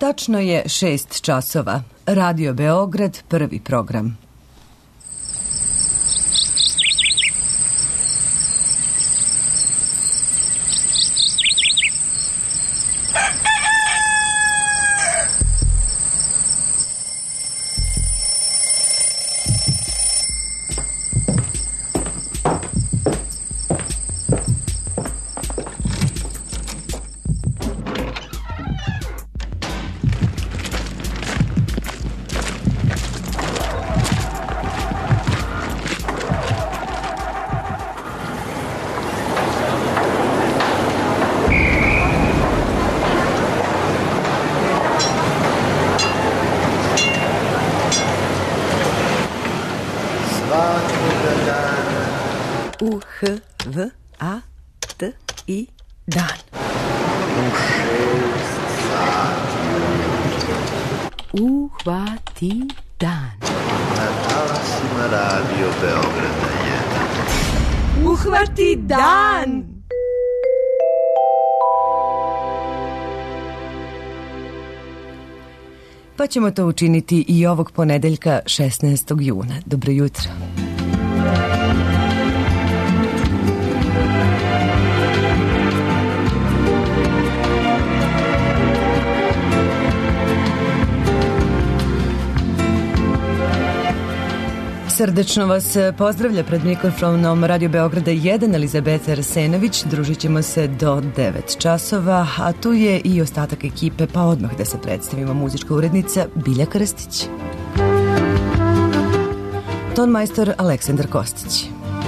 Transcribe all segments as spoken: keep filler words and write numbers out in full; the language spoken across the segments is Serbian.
Tačno je šest časova. Radio Beograd, prvi program. U H V A T I dan. U šest sati. Uhvati dan. Na talasima Radio Beograda jedan. Uhvati dan! Pa ćemo to učiniti i ovog ponedeljka šesnaestog juna. Dobro jutro. Srdečno vas pozdravlja pred mikrofonom Radio Beograda jedan Elizabeta Arsenović. Družit ćemo se do devet časova, a tu je i ostatak ekipe, pa odmah da se predstavimo. Muzička urednica Bilja Krstić, tonmajstor Aleksandar Kostić,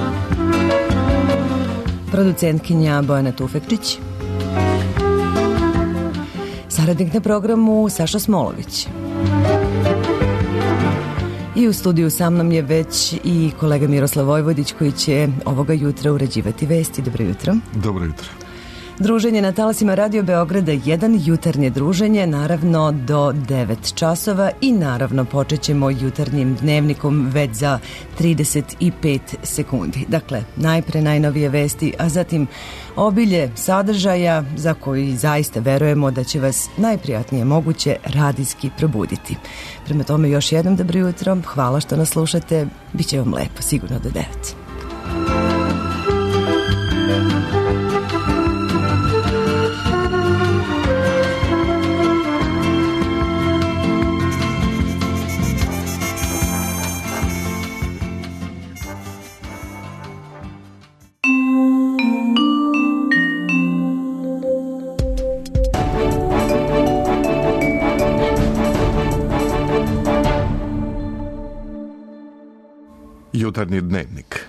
producentkinja Bojana Tufekčić, saradnik na programu Saša Smolović. I u studiju sa mnom je već i kolega Miroslav Vojvodić koji će ovoga jutra uređivati vesti. Dobro jutro. Dobro jutro. Druženje na talasima Radio Beograda jedan, jutarnje druženje, naravno do devet časova i naravno počet ćemo jutarnjim dnevnikom već za trideset pet sekundi. Dakle, najpre najnovije vesti, a zatim obilje sadržaja za koji zaista verujemo da će vas najprijatnije moguće radijski probuditi. Prema tome još jednom dobro jutro, hvala što nas slušate, bit će vam lepo, sigurno do devet. Jutarnji dnevnik.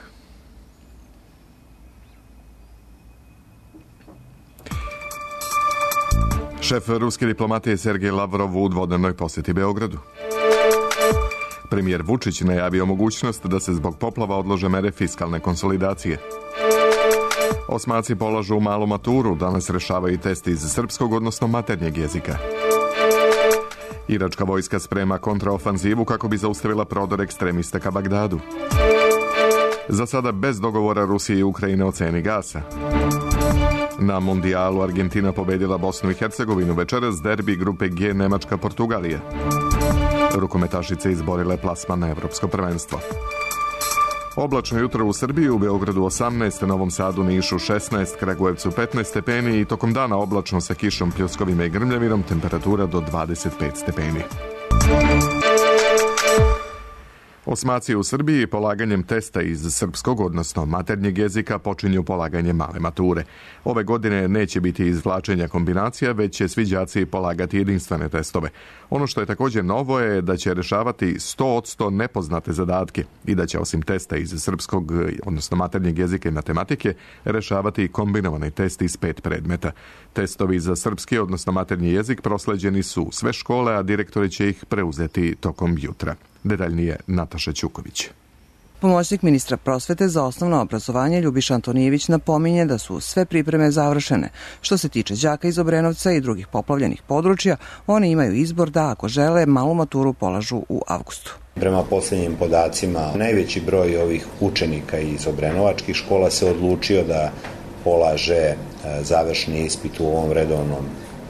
Šef ruske diplomatije Sergej Lavrov u dvodnevnoj posjeti Beogradu. Premijer Vučić najavio mogućnost da se zbog poplava odlože mere fiskalne konsolidacije. Osmaci polažu malu maturu, danas rešavaju test iz srpskog, odnosno maternjeg jezika. Iračka vojska sprema kontraofanzivu kako bi zaustavila prodor ekstremista ka Bagdadu. Za sada bez dogovora Rusije i Ukrajine o ceni gasa. Na mundijalu Argentina pobedila Bosnu i Hercegovinu, večeras derbi grupe G Nemačka-Portugalija. Rukometašice izborile plasman na evropsko prvenstvo. Oblačno jutro u Srbiji, u Beogradu osamnaest, Novom Sadu, Nišu šesnaest, Kragujevcu petnaest stepeni i tokom dana oblačno sa kišom, pljuskovima i grmljavinom, temperatura do dvadeset pet stepeni. Osmaci u Srbiji polaganjem testa iz srpskog, odnosno maternjeg jezika, počinju polaganje male mature. Ove godine neće biti izvlačenja kombinacija, već će svi đaci polagati jedinstvene testove. Ono što je također novo je da će rešavati sto posto nepoznate zadatke i da će osim testa iz srpskog, odnosno maternjeg jezika i matematike, rešavati kombinovani test iz pet predmeta. Testovi za srpski, odnosno maternji jezik, prosleđeni su sve škole, a direktori će ih preuzeti tokom jutra. Detaljnije Nataša Ćuković. Pomoćnik ministra prosvete za osnovno obrazovanje Ljubiša Antonijević napominje da su sve pripreme završene. Što se tiče đaka iz Obrenovca i drugih poplavljenih područja, oni imaju izbor da, ako žele, malu maturu polažu u avgustu. Prema posljednjim podacima, najveći broj ovih učenika iz obrenovačkih škola se odlučio da polaže završni ispit u ovom redovnom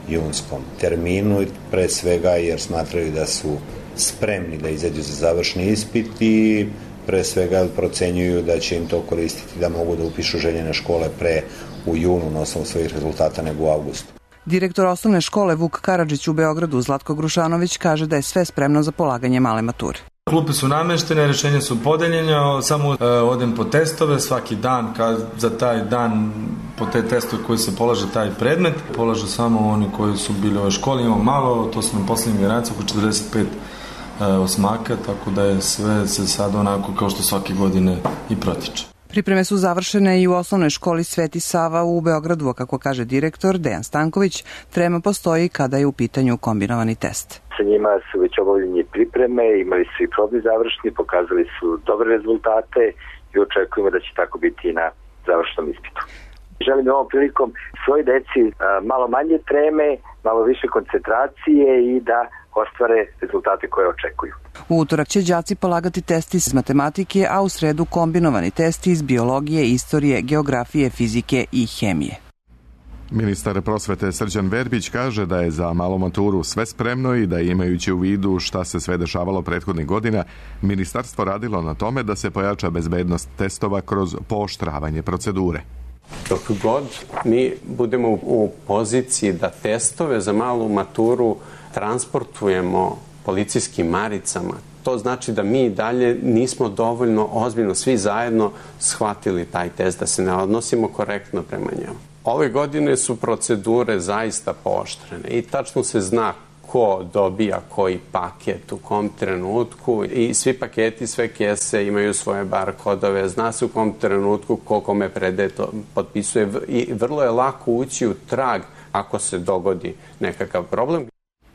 junskom terminu, pre svega jer smatraju da su spremni da izađu za završni ispit i pre svega procenjuju da će im to koristiti da mogu da upišu željene škole pre u junu na osnovu svojih rezultata nego u avgustu. Direktor osnovne škole Vuk Karadžić u Beogradu Zlatko Grušanović kaže da je sve spremno za polaganje male mature. Klupe su nameštene, rešenja su podeljene, samo e, odem po testove svaki dan, kad za taj dan po te testove koji se polaže taj predmet, polažu samo oni koji su bili u ovoj školi, imamo malo, to su nam poslednje generacije, oko četrdeset pet e, osmaka, tako da je sve se sad onako kao što svake godine i protiče. Pripreme su završene i u osnovnoj školi Sveti Sava u Beogradu, a kako kaže direktor Dejan Stanković, trema postoji kada je u pitanju kombinovani test. Sa njima su već obavljeni pripreme, imali su i probi završni, pokazali su dobre rezultate i očekujemo da će tako biti i na završnom ispitu. Želim ovom prilikom svoj deci malo manje treme, malo više koncentracije i da ostvare rezultate koje očekuju. U utorak će đaci polagati test iz matematike, a u sredu kombinovani test iz biologije, istorije, geografije, fizike i hemije. Ministar prosvete Srđan Verbić kaže da je za malu maturu sve spremno i da imajući u vidu šta se sve dešavalo prethodnih godina, ministarstvo radilo na tome da se pojača bezbednost testova kroz pooštravanje procedure. Dok god mi budemo u poziciji da testove za malu maturu transportujemo policijskim maricama, to znači da mi dalje nismo dovoljno ozbiljno svi zajedno shvatili taj test, da se ne odnosimo korektno prema njemu. Ove godine su procedure zaista pooštrene i tačno se zna ko dobija koji paket u kom trenutku i svi paketi, sve kese imaju svoje bar kodove, zna se u kom trenutku ko kome predaje to potpisuje i vrlo je lako ući u trag ako se dogodi nekakav problem.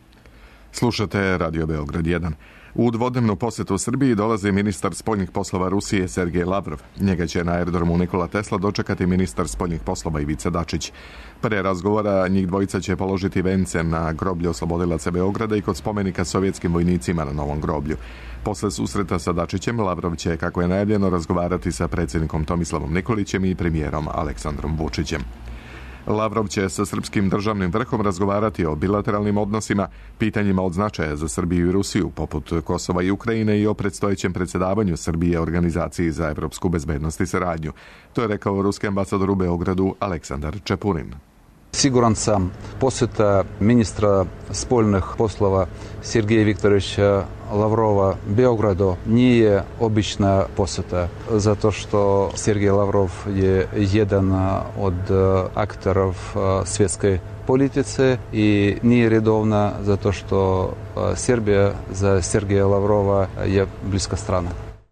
Slušate Radio Beograd jedan. U dvodnevnu posetu Srbiji dolazi ministar spoljnih poslova Rusije Sergej Lavrov. Njega će na aerodromu Nikola Tesla dočekati ministar spoljnih poslova Ivica Dačić. Pre razgovora njih dvojica će položiti vence na groblje oslobodilaca Beograda i kod spomenika sovjetskim vojnicima na Novom groblju. Posle susreta sa Dačićem, Lavrov će, kako je najavljeno, razgovarati sa predsjednikom Tomislavom Nikolićem i premijerom Aleksandrom Vučićem. Lavrov će sa srpskim državnim vrhom razgovarati o bilateralnim odnosima, pitanjima od značaja za Srbiju i Rusiju, poput Kosova i Ukrajine, i o predstojećem predsjedavanju Srbije Organizaciji za evropsku bezbednost i saradnju. To je rekao ruski ambasador u Beogradu Aleksandar Čepunin. Siguran sam, posjeta ministra spoljnih poslova Sergeja Viktorovича Lavrova Beogradu nije obična posjeta, zato što Sergej Lavrov je jedan od akterov svjetske politice i nije redovna zato što Srbija za Sergeja Lavrova je bliska strana.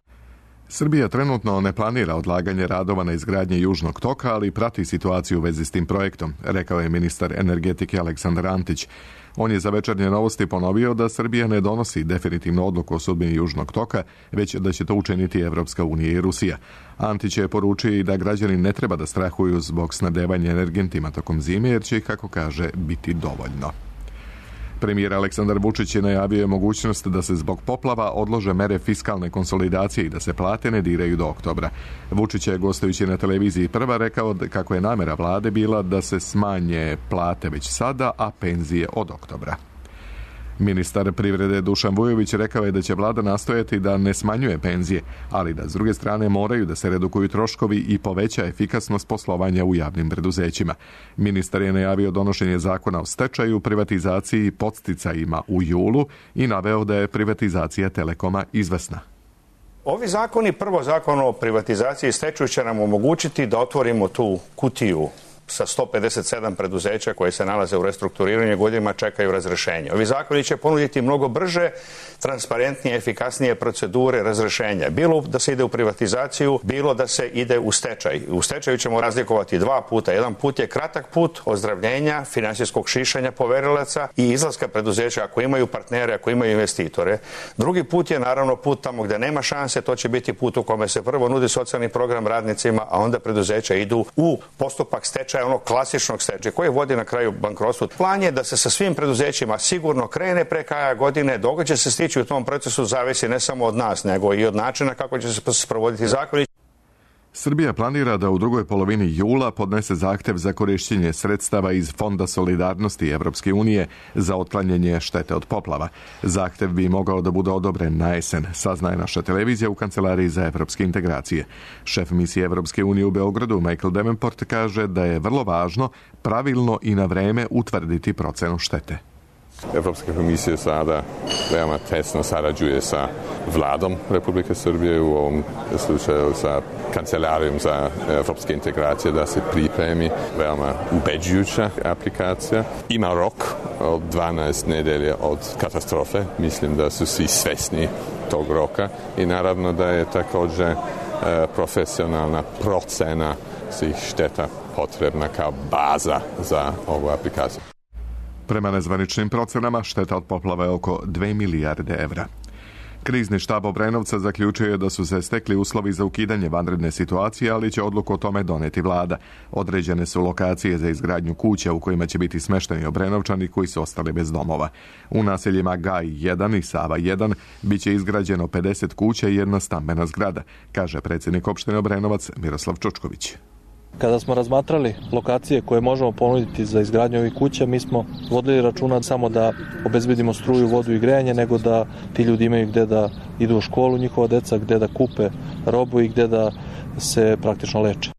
Srbija trenutno ne planira odlaganje radova na izgradnji Južnog toka, ali prati situaciju u vezi s tim projektom, rekao je ministar energetike Aleksandar Antić. On je za Večernje novosti ponovio da Srbija ne donosi definitivnu odluku o sudbini Južnog toka, već da će to učiniti Evropska unija i Rusija. Antić je poručio i da građani ne treba da strahuju zbog snabdevanja energentima tokom zime, jer će ih, kako kaže, biti dovoljno. Premijer Aleksandar Vučić je najavio mogućnost da se zbog poplava odlože mere fiskalne konsolidacije i da se plate ne diraju do oktobra. Vučić je, gostujući na televiziji Prva, rekao kako je namera vlade bila da se smanje plate već sada, a penzije od oktobra. Ministar privrede Dušan Vujović rekao je da će vlada nastojati da ne smanjuje penzije, ali da s druge strane moraju da se redukuju troškovi i poveća efikasnost poslovanja u javnim preduzećima. Ministar je najavio donošenje zakona o stečaju, privatizaciji i podsticajima u julu i naveo da je privatizacija Telekoma izvesna. Ovi zakoni, prvo zakon o privatizaciji i stečaju će nam omogućiti da otvorimo tu kutiju sa sto pedeset sedam preduzeća koje se nalaze u restrukturiranju, godinama čekaju razrešenje. Ovi zakoni će ponuditi mnogo brže, transparentnije, efikasnije procedure razrešenja. Bilo da se ide u privatizaciju, bilo da se ide u stečaj. U stečaju ćemo razlikovati dva puta. Jedan put je kratak put ozdravljenja, finansijskog šišanja poverilaca i izlaska preduzeća ako imaju partnere, ako imaju investitore. Drugi put je naravno put tamo gde nema šanse, to će biti put u kome se prvo nudi socijalni program radnicima, a onda preduzeća idu u postupak stečaja, onog klasičnog stečaja koji vodi na kraju bankrotstvu. Plan je da se sa svim preduzećima sigurno krene pre kraja godine. Dok će se stići u tom procesu zavisi ne samo od nas, nego i od načina kako će se sprovoditi zakoni. Srbija planira da u drugoj polovini jula podnese zahtev za korišćenje sredstava iz Fonda solidarnosti Evropske unije za otklanjanje štete od poplava. Zahtev bi mogao da bude odobren na jesen, saznaje naša televizija u Kancelariji za evropske integracije. Šef misije Evropske unije u Beogradu, Michael Davenport, kaže da je vrlo važno pravilno i na vreme utvrditi procenu štete. Evropska komisija sada veoma tesno sarađuje sa vladom Republike Srbije, u ovom slučaju sa Kancelarijom za evropske integracije, da se pripremi veoma ubeđujuća aplikacija. Ima rok od dvanaest nedelja od katastrofe. Mislim da su svi svesni tog roka i naravno da je također profesionalna procena svih šteta potrebna kao baza za ovu aplikaciju. Prema nezvaničnim procenama, šteta od poplava je oko dve milijarde evra. Krizni štab Obrenovca zaključio je da su se stekli uslovi za ukidanje vanredne situacije, ali će odluku o tome doneti vlada. Određene su lokacije za izgradnju kuća u kojima će biti smešteni Obrenovčani koji su ostali bez domova. U naseljima Gaj jedan i Sava jedan biće izgrađeno pedeset kuća i jedna stambena zgrada, kaže predsjednik opštine Obrenovac Miroslav Čučković. Kada smo razmatrali lokacije koje možemo ponuditi za izgradnju ovih kuća, mi smo vodili računa samo da obezbedimo struju, vodu i grejanje, nego da ti ljudi imaju gde da idu u školu, njihova deca gde da kupe robu i gde da se praktično leče.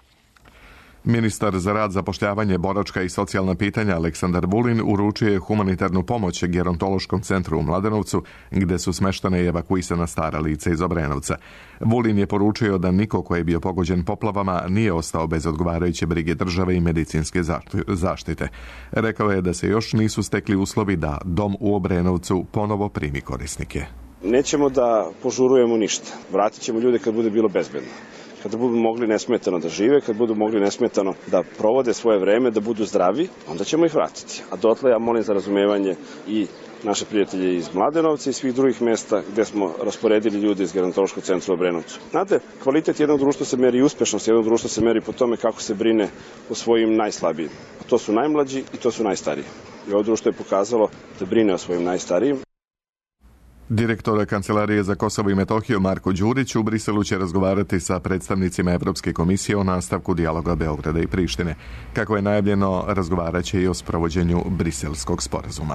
Ministar za rad, zapošljavanje, boračka i socijalna pitanja Aleksandar Vulin uručio je humanitarnu pomoć Gerontološkom centru u Mladenovcu, gde su smeštane i evakuisana stara lica iz Obrenovca. Vulin je poručio da niko ko je bio pogođen poplavama nije ostao bez odgovarajuće brige države i medicinske zaštite. Rekao je da se još nisu stekli uslovi da dom u Obrenovcu ponovo primi korisnike. Nećemo da požurujemo ništa. Vratit ćemo ljude kad bude bilo bezbedno. Kada budu mogli nesmetano da žive, kad budu mogli nesmetano da provode svoje vreme, da budu zdravi, onda ćemo ih vratiti. A dotle ja molim za razumevanje i naše prijatelje iz Mladenovca i svih drugih mesta gde smo rasporedili ljude iz Gerontološkog centra u Obrenovcu. Znate, kvalitet jednog društva se meri i uspešnost jednog društva se meri po tome kako se brine o svojim najslabijim. A to su najmlađi i to su najstariji. I ovo društvo je pokazalo da brine o svojim najstarijim. Direktor Kancelarije za Kosovo i Metohiju Marko Đurić u Briselu će razgovarati sa predstavnicima Evropske komisije o nastavku dijaloga Beograda i Prištine. Kako je najavljeno, razgovarat će i o sprovođenju Briselskog sporazuma.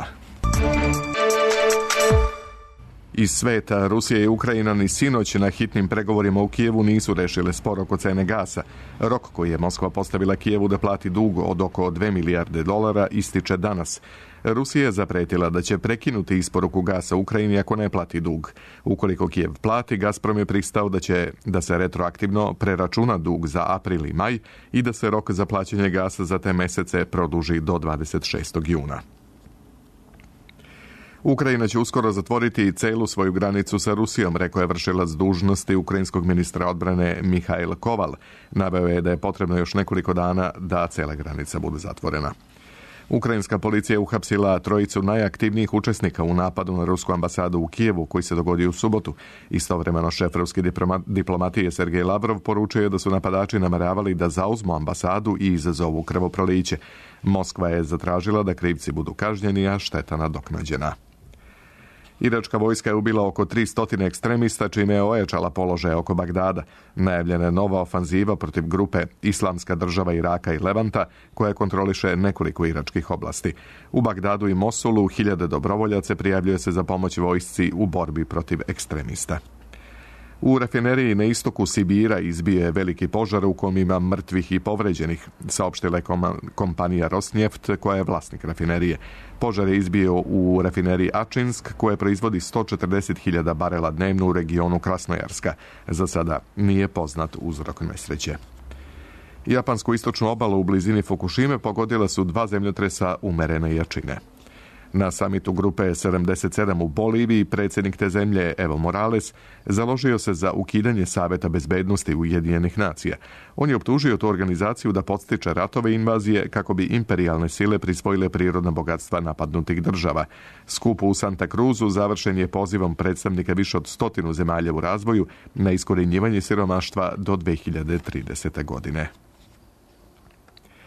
Iz sveta, Rusija i Ukrajina ni sinoć na hitnim pregovorima u Kijevu nisu rešile spor oko cene gasa. Rok koji je Moskva postavila Kijevu da plati dug od oko dve milijarde dolara ističe danas. Rusija je zapretila da će prekinuti isporuku gasa Ukrajini ako ne plati dug. Ukoliko Kijev plati, Gazprom je pristao da će da se retroaktivno preračuna dug za april i maj i da se rok za plaćanje gasa za te mesece produži do dvadeset šestog juna. Ukrajina će uskoro zatvoriti celu svoju granicu sa Rusijom, rekao je vršilac dužnosti ukrajinskog ministra odbrane Mihail Koval. Naveo je da je potrebno još nekoliko dana da cela granica bude zatvorena. Ukrajinska policija je uhapsila trojicu najaktivnijih učesnika u napadu na rusku ambasadu u Kijevu koji se dogodio u subotu. Istovremeno šef ruske diplomatije Sergej Lavrov poručio je da su napadači nameravali da zauzmu ambasadu i izazovu krvoproliće. Moskva je zatražila da krivci budu kažnjeni, a šteta nadoknađena. Iračka vojska je ubila oko tristo ekstremista, čime je ojačala položaj oko Bagdada. Najavljena je nova ofanziva protiv grupe Islamska država Iraka i Levanta, koja kontroliše nekoliko iračkih oblasti. U Bagdadu i Mosulu hiljade dobrovoljaca prijavljuje se za pomoć vojsci u borbi protiv ekstremista. U rafineriji na istoku Sibira izbio je veliki požar u kom ima mrtvih i povređenih, saopštila je kompanija Rosneft koja je vlasnik rafinerije. Požar je izbio u rafineriji Ačinsk koja proizvodi sto četrdeset hiljada barela dnevno u regionu Krasnojarska. Za sada nije poznat uzrok nesreće. Japansku istočnu obalu u blizini Fukushime pogodila su dva zemljotresa umerene jačine. Na samitu grupe sedamdeset sedam u Boliviji predsjednik te zemlje Evo Morales založio se za ukidanje Saveta bezbednosti Ujedinjenih nacija. On je optužio tu organizaciju da podstiče ratove i invazije kako bi imperijalne sile prisvojile prirodna bogatstva napadnutih država. Skup u Santa Cruzu završen je pozivom predstavnika više od stotinu zemalja u razvoju na iskorjenjivanje siromaštva do dve hiljade tridesete. godine.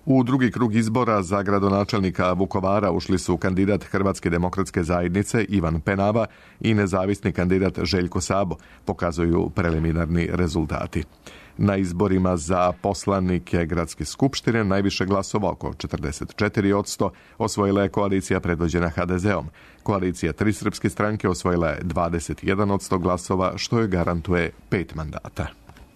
U drugi krug izbora za gradonačelnika Vukovara ušli su kandidat Hrvatske demokratske zajednice Ivan Penava i nezavisni kandidat Željko Sabo, pokazuju preliminarni rezultati. Na izborima za poslanike Gradske skupštine najviše glasova, oko četrdeset četiri posto, osvojila je koalicija predvođena ha de zeom. Koalicija Tri srpske stranke osvojila je dvadeset jedan posto glasova, što joj garantuje pet mandata.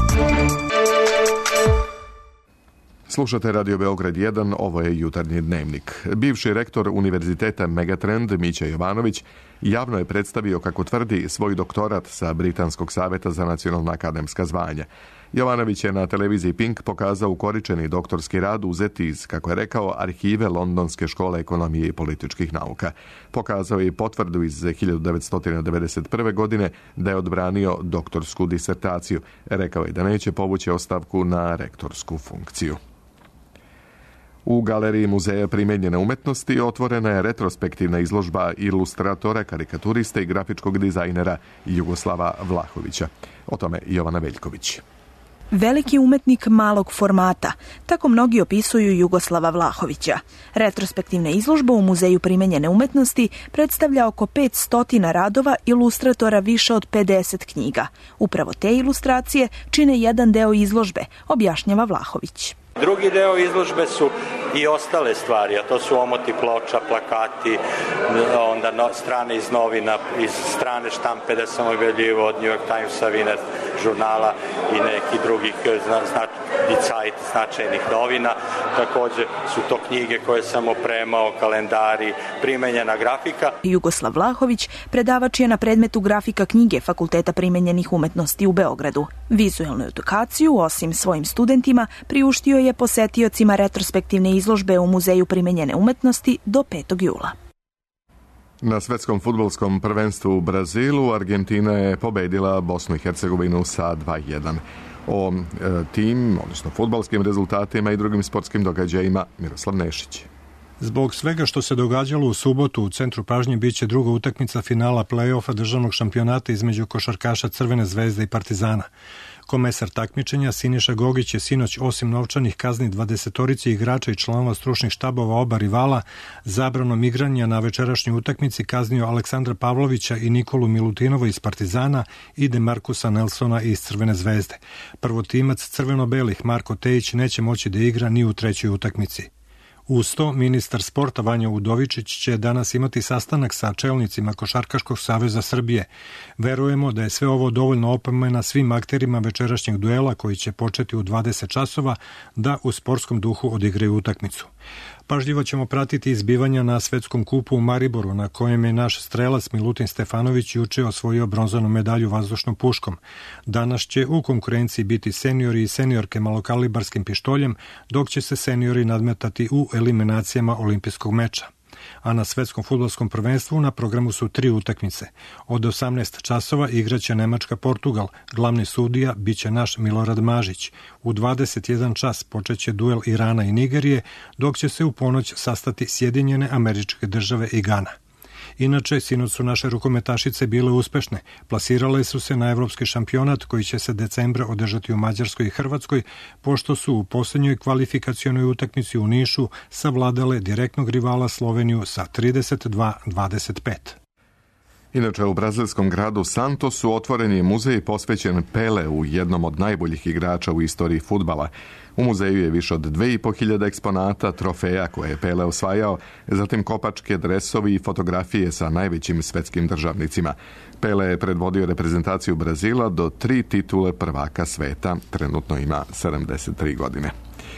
Slušate Radio Beograd jedan, ovo je jutarnji dnevnik. Bivši rektor Univerziteta Megatrend Mića Jovanović javno je predstavio, kako tvrdi, svoj doktorat sa Britanskog saveta za nacionalna akademska zvanja. Jovanović je na televiziji Pink pokazao ukoričeni doktorski rad uzeti iz, kako je rekao, arhive Londonske škole ekonomije i političkih nauka. Pokazao je i potvrdu iz hiljadu devetsto devedeset prve. godine da je odbranio doktorsku disertaciju. Rekao je da neće povući ostavku na rektorsku funkciju. U Galeriji Muzeja primenjene umetnosti otvorena je retrospektivna izložba ilustratora, karikaturiste i grafičkog dizajnera Jugoslava Vlahovića. O tome Jovana Veljković. Veliki umetnik malog formata, tako mnogi opisuju Jugoslava Vlahovića. Retrospektivna izložba u Muzeju primenjene umetnosti predstavlja oko petsto radova ilustratora više od pedeset knjiga. Upravo te ilustracije čine jedan deo izložbe, objašnjava Vlahović. Drugi deo izložbe su i ostale stvari, a to su omoti ploča, plakati, onda no, strane iz novina, iz strane štampe da sam objavljivo od New York Timesa, Wiener žurnala i nekih drugih zna, zna, značajnih novina. Također su to knjige koje sam opremao, kalendari, primenjena grafika. Jugoslav Vlahović predavač je na predmetu grafika knjige Fakulteta primenjenih umetnosti u Beogradu. Vizuelnu edukaciju, osim svojim studentima, priuštio je posetiocima retrospektivne izložbe u Muzeju primenjene umetnosti do petog jula. Na svetskom fudbalskom prvenstvu u Brazilu Argentina je pobedila Bosnu i Hercegovinu sa dva jedan. O e, tim, odnosno fudbalskim rezultatima i drugim sportskim događajima Miroslav Nešić. Zbog svega što se događalo u subotu, u centru pažnje biće druga utakmica finala play-offa državnog šampionata između košarkaša Crvene zvezde i Partizana. Komesar takmičenja Siniša Gogić je sinoć osim novčanih kazni dvadesetorici igrača i članova stručnih štabova oba rivala zabranom igranja na večerašnjoj utakmici kaznio Aleksandra Pavlovića i Nikolu Milutinova iz Partizana i Demarkusa Nelsona iz Crvene zvezde. Prvotimac crveno-belih Marko Tejić neće moći da igra ni u trećoj utakmici. Uz to, ministar sporta Vanja Udovičić će danas imati sastanak sa čelnicima Košarkaškog saveza Srbije. Verujemo da je sve ovo dovoljno opomena svim akterima večerašnjeg duela koji će početi u dvadeset časova da u sportskom duhu odigraju utakmicu. Pažljivo ćemo pratiti izbivanja na svetskom kupu u Mariboru, na kojem je naš strelac Milutin Stefanović juče osvojio bronzanu medalju vazdušnom puškom. Danas će u konkurenciji biti seniori i seniorke malokalibarskim pištoljem, dok će se seniori nadmetati u eliminacijama olimpijskog meča. A na svetskom fudbalskom prvenstvu na programu su tri utakmice. Od osamnaest časova igraće Nemačka-Portugal, glavni sudija biće naš Milorad Mažić. U dvadeset jedan čas počeće duel Irana i Nigerije, dok će se u ponoć sastati Sjedinjene Američke Države i Gana. Inače, sinoć su naše rukometašice bile uspešne. Plasirale su se na evropski šampionat koji će se decembra održati u Mađarskoj i Hrvatskoj, pošto su u posljednjoj kvalifikacionoj utakmici u Nišu savladale direktnog rivala Sloveniju sa trideset dva dvadeset pet. Inače, u brazilskom gradu Santosu otvoren je muzej posvećen Peleu, jednom od najboljih igrača u istoriji fudbala. U muzeju je više od dve i po hiljade eksponata, trofeja koje je Pele osvajao, zatim kopačke, dresovi i fotografije sa najvećim svetskim državnicima. Pele je predvodio reprezentaciju Brazila do tri titule prvaka sveta, trenutno ima sedamdeset tri godine.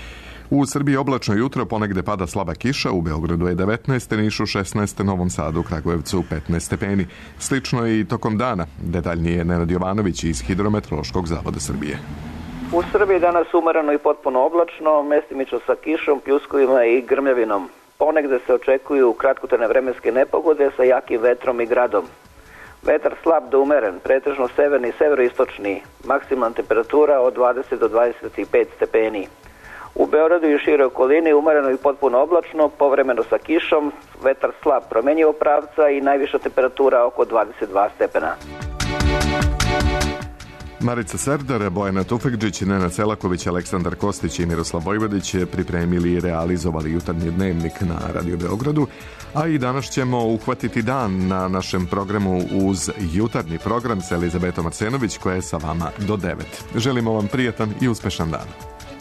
U Srbiji oblačno jutro, ponegde pada slaba kiša, u Beogradu je devetnaest, Nišu šesnaest, Novom Sadu, Kragujevcu petnaest stepeni. Slično i tokom dana, detaljnije Nenad Jovanović iz Hidrometeorološkog zavoda Srbije. U Srbiji danas umereno i potpuno oblačno, mestimično sa kišom, pljuskovima i grmljavinom. Ponegde se očekuju kratkotrajne vremenske nepogode sa jakim vetrom i gradom. Vetar slab do umeren, pretežno severni i severoistočni, maksimalna temperatura od dvadeset do dvadeset pet stepeni. U Beogradu i široj okolini umereno i potpuno oblačno, povremeno sa kišom, vetar slab promenjivo pravca i najviša temperatura oko dvadeset dva stepena. Marica Serdar, Bojana Tufekđić, Nenad Selaković, Aleksandar Kostić i Miroslav Vojvodić pripremili i realizovali jutarnji dnevnik na Radio Beogradu, a i danas ćemo uhvatiti dan na našem programu uz jutarnji program sa Elizabetom Arsenović koja je sa vama do devet. Želimo vam prijatan i uspešan dan.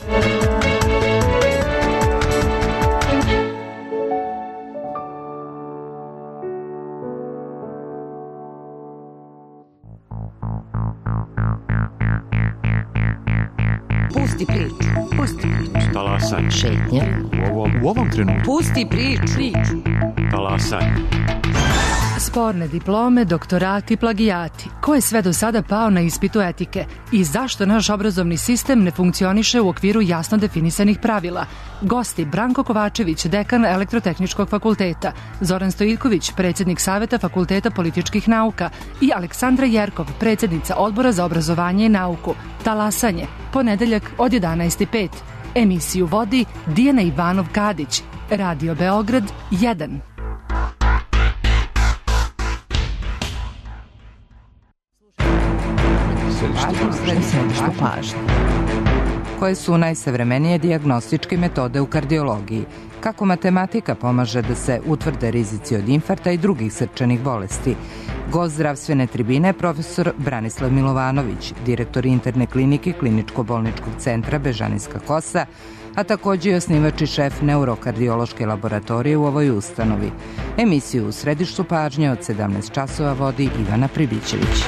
Pusti priču, pusti priču. Talasaj. Šetnja. U ovom, u ovom trenutku. Pusti priču. priču. Talasaj. Sporne diplome, doktorati, plagijati. Ko je sve do sada pao na ispitu etike? I zašto naš obrazovni sistem ne funkcioniše u okviru jasno definisanih pravila? Gosti Branko Kovačević, dekan Elektrotehničkog fakulteta, Zoran Stojiljković, predsjednik Saveta Fakulteta političkih nauka i Aleksandra Jerkov, predsjednica Odbora za obrazovanje i nauku. Talasanje, ponedeljak od jedanaest i pet. Emisiju vodi Dijana Ivanov-Kadić. Radio Beograd jedan. Središtu pažnje. Koje su najsavremenije dijagnostičke metode u kardiologiji? Kako matematika pomaže da se utvrde rizici od infarkta i drugih srčanih bolesti? Gost zdravstvene tribine je profesor Branislav Milovanović, direktor interne klinike Kliničko-bolničkog centra Bežanijska kosa, a također i osnivač i šef neurokardiološke laboratorije u ovoj ustanovi. Emisiju u središtu pažnje od sedamnaest časova vodi Ivana Pribićević.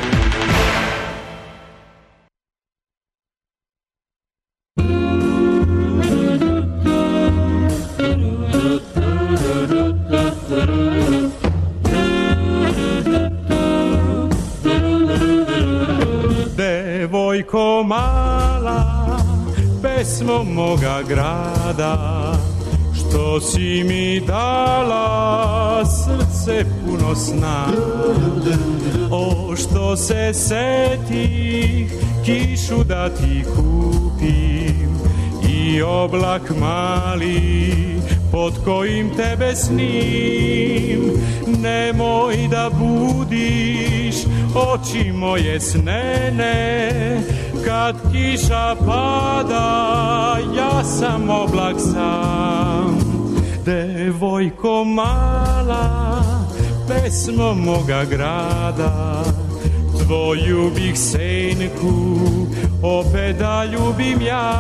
Devojko mala, pesmo moga grada, što si mi dala srce puno sna. O, što se setih kišu da ti kupim i oblak mali pod kojim tebe snim. Nemoj da budiš oči moje snene, kad kiša pada, ja sam oblak sam. Devojko mala, pesmo moga grada, tvoju bih senku opet da ljubim ja.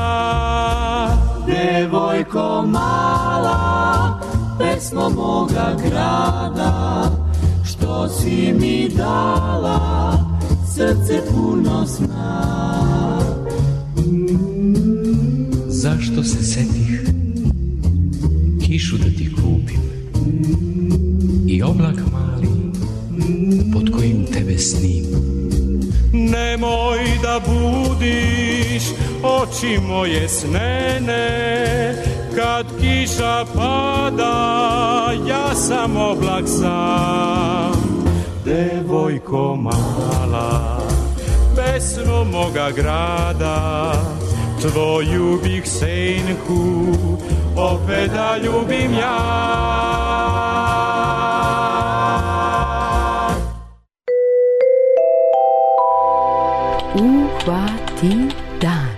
Devojko mala, pesmo moga grada, što si mi dala srce puno sna. Zašto se setih kišu da ti kupim i oblak mali pod kojim tebe snim. Nemoj da budiš oči moje snene, kad kiša pada, ja sam oblak sam. Devojko mala, pesmo moga grada, tvoju bih senku opet da ljubim ja. Uhvati dan.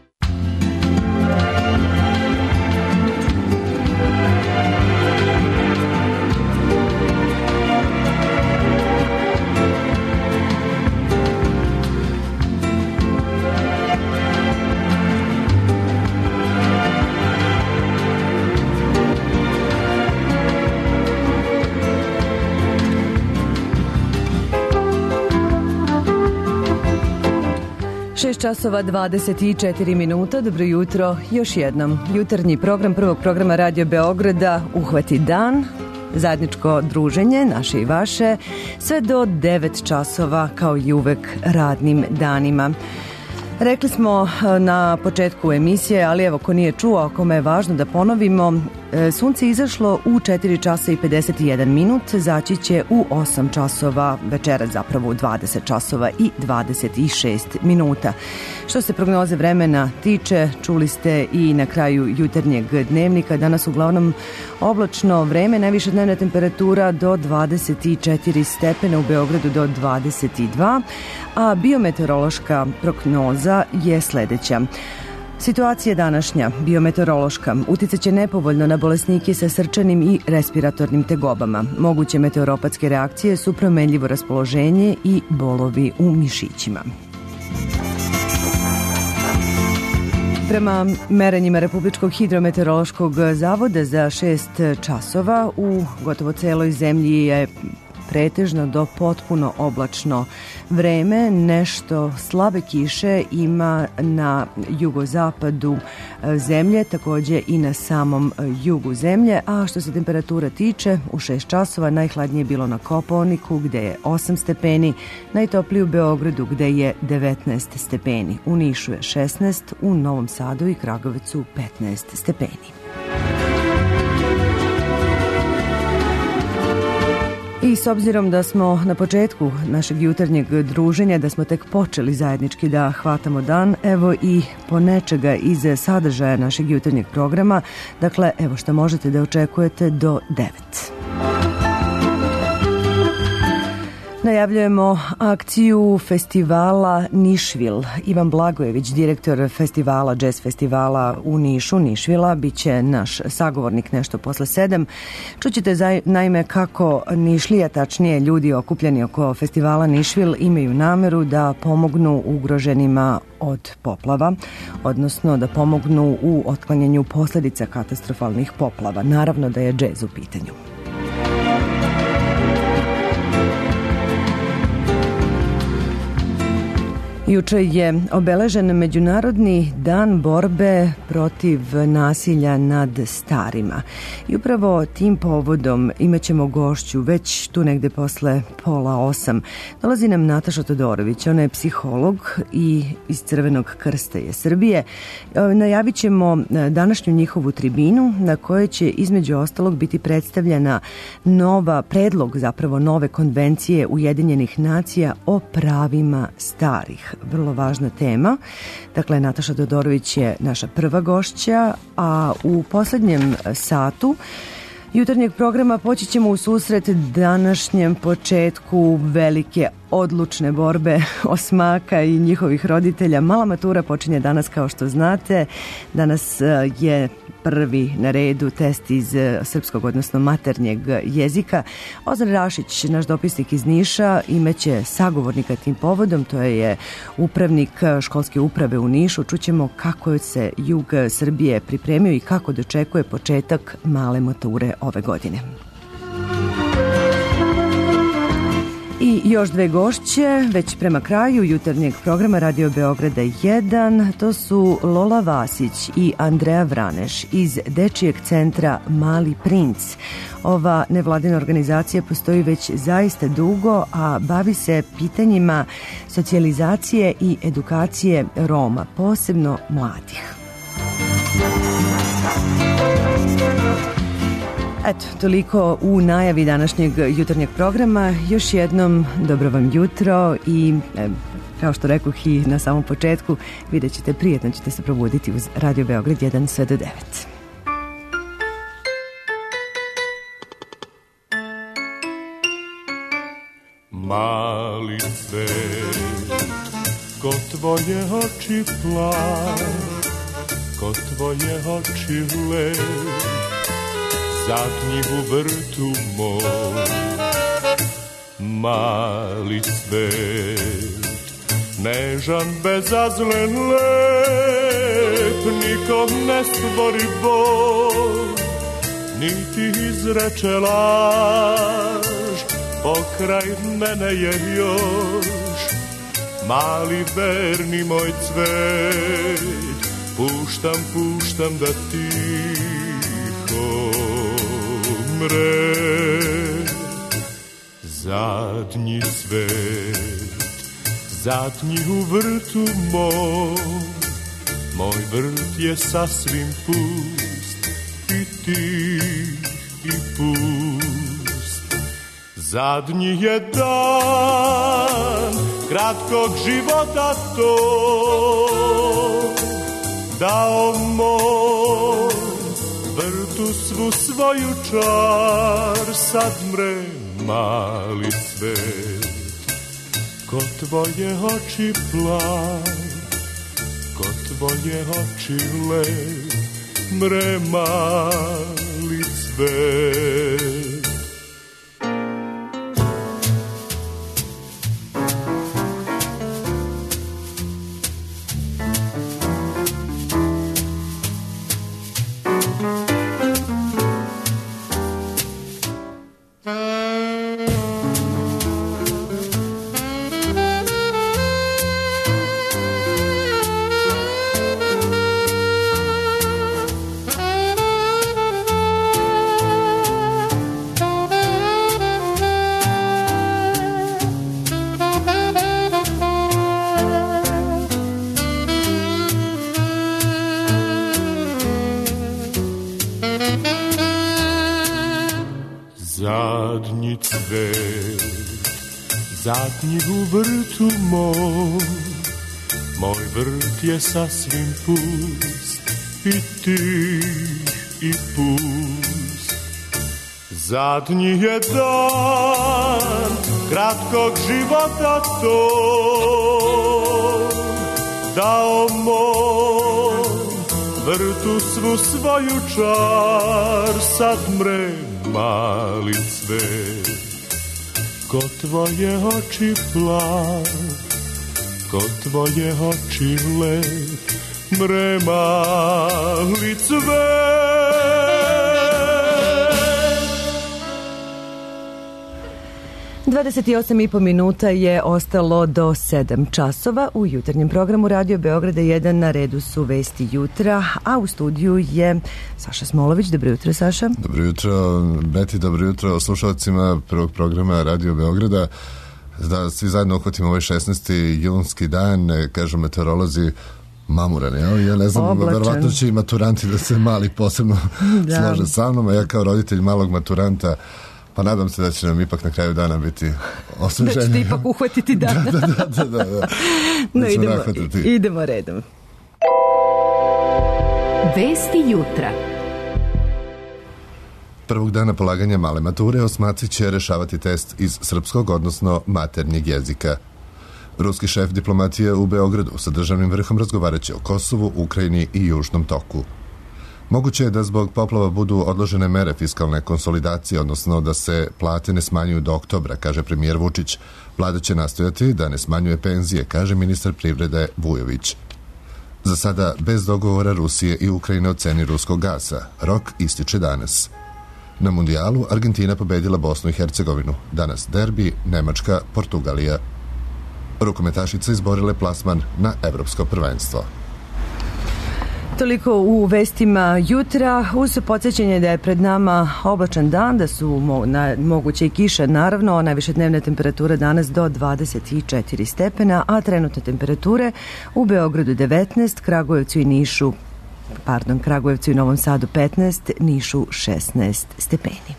šest časova dvadeset četiri minuta. Dobro jutro još jednom. Jutarnji program prvog programa Radio Beograda Uhvati dan. Zajedničko druženje, naše i vaše, sve do devet časova kao i uvek radnim danima. Rekli smo na početku emisije, ali evo ko nije čuo, ako me je važno da ponovimo, Sunce izašlo u četiri časa i pedeset jedan minut, zaći će u osam časova, večeras zapravo u dvadeset časova i dvadeset šest minuta. Što se prognoze vremena tiče, čuli ste i na kraju jutarnjeg dnevnika, danas uglavnom oblačno vreme, najviša dnevna temperatura do dvadeset četiri stepena, u Beogradu do dvadeset dva, a biometeorološka prognoza je sledeća. Situacija današnja, biometeorološka, uticaće nepovoljno na bolesnike sa srčanim i respiratornim tegobama. Moguće meteoropatske reakcije su promenljivo raspoloženje i bolovi u mišićima. Prema merenjima Republičkog hidrometeorološkog zavoda za šest časova u gotovo celoj zemlji je pretežno do potpuno oblačno vreme. Nešto slabe kiše ima na jugozapadu zemlje, takođe i na samom jugu zemlje, a što se temperatura tiče, u šest časova najhladnije je bilo na Kopaoniku gde je osam stepeni, najtoplije u Beogradu gde je devetnaest stepeni, u Nišu je šesnaest, u Novom Sadu i Kragujevcu petnaest stepeni. I s obzirom da smo na početku našeg jutarnjeg druženja, da smo tek počeli zajednički da hvatamo dan, evo i ponečega iz sadržaja našeg jutarnjeg programa. Dakle, evo što možete da očekujete do devet. Najavljujemo akciju festivala Nišvil. Ivan Blagojević, direktor festivala, jazz festivala u Nišu, Nišvila, bit će naš sagovornik nešto posle sedam. Čućete naime kako Nišlija, tačnije ljudi okupljeni oko festivala Nišvil, imaju nameru da pomognu ugroženima od poplava, odnosno da pomognu u otklanjanju posledica katastrofalnih poplava. Naravno da je džez u pitanju. Juče je obeležen Međunarodni dan borbe protiv nasilja nad starima. I upravo tim povodom imat ćemo gošću već tu negde posle pola osam. Dolazi nam Nataša Todorović, ona je psiholog i iz Crvenog krsta je Srbije. Najavit ćemo današnju njihovu tribinu na kojoj će između ostalog biti predstavljena nova predlog, zapravo nove konvencije Ujedinjenih nacija o pravima starih. Vrlo važna tema. Dakle, Nataša Todorović je naša prva gošća, a u poslednjem satu jutarnjeg programa poći ćemo u susret današnjem početku velike odlučne borbe osmaka i njihovih roditelja. Mala matura počinje danas, kao što znate. Danas je prvi na redu test iz srpskog, odnosno maternjeg jezika. Ozan Rašić, naš dopisnik iz Niša, imaće sagovornika tim povodom, to je upravnik školske uprave u Nišu. Čućemo kako se jug Srbije pripremio i kako dočekuje početak male mature ove godine. I još dve gošće, već prema kraju jutarnjeg programa Radio Beograda jedan, to su Lola Vasić i Andreja Vraneš iz Dečijeg centra Mali princ. Ova nevladina organizacija postoji već zaista dugo, a bavi se pitanjima socijalizacije i edukacije Roma, posebno mladih. Eto, toliko u najavi današnjeg jutarnjeg programa. Još jednom dobro vam jutro i e, kao što rekoh i na samom početku, vidjet ćete, prijetno ćete se probuditi uz Radio Beograd jedan sve do devet. Mali svet, ko tvoje oči plav, ko tvoje oči lev, zadnji u vrtu moj. Mali svet, nežan, bezazlen, lep, nikom ne stvori bol, niti izreče laž, pokraj mene je još mali verni moj cvet. Puštam, puštam da tiho mre. Zadnji svet, zadnji u vrtu mom, moj vrt je sasvim pust i tih i pust. Zadnji je dan kratkog života to dao moj vrtu svu svoju čar, sad mre mali svet. Ko tvoje oči plav, ko tvoje oči let, mre mali cvet. Zadnji cvet, zadnji u vrtu moj, moj vrt je sasvim pust, i tih i pust. Zadnji je dan kratkog života to dao moj vrtu svu svoju čar, sad mre mali cvet. Ko tvoje oči plav, ko tvoje oči let, mre mali cvet. dvadeset osam i po minuta je ostalo do sedam časova. U jutarnjem programu Radio Beograda jedan na redu su Vesti jutra, a u studiju je Saša Smolović. Dobro jutro, Saša. Dobro jutro, Beti, dobro jutro slušalcima prvog programa Radio Beograda. Da svi zajedno uhvatimo ovaj šesnaesti junski dan, kažu meteorolozi, mamuran, ja, ja ne znam, oblačan. Verovatno će i maturanti da se mali posebno da. slože sa mnom, a ja kao roditelj malog maturanta, pa nadam se da će nam ipak na kraju dana biti osveženje. Da ćete ipak uhvatiti dan. da, da, da, da, da. No, idemo, idemo redom. Vesti jutra. Prvog dana polaganja male mature osmaci će rešavati test iz srpskog, odnosno maternjeg jezika. Ruski šef diplomatije u Beogradu sa državnim vrhom razgovaraće o Kosovu, Ukrajini i Južnom toku. Moguće je da zbog poplava budu odložene mere fiskalne konsolidacije, odnosno da se plate ne smanjuju do oktobra, kaže premijer Vučić. Vlada će nastojati da ne smanjuje penzije, kaže ministar privrede Vujović. Za sada bez dogovora Rusije i Ukrajine o ceni ruskog gasa. Rok ističe danas. Na mundijalu Argentina pobedila Bosnu i Hercegovinu. Danas derbi Nemačka, Portugalija. Rukometašice izborile plasman na evropsko prvenstvo. Toliko u vestima jutra, uz podsjećanje da je pred nama oblačan dan, da su mo, na, moguće i kiše, naravno, najviše dnevna temperatura danas do dvadeset četiri stepena, a trenutne temperature u Beogradu devetnaest, Kragujevcu i Nišu, pardon, Kragujevcu i Novom Sadu petnaest, Nišu šesnaest stepeni.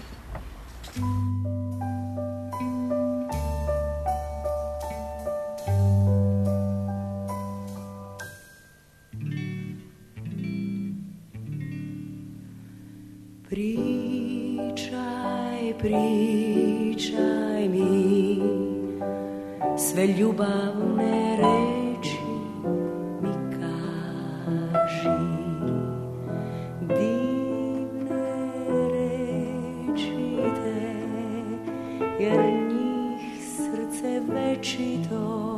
Pričaj, pričaj mi sve ljubavne reči mi kaži, divne reči te, jer njih srce večito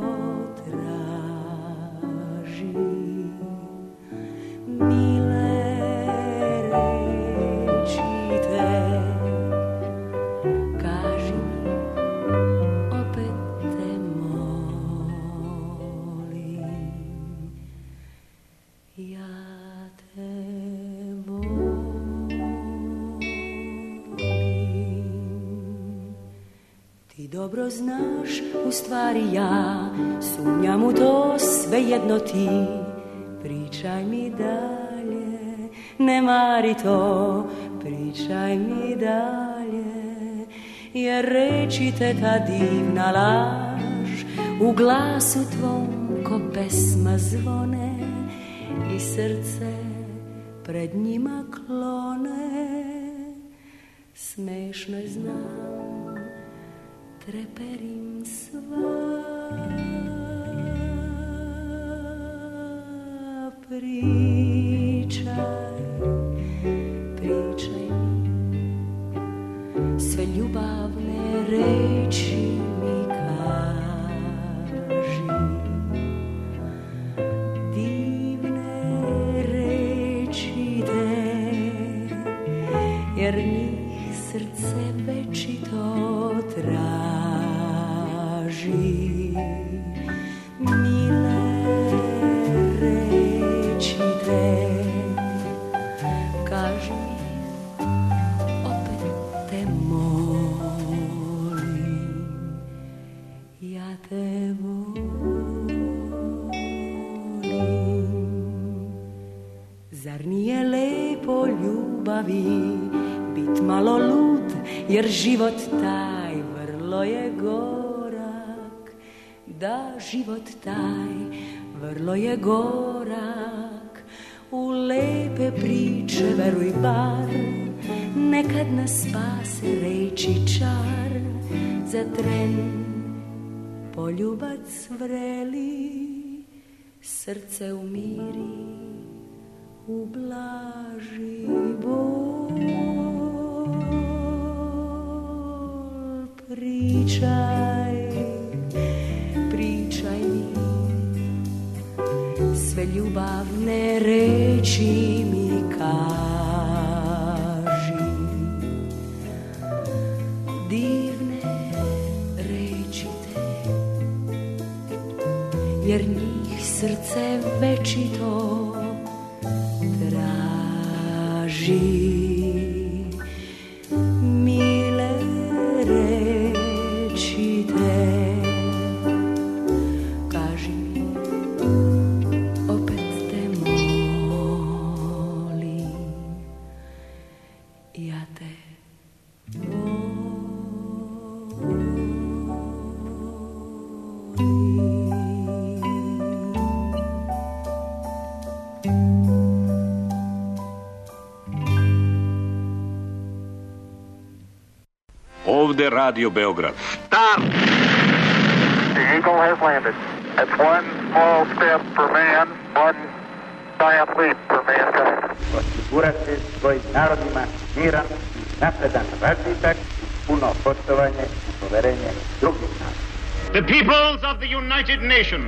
traži. Mile dobro znaš, u stvari ja sumnjam u to, svejedno ti pričaj mi dalje, ne mari to, pričaj mi dalje, jer reči te ta divna laž u glasu tvom ko pesma zvone i srce pred njima klone. Smešno je, znam, treperim sva. Pričaj, pričaj mi, sve ljubavne reči mi kaži, divne reči te, jer njih srce večito traži. Mile reči te, kaži mi, opet te molim, ja te volim. Zar nije lepo ljubavi bit malo lud, jer život taj vrlo je gorak, da život taj vrlo je gorak. U lepe priče veruj bar, nekad nas spase reči čar. Za tren poljubac vreli, srce umiri, ublaži bol. Pričaj, pričaj mi, sve ljubavne reči mi kaži, divne reči te, jer njih srce večito traži. Mile reči te, kaži mi, opet te molim, ja te Ovde Radio Beograd. Stop! The Eagle has landed. That's one small step for man, one giant leap for mankind. Osigurati svojim narodima miran, napredan razvitak, puno poštovanje i poverenje drugih naroda. The peoples of the United Nations,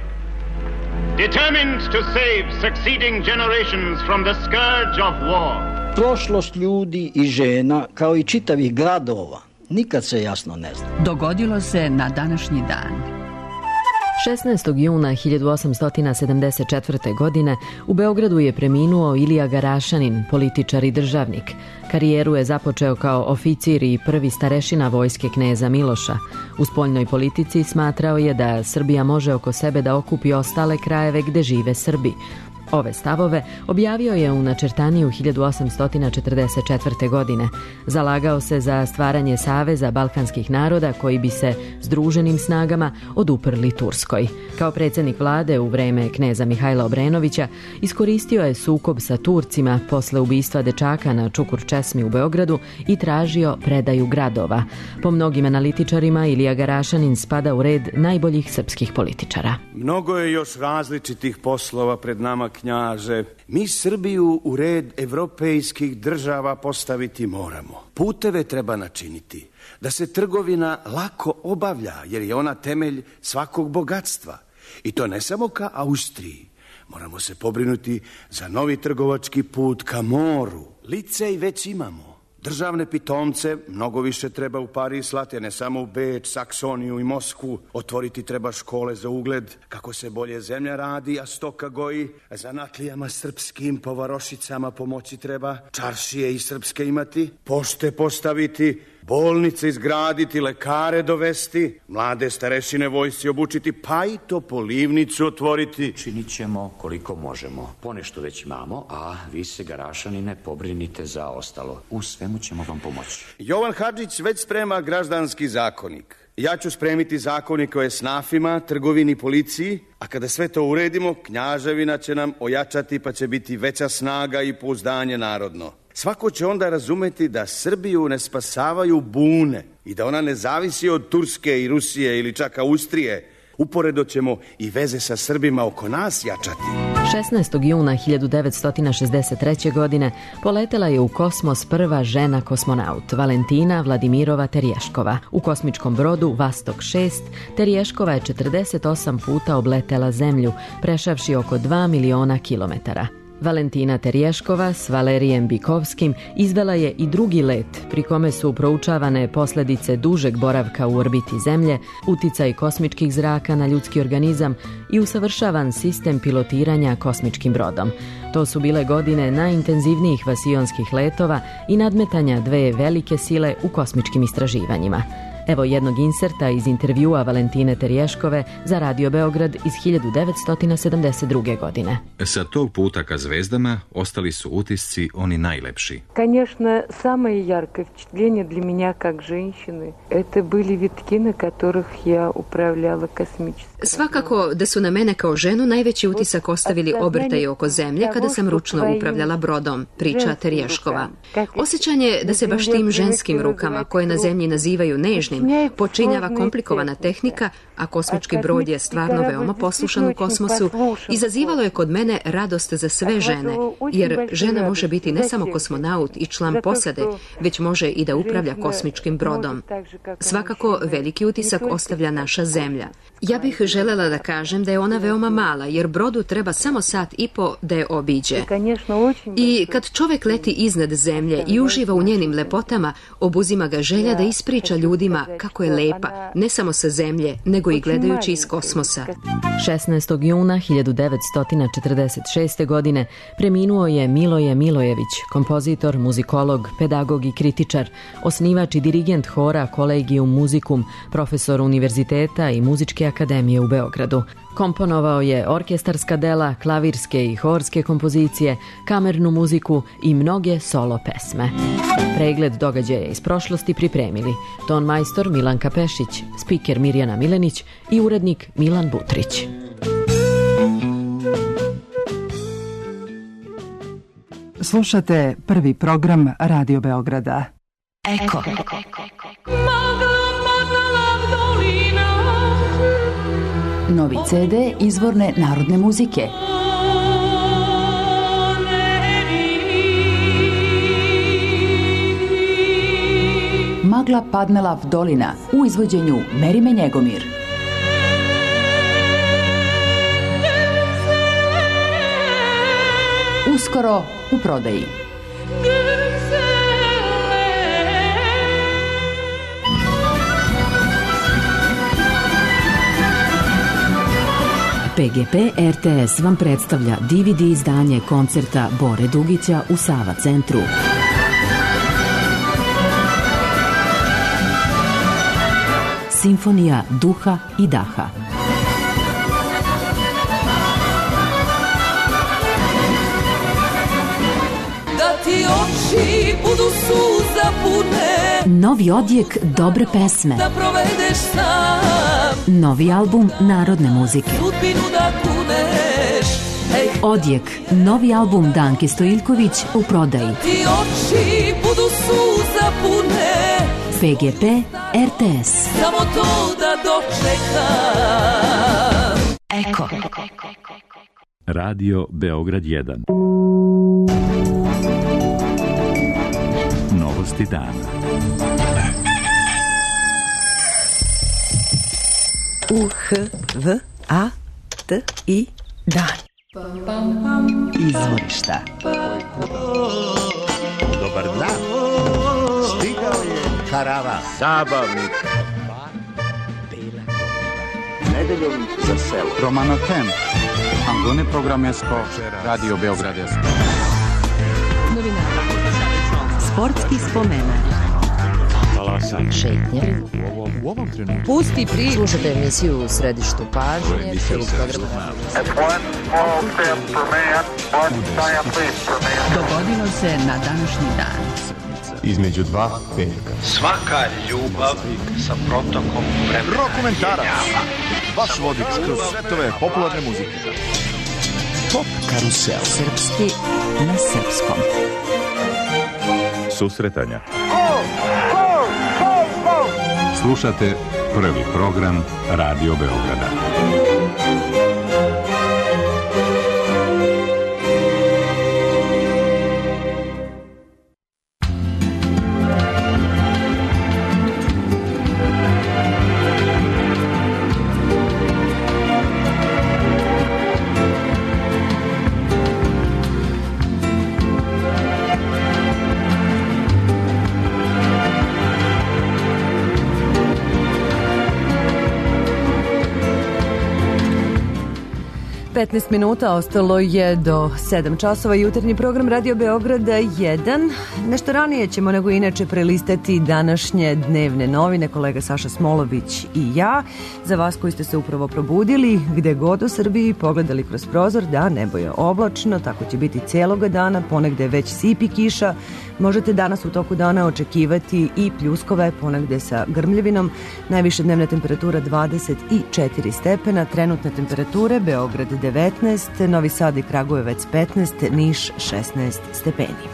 determined to save succeeding generations from the scourge of war. Prošlost ljudi i žena, kao i čitavih gradova, nikad se jasno ne zna. Dogodilo se na današnji dan. šesnaestog juna hiljadu osamsto sedamdeset četvrte. godine u Beogradu je preminuo Ilija Garašanin, političar i državnik. Karijeru je započeo kao oficir i prvi starešina vojske kneza Miloša. U spoljnoj politici smatrao je da Srbija može oko sebe da okupi ostale krajeve gde žive Srbi. Ove stavove objavio je u Načertaniju hiljadu osamsto četrdeset četvrte. godine. Zalagao se za stvaranje Saveza balkanskih naroda koji bi se združenim snagama oduprli Turskoj. Kao predsjednik vlade u vreme kneza Mihajla Obrenovića iskoristio je sukob sa Turcima posle ubistva dečaka na Čukur Česmi u Beogradu i tražio predaju gradova. Po mnogim analitičarima Ilija Garašanin spada u red najboljih srpskih političara. Mnogo je još različitih poslova pred nama, knjaže. Mi Srbiju u red evropejskih država postaviti moramo. Puteve treba načiniti, da se trgovina lako obavlja, jer je ona temelj svakog bogatstva. I to ne samo ka Austriji. Moramo se pobrinuti za novi trgovački put ka moru. Licej već imamo. Državne pitomce mnogo više treba u Pariz slati, ne samo u Beč, Saksoniju i Moskvu. Otvoriti treba škole za ugled, kako se bolje zemlja radi, a stoka goji. Zanatlijama srpskim po varošicama pomoći treba, čaršije i srpske imati, pošte postaviti, bolnice izgraditi, lekare dovesti, mlade starešine vojsci obučiti, pa i Topolivnicu otvoriti. Činit ćemo koliko možemo. Ponešto već imamo, a vi se, Garašani, ne pobrinite za ostalo. U svemu ćemo vam pomoći. Jovan Hadžić već sprema građanski zakonik. Ja ću spremiti zakonike o esnafima, trgovini, policiji, a kada sve to uredimo, knjaževina će nam ojačati pa će biti veća snaga i pouzdanje narodno. Svako će onda razumeti da Srbiju ne spasavaju bune i da ona ne zavisi od Turske i Rusije ili čak Austrije. Uporedo ćemo i veze sa Srbima oko nas jačati. šesnaestog juna hiljadu devetsto šezdeset treće. godine poletela je u kosmos prva žena kosmonaut, Valentina Vladimirova Terješkova. U kosmičkom brodu Vastok šest Terješkova je četrdeset osam puta obletela Zemlju, prešavši oko dva miliona kilometara. Valentina Terješkova s Valerijem Bikovskim izvela je i drugi let, pri kome su proučavane posledice dužeg boravka u orbiti Zemlje, uticaj kosmičkih zraka na ljudski organizam i usavršavan sistem pilotiranja kosmičkim brodom. To su bile godine najintenzivnijih vasionskih letova i nadmetanja dve velike sile u kosmičkim istraživanjima. Evo jednog inserta iz intervjua Valentine Terješkove za Radio Beograd iz hiljadu devetsto sedamdeset druge. godine. Sa tog puta ka zvezdama ostali su utisci oni najlepši. Конечно, самое яркое впечатление для меня как женщины это были витки, на которых я управляла космическим. Svakako da su na mene kao ženu najveći utisak ostavili obrtaji oko Zemlje kada sam ručno upravljala brodom, priča Terješkova. Osjećanje da se baš tim ženskim rukama, koje na Zemlji nazivaju nežnim, počinjava komplikovana tehnika, a kosmički brod je stvarno veoma poslušan u kosmosu, izazivalo je kod mene radost za sve žene, jer žena može biti ne samo kosmonaut i član posade, već može i da upravlja kosmičkim brodom. Svakako veliki utisak ostavlja naša Zemlja. Ja bih želela da kažem da je ona veoma mala, jer brodu treba samo sat i po da je obiđe. I kad čovek leti iznad Zemlje i uživa u njenim lepotama, obuzima ga želja da ispriča ljudima kako je lepa, ne samo sa Zemlje, nego i gledajući iz kosmosa. šesnaestog juna hiljadu devetsto četrdeset šeste. godine preminuo je Miloje Milojević, kompozitor, muzikolog, pedagog i kritičar, osnivač i dirigent hora Collegium Musicum, profesor univerziteta i muzičke akademije u Beogradu. Komponovao je orkestarska dela, klavirske i horske kompozicije, kamernu muziku i mnoge solo pesme. Pregled događaja iz prošlosti pripremili ton majstor Milanka Pešić, spiker Mirjana Milenić i urednik Milan Butrić. Slušate prvi program Radio Beograda. Eko. Novi ce de izvorne narodne muzike. Magla padnela v dolina u izvođenju Merime Njegomir. Uskoro u prodaji. P G P R T S vam predstavlja D V D izdanje koncerta Bore Dugića u Sava centru. Simfonija duha i daha. Da ti oči budu suza pune, novi odjek dobre pesme, da provedeš sam, novi album narodne muzike, sudbinu da kuneš. Ej, odjek, novi album Danke Stojiljković u prodaji. ti oči budu suza pune, P G P R T S. samo to da dočekam. Eko. Radio Beograd jedan. Novosti dana. U H V A T I dan. Izvorišta. Dobar dan. Stigao je karavan. Zabavnik. Nedeljom za selo. Romano Tem. Angone Programesko. Radio Beogradesko. Sportski spomena. Talasan. Šetnje. U ovom trenutku. Pusti priču. Slušajte emisiju u središtu pažnje. Dogodilo se na današnji dan. Između dva petka. Svaka ljubav sa protokom vremena. Rokomentarac. Vaš vodič kroz svetove popularne muzike. Pop karusel. Srpski na srpskom. Susretanja. Slušate prvi program Radio Beograda. petnaest minuta, ostalo je do sedam časova. Jutarnji program Radio Beograda jedan. Nešto ranije ćemo nego inače prelistati današnje dnevne novine, kolega Saša Smolović i ja. Za vas koji ste se upravo probudili, gde god u Srbiji, pogledali kroz prozor, da, nebo je oblačno, tako će biti cijeloga dana, ponegde već sipi kiša. Možete danas u toku dana očekivati i pljuskove, ponegde sa grmljevinom. Najviša dnevna temperatura dvadeset četiri stepena, trenutne temperature Beograd devetnaest, Novi Sad i Kragujevac petnaest, Niš šesnaest stepeni.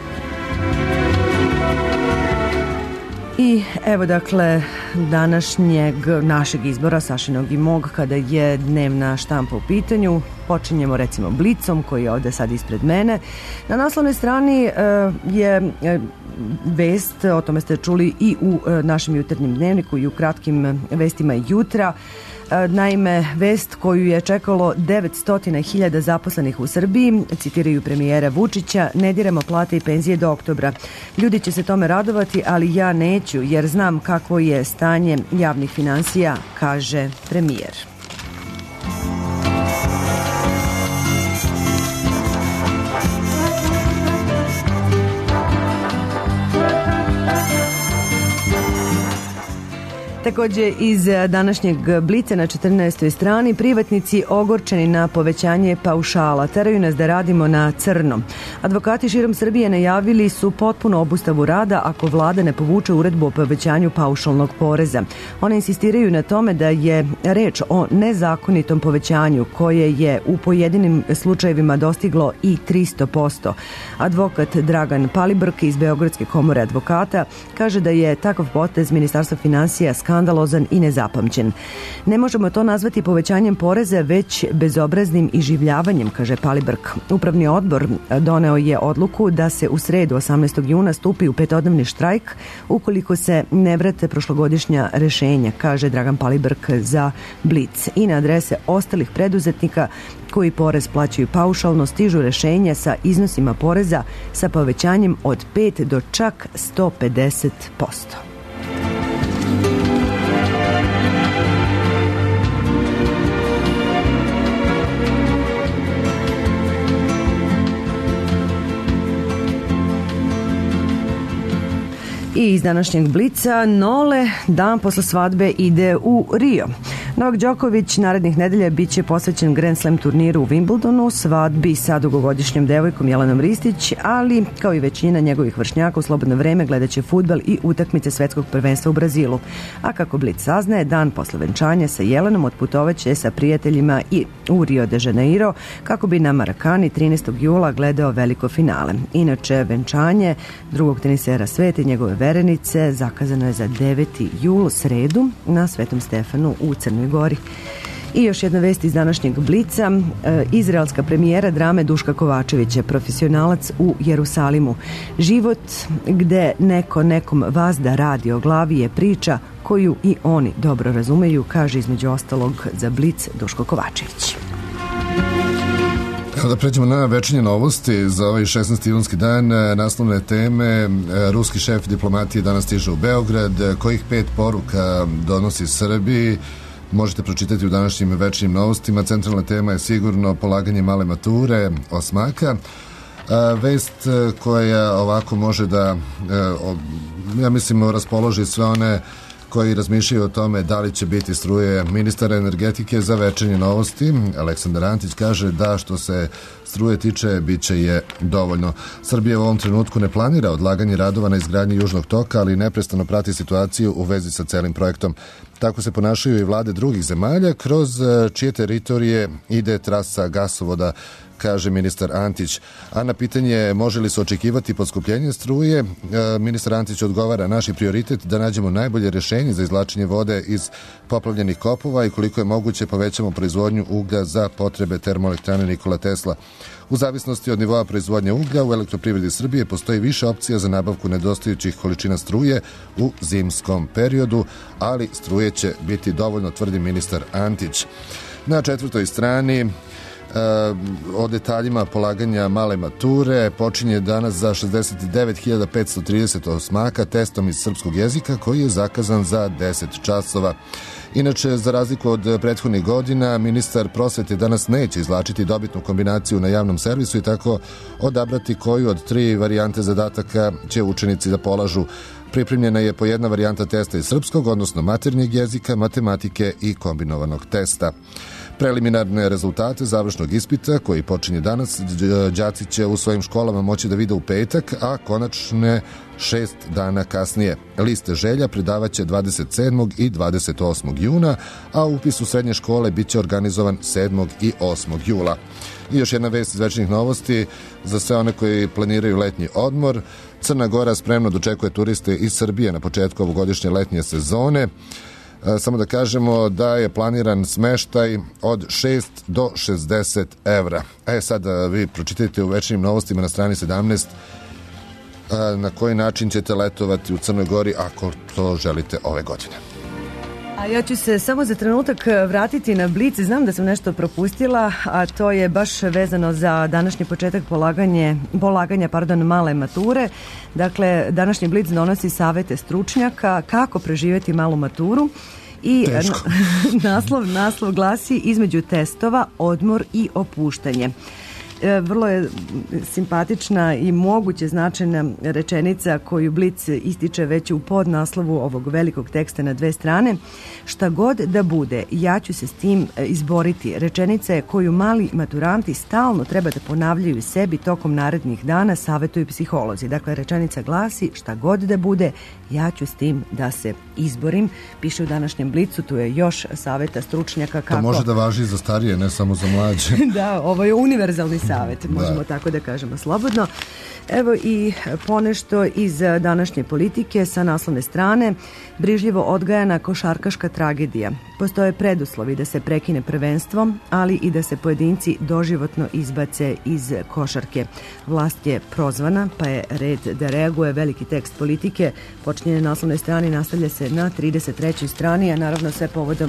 I evo dakle današnjeg našeg izbora, Sašinog i mog, kada je dnevna štampa u pitanju. Počinjemo recimo Blicom koji je ovde sad ispred mene. Na naslovnoj strani uh, je uh, vest, o tome ste čuli i u uh, našem jutarnjem dnevniku i u kratkim vestima jutra. Naime, vest koju je čekalo devetsto hiljada zaposlenih u Srbiji, citiraju premijera Vučića, ne diramo plate i penzije do oktobra. Ljudi će se tome radovati, ali ja neću, jer znam kakvo je stanje javnih finansija, kaže premijer. Takođe iz današnjeg Blica na četrnaestoj strani, privatnici ogorčeni na povećanje paušala, teraju nas da radimo na crno. Advokati širom Srbije najavili su potpuno obustavu rada ako vlada ne povuče uredbu o povećanju paušalnog poreza. Oni insistiraju na tome da je reč o nezakonitom povećanju koje je u pojedinim slučajevima dostiglo i tristo posto. Advokat Dragan Palibrk iz Beogradske komore advokata kaže da je takav potez Ministarstva finansija skandalozan i nezapamćen. Ne možemo to nazvati povećanjem poreza, već bezobraznim iživljavanjem, kaže Palibrk. Upravni odbor doneo je odluku da se u sredu osamnaestog juna stupi u petodnevni štrajk ukoliko se ne vrate prošlogodišnja rešenja, kaže Dragan Palibrk za Blic. I na adrese ostalih preduzetnika koji porez plaćaju paušalno stižu rešenja sa iznosima poreza sa povećanjem od pet do čak sto pedeset posto. I iz današnjeg Blica, Nole dan posle svadbe ide u Rio. Novak Đoković narednih nedelja biće posvećen Grand Slam turniru u Wimbledonu, svadbi sa dugogodišnjom devojkom Jelenom Ristić, ali kao i većina njegovih vršnjaka u slobodno vreme gledaće fudbal i utakmice svetskog prvenstva u Brazilu. A kako Blic saznaje, dan posle venčanja sa Jelenom otputovaće sa prijateljima i u Rio de Janeiro kako bi na Marakani trinaestog jula gledao veliko finale. Inače, venčanje drugog tenisera sveta i njegove verenice zakazano je za deveti jul, sredu, na Svetom Stefanu u Crnoj Gori. I još jedna vest iz današnjeg Blica. E, izraelska premijera drame Duška Kovačevića, profesionalac u Jerusalimu. Život gde neko nekom vazda radi o glavi je priča koju i oni dobro razumeju, kaže između ostalog za Blic Duško Kovačević. Evo da pređemo na večernje novosti za ovaj šesnaesti junski dan. Naslovne teme: ruski šef diplomatije danas stiže u Beograd. Kojih pet poruka donosi Srbiji? Možete pročitati u današnjim večernjim novostima. Centralna tema je sigurno polaganje male mature, osmaka. Vest koja ovako može da, ja mislim, raspoloži sve one koji razmišljaju o tome da li će biti struje. Ministar energetike za Večernje novosti Aleksandar Antić kaže da što se struje tiče, bit će je dovoljno. Srbija u ovom trenutku ne planira odlaganje radova na izgradnji Južnog toka, ali neprestano prati situaciju u vezi sa celim projektom. Tako se ponašaju i vlade drugih zemalja, kroz čije teritorije ide trasa gasovoda, kaže ministar Antić. A na pitanje može li se očekivati poskupljenje struje, ministar Antić odgovara: naš je prioritet da nađemo najbolje rješenje za izvlačenje vode iz poplavljenih kopova i koliko je moguće povećamo proizvodnju uglja za potrebe termoelektrane Nikola Tesla. U zavisnosti od nivoa proizvodnje uglja u Elektroprivredi Srbije postoji više opcija za nabavku nedostajućih količina struje u zimskom periodu, ali struje će biti dovoljno, tvrdi ministar Antić. Na četvrtoj strani o detaljima polaganja male mature počinje danas za šezdeset devet hiljada petsto trideset osmaka testom iz srpskog jezika koji je zakazan za deset časova. Inače, za razliku od prethodnih godina, ministar prosvete danas neće izvlačiti dobitnu kombinaciju na javnom servisu i tako odabrati koju od tri varijante zadataka će učenici da polažu. Pripremljena je po jedna varijanta testa iz srpskog, odnosno maternjeg jezika, matematike i kombinovanog testa. Preliminarne rezultate završnog ispita, koji počinje danas, đaci će u svojim školama moći da vide u petak, a konačne šest dana kasnije. Liste želja predavaće dvadeset sedmog i dvadeset osmog juna, a upis u srednje škole bit će organizovan sedmog i osmog jula. I još jedna vest iz Večernjih novosti za sve one koji planiraju letnji odmor. Crna Gora spremno dočekuje turiste iz Srbije na početku ovogodišnje letnje sezone. Samo da kažemo da je planiran smeštaj od šest do šezdeset evra. E sad vi pročitajte u Večernjim novostima na strani sedamnaest na koji način ćete letovati u Crnoj Gori ako to želite ove godine. A ja ću se samo za trenutak vratiti na Blic. Znam da sam nešto propustila, a to je baš vezano za današnji početak polaganje, polaganja pardon, male mature. Dakle, današnji Blic donosi savete stručnjaka kako preživjeti malu maturu. I naslov, naslov glasi: između testova, odmor i opuštanje. Vrlo je simpatična i moguće značajna rečenica koju Blic ističe već u podnaslovu ovog velikog teksta na dve strane. Šta god da bude, ja ću se s tim izboriti. Rečenica je koju mali maturanti stalno treba da ponavljaju sebi tokom narednih dana, savetuju psiholozi. Dakle, rečenica glasi: šta god da bude, ja ću s tim da se izborim. Piše u današnjem Blicu, tu je još saveta stručnjaka kako... To može da važi za starije, ne samo za mlađe. Da, ovo je univerzalni savjet, možemo da. tako da kažemo slobodno. Evo i ponešto iz današnje politike sa naslovne strane: brižljivo odgajana košarkaška tragedija. Postoje preduslovi da se prekine prvenstvo, ali i da se pojedinci doživotno izbace iz košarke. Vlast je prozvana, pa je red da reaguje. Veliki tekst politike počinje na naslovnoj strani, nastavlja se na trideset trećoj strani, a naravno sve povodom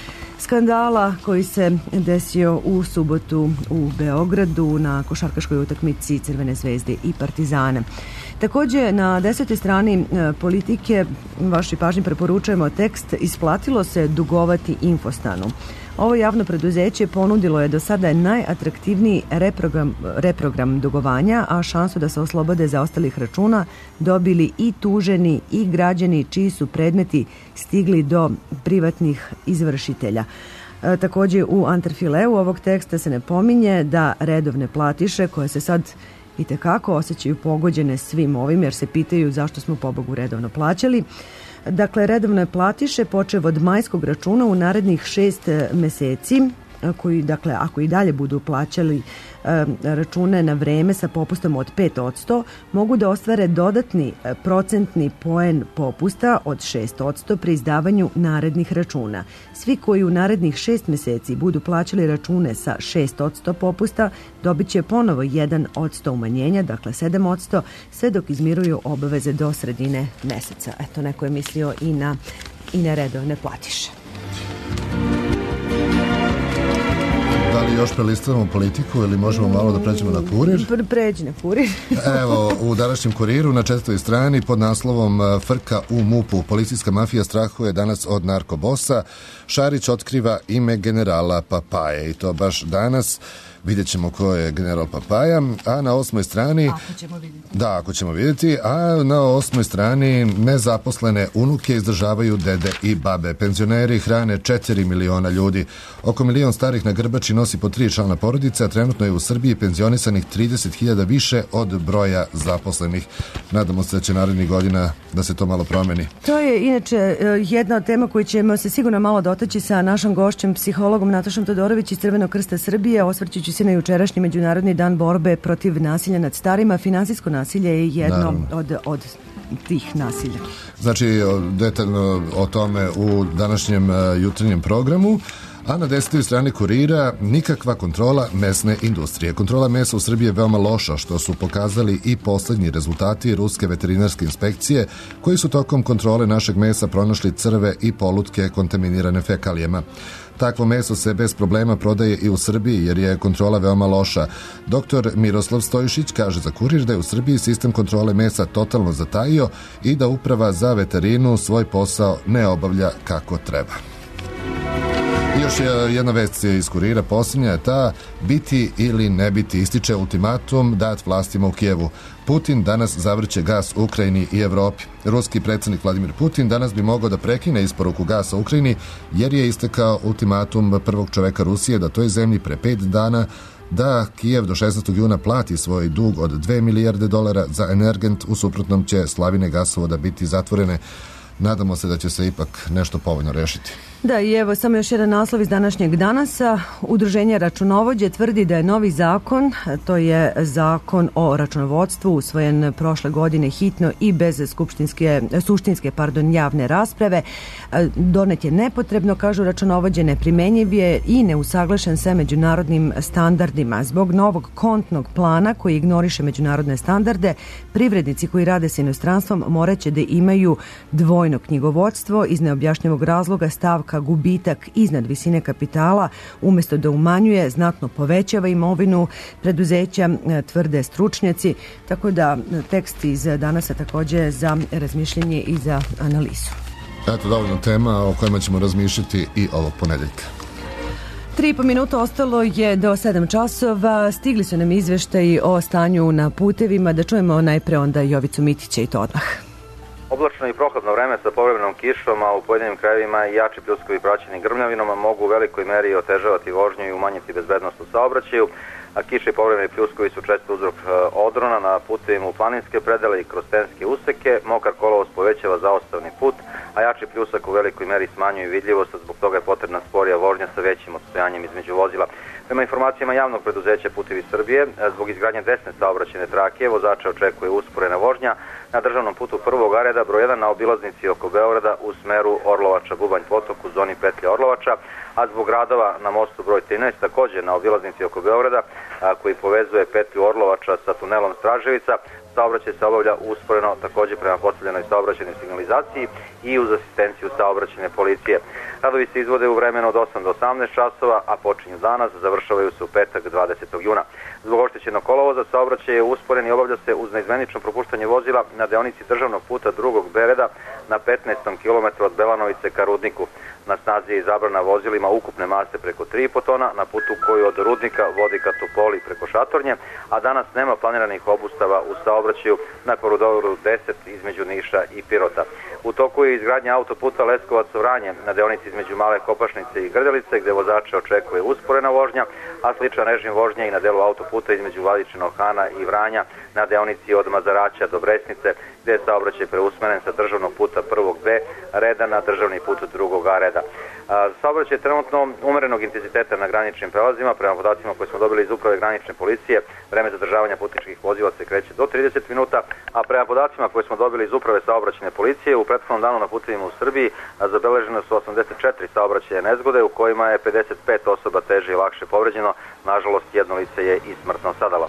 skandala koji se desio u subotu u Beogradu na košarkaškoj utakmici Crvene zvezde i Partizana. Također na desetoj strani politike vašoj pažnji preporučujemo tekst: isplatilo se dugovati Infostanu. Ovo javno preduzeće ponudilo je do sada najatraktivniji reprogram, reprogram dugovanja, a šansu da se oslobode zaostalih računa dobili i tuženi i građani čiji su predmeti stigli do privatnih izvršitelja. E, također u antrefileu ovog teksta se ne pominje da redovne platiše, koje se sad i tekako osjećaju pogođene svim ovim, jer se pitaju zašto smo pobogu redovno plaćali. Dakle, redovne platiše počev od majskog računa u narednih šest meseci, koji, dakle, ako i dalje budu plaćali e, račune na vreme sa popustom od pet posto, mogu da ostvare dodatni e, procentni poen popusta od šest posto pri izdavanju narednih računa. Svi koji u narednih šest meseci budu plaćali račune sa šest posto popusta dobit će ponovo jedan posto umanjenja, dakle sedam posto, sve dok izmiruju obaveze do sredine meseca. Eto, neko je mislio i na, i na redovne platiše. Da li još prelistavamo politiku ili možemo malo da pređemo na kurir? Pre, pređi na kurir. Evo, u današnjem kuriru na četvrtoj strani pod naslovom Frka u MUP-u. Policijska mafija strahuje danas od narkobosa. Šarić otkriva ime generala Papaje i to baš danas. vidjet ćemo ko je general Papaja, a na osmoj strani... Ako ćemo vidjeti. Da, ako ćemo vidjeti, a na osmoj strani nezaposlene unuke izdržavaju dede i babe. Penzioneri hrane četiri miliona ljudi. Oko milion starih na grbači nosi po tri člana porodice, a trenutno je u Srbiji penzionisanih trideset hiljada više od broja zaposlenih. Nadamo se da će narednih godina da se to malo promeni. To je inače jedna od tema koju ćemo se sigurno malo dotaći sa našom gošćem, psihologom Natašom Todorović iz Crvenog krsta Srbije, osvrćući se na jučerašnji Međunarodni dan borbe protiv nasilja nad starima. Finansijsko nasilje je jedno od, od tih nasilja. Znači, detaljno o tome u današnjem uh, jutarnjem programu. A na desetoj strani Kurira nikakva kontrola mesne industrije. Kontrola mesa u Srbiji je veoma loša, što su pokazali i poslednji rezultati Ruske veterinarske inspekcije, koji su tokom kontrole našeg mesa pronašli crve i polutke kontaminirane fekalijama. Takvo meso se bez problema prodaje i u Srbiji, jer je kontrola veoma loša. Doktor Miroslav Stojišić kaže za Kurir da je u Srbiji sistem kontrole mesa totalno zatajio i da Uprava za veterinu svoj posao ne obavlja kako treba. I još jedna vest iz Kurira, posljednja je ta: biti ili ne biti, ističe ultimatum dat vlastima u Kijevu. Putin danas zavrće gas Ukrajini i Evropi. Ruski predsjednik Vladimir Putin danas bi mogao da prekine isporuku gasa Ukrajini, jer je istekao ultimatum prvog čoveka Rusije da toj zemlji pre pet dana da Kijev do šesnaestog juna plati svoj dug od dve milijarde dolara za energent, u suprotnom će slavine gasovoda biti zatvorene. Nadamo se da će se ipak nešto povoljno rešiti. Da, i evo samo još jedan naslov iz današnjeg danasa. Udruženje računovođe tvrdi da je novi zakon, to je zakon o računovodstvu, usvojen prošle godine hitno i bez skupštinske, suštinske pardon, javne rasprave. Donet je nepotrebno, kažu računovođe, neprimenjiv je i neusaglašen sa međunarodnim standardima. Zbog novog kontnog plana koji ignoriše međunarodne standarde, privrednici koji rade sa inostranstvom moraće da imaju dvojno knjigovodstvo. Iz neobjašnjivog razloga stavka gubitak iznad visine kapitala umjesto da umanjuje, znatno povećava imovinu preduzeća, tvrde stručnjaci, tako da tekst iz danasa također za razmišljanje i za analizu. Eto, dovoljno tema o kojima ćemo razmišljati i ovog ponedeljka. Tri i po minuta ostalo je do sedam časova. Stigli su nam izveštaji o stanju na putevima. Da čujemo najpre onda Jovicu Mitića i to odmah. Oblačno i prohladno vreme sa povremenom kišom, a u pojedinim krajevima i jači pljuskovi praćeni grmljavinom mogu u velikoj meri otežavati vožnju i umanjiti bezbednost u saobraćaju. A kiše i povremeni pljuskovi su često uzrok odrona na putevima u planinske predele i kroz stenske useke. Mokar kolovoz povećava zaostavni put, a jači pljusak u velikoj meri smanjuje vidljivost, a zbog toga je potrebna sporija vožnja sa većim odstojanjem između vozila. Prema informacijama javnog preduzeća Putevi Srbije, zbog izgradnje desne saobraćajne trake, vozača očekuje usporena vožnja na državnom putu prvog reda broj jedan na obilaznici oko Beograda u smeru Orlovača-Bubanj Potok u zoni petlje Orlovača, a zbog radova na mostu broj trinaest također na obilaznici oko Beograda a, koji povezuje petlju Orlovača sa tunelom Straževica, saobraćaj se obavlja usporeno također prema postavljenoj saobraćajnoj signalizaciji i uz asistenciju saobraćajne policije. Radovi se izvode u vremenu od osam do osamnaest časova, a počinju danas, završavaju se u petak dvadesetog juna. Zbog oštećenog kolovoza saobraćaj je usporen i obavlja se uz neizmenično propuštanje vozila na deonici državnog puta drugog bereda na petnaestom kilometru od Belanovice ka Rudniku. Na snazi je zabrana vozilima ukupne mase preko tri i po tona na putu koji od Rudnika vodi ka Topoli preko Šatornje, a danas nema planiranih obustava u saobraćaju na koridoru deset između Niša i Pirota. U toku je izgradnja autoputa Leskovac-Vranje na deonici između Male Kopašnice i Grdelice, gde vozače očekuje usporena vožnja, a sličan režim vožnje i na delu autoputa između Vladičinog Hana i Vranja na deonici od Mazaraća do Bresnice, gde je saobraćaj preusmeren sa državnog puta prvog B reda na državni put drugog A reda. Saobraćaj je trenutno umerenog intenziteta na graničnim prelazima. Prema podacima koje smo dobili iz Uprave granične policije, vreme zadržavanja putničkih vozila se kreće do trideset minuta, a prema podacima koje smo dobili iz Uprave saobraćajne policije, u prethodnom danu na putevima u Srbiji zabeležene su osamdeset četiri saobraćaje nezgode, u kojima je pedeset pet osoba teže i lakše povređeno. Nažalost, jedno lice je i smrtno stradalo.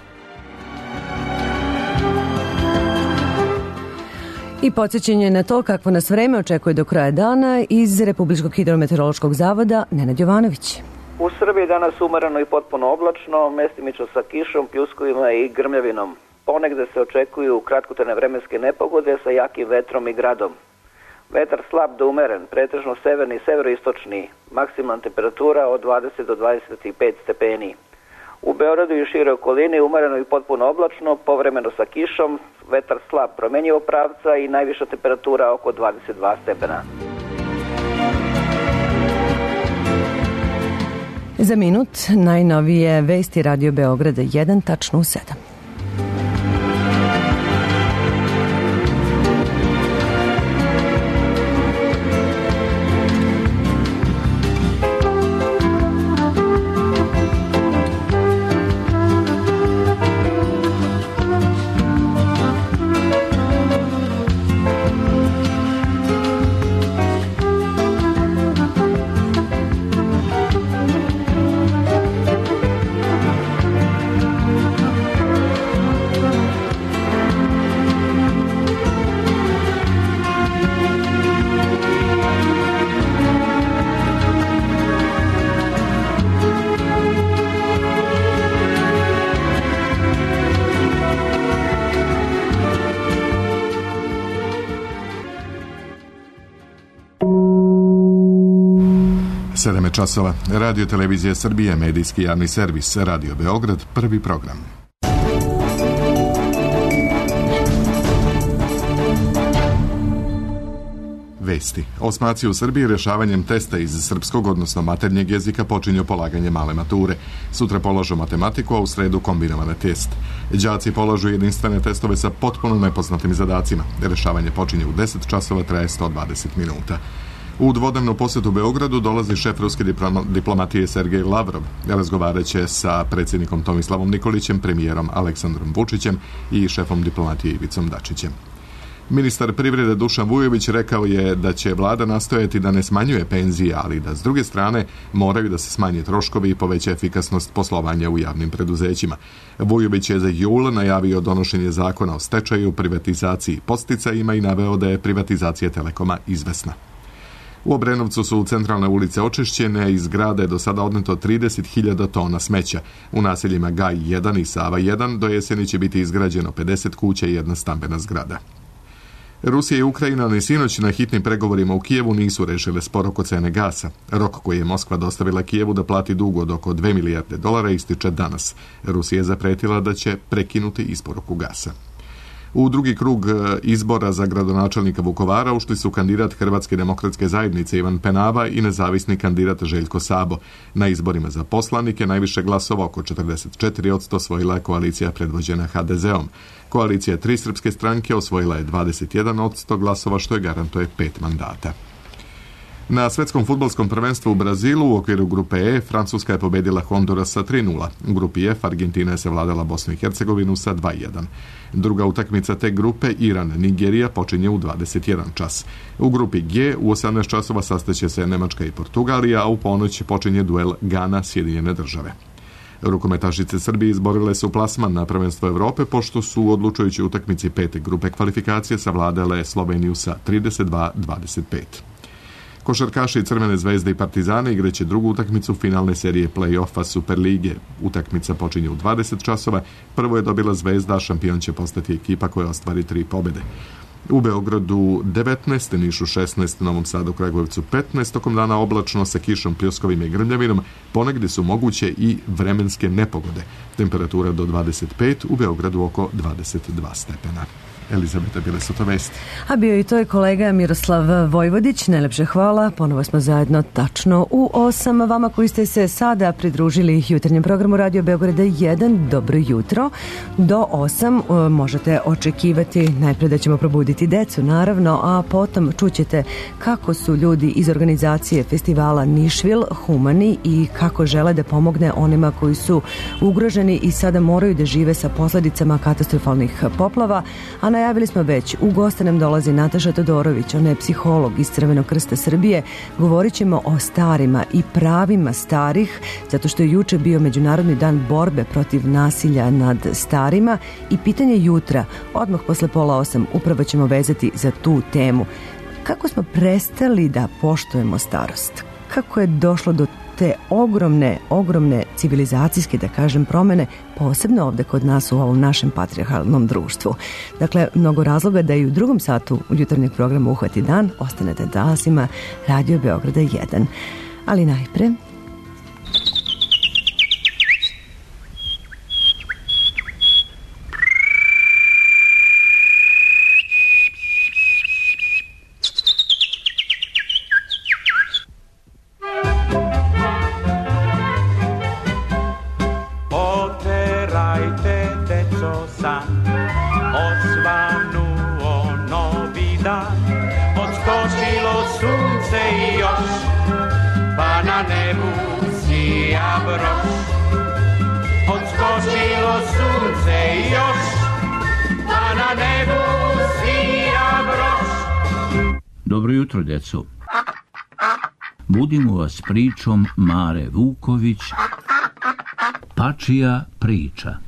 I podsjećanje na to kakvo nas vreme očekuje do kraja dana iz Republičkog hidrometeorološkog zavoda Nenad Jovanović. U Srbiji danas umereno i potpuno oblačno, mestimično sa kišom, pljuskovima i grmljavinom. Ponegde se očekuju kratkotrajne vremenske nepogode sa jakim vetrom i gradom. Vetar slab do umeren, pretežno severni i severoistočni, maksimalna temperatura od dvadeset do dvadeset pet stepeni. U Beogradu i šire okolini umereno i potpuno oblačno, povremeno sa kišom, vetar slab promenjivo pravca i najviša temperatura oko dvadeset dva stepena. Za minut najnovije vesti Radio Beograda jedan, tačno u sedam. sedam je časova. Radio Televizija Srbije, medijski javni servis, Radio Beograd, prvi program. Vesti. Osmaci u Srbiji rješavanjem testa iz srpskog, odnosno maternjeg jezika, počinju polaganje male mature. Sutra polažu matematiku, a u sredu kombinovane test. Đaci polažu jedinstvene testove sa potpuno nepoznatim zadacima. Rješavanje počinje u deset časova, traje sto dvadeset minuta. U dvodnevnu posjetu Beogradu dolazi šef ruske diplomatije Sergej Lavrov. Razgovarat će sa predsjednikom Tomislavom Nikolićem, premijerom Aleksandrom Vučićem i šefom diplomatije Ivicom Dačićem. Ministar privrede Dušan Vujović rekao je da će vlada nastojati da ne smanjuje penzije, ali da s druge strane moraju da se smanje troškovi i poveća efikasnost poslovanja u javnim preduzećima. Vujović je za jul najavio donošenje zakona o stečaju, privatizaciji i podsticajima i naveo da je privatizacija Telekoma izvesna. U Obrenovcu su centralne ulice očišćene, iz grada je do sada odneto trideset hiljada tona smeća. U naseljima Gaj jedan i Sava jedan do jeseni će biti izgrađeno pedeset kuća i jedna stambena zgrada. Rusija i Ukrajina ni sinoć na hitnim pregovorima u Kijevu nisu rešile spor oko cene gasa. Rok koji je Moskva dostavila Kijevu da plati dug od oko dve milijarde dolara ističe danas. Rusija je zapretila da će prekinuti isporuku gasa. U drugi krug izbora za gradonačelnika Vukovara ušli su kandidat Hrvatske demokratske zajednice Ivan Penava i nezavisni kandidat Željko Sabo. Na izborima za poslanike najviše glasova, oko četrdeset četiri posto, osvojila je koalicija predvođena ha de zeom. Koalicija Tri srpske stranke osvojila je dvadeset jedan posto glasova, što je garantuje pet mandata. Na svetskom fudbalskom prvenstvu u Brazilu u okviru grupe E, Francuska je pobedila Honduras sa tri nula. U grupi F Argentina je savladala Bosnu i Hercegovinu sa dva jedan. Druga utakmica te grupe, Iran-Nigerija, počinje u dvadeset jedan čas. U grupi G u osamnaest časova sastaće se Nemačka i Portugalija, a u ponoć počinje duel Gana-Sjedinjene države. Rukometašice Srbije izborile su plasman na prvenstvo Evrope, pošto su u odlučujućoj utakmici pete grupe kvalifikacije savladale Sloveniju sa trideset dva dvadeset pet. Košarkaši Crvene zvezde i Partizana igraće drugu utakmicu finalne serije play-offa Superlige. Utakmica počinje u dvadeset časova. Prvo je dobila Zvezda, a šampion će postati ekipa koja ostvari tri pobjede. U Beogradu devetnaest, Nišu šesnaest, Novom Sadu, Kragujevcu petnaest, tokom dana oblačno sa kišom, pljuskovima i grmljavinom, ponegdje su moguće i vremenske nepogode. Temperatura do dvadeset pet, u Beogradu oko dvadeset dva stepena. Elizabeta, bile su to vesti. A bio i to je kolega Miroslav Vojvodić. Najlepše hvala. Ponovo smo zajedno tačno u osam. Vama koji ste se sada pridružili jutarnjem programu Radio Beograda jedan, dobro jutro. Do osam možete očekivati najprej da ćemo probuditi decu, naravno, a potom čućete kako su ljudi iz organizacije festivala Nišvil humani i kako žele da pomogne onima koji su ugroženi i sada moraju da žive sa posljedicama katastrofalnih poplava, a najavili smo već, u goste nam dolazi Nataša Todorović, ona je psiholog iz Crvenog krsta Srbije. Govorit ćemo o starima i pravima starih, zato što je juče bio Međunarodni dan borbe protiv nasilja nad starima i pitanje jutra, odmah posle pola osam, upravo ćemo vezati za tu temu. Kako smo prestali da poštujemo starost? Kako je došlo do te ogromne, ogromne civilizacijske, da kažem, promjene, posebno ovdje kod nas u ovom našem patrijarhalnom društvu. Dakle, mnogo razloga da i u drugom satu jutarnjeg programa Uhvati dan ostanete na talasima Radio Beograda jedan. Ali najpre odskočilo sunce i još, pa na nebu sija broš. Odskočilo sunce i još, pa na nebu sija broš. Dobro jutro, djeco. Budimo vas pričom Mare Vuković, Pačija priča.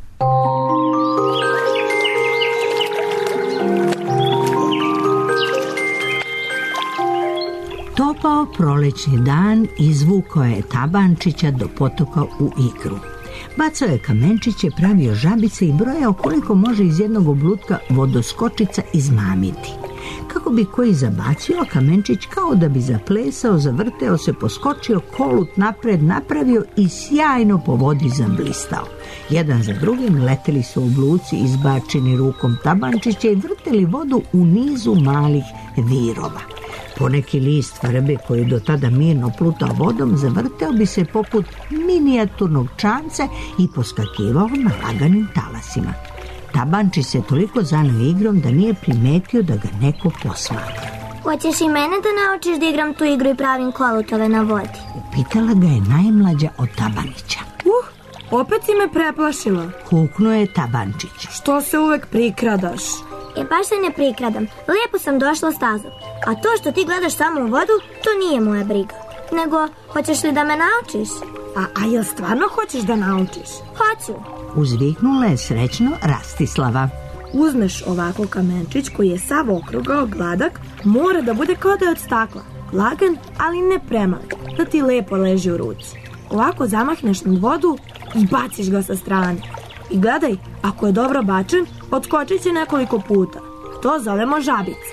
Topao prolećni dan izvukao je Tabančića do potoka u igru. Bacao je kamenčiće, pravio žabice i brojao koliko može iz jednog oblutka vodoskočica izmamiti. Kako bi koji zabacio, kamenčić kao da bi zaplesao, zavrteo se, poskočio, kolut napred napravio i sjajno po vodi zablistao. Jedan za drugim leteli su obluci izbačeni rukom Tabančića i vrteli vodu u nizu malih virova. Poneki list vrbe koji do tada mirno plutao vodom zavrteo bi se poput minijaturnog čamca i poskakivao na laganim talasima. Tabančić se toliko zanio igrom da nije primetio da ga neko posmatra. Hoćeš i mene da naučiš da igram tu igru i pravim kolutove na vodi? Upitala ga je najmlađa od Tabanića. Uh, opet si me preplašila. Huknuo je Tabančić. Što se uvek prikradaš? E, baš se ne prikradam. Lijepo sam došla stazom. A to što ti gledaš samo u vodu, to nije moja briga. Nego, hoćeš li da me naučiš? A, a jel stvarno hoćeš da naučiš? Hoću. Uzviknula je srećno Rastislava. Uzmeš ovako kamenčić koji je sav okrugao, gladak, mora da bude kao da je od stakla. Lagan, ali ne premali, da ti lepo leži u ruci. Ovako zamahneš nad vodu i baciš ga sa strane. I gledaj, ako je dobro bačen, odskočit će nekoliko puta. To zovemo žabice.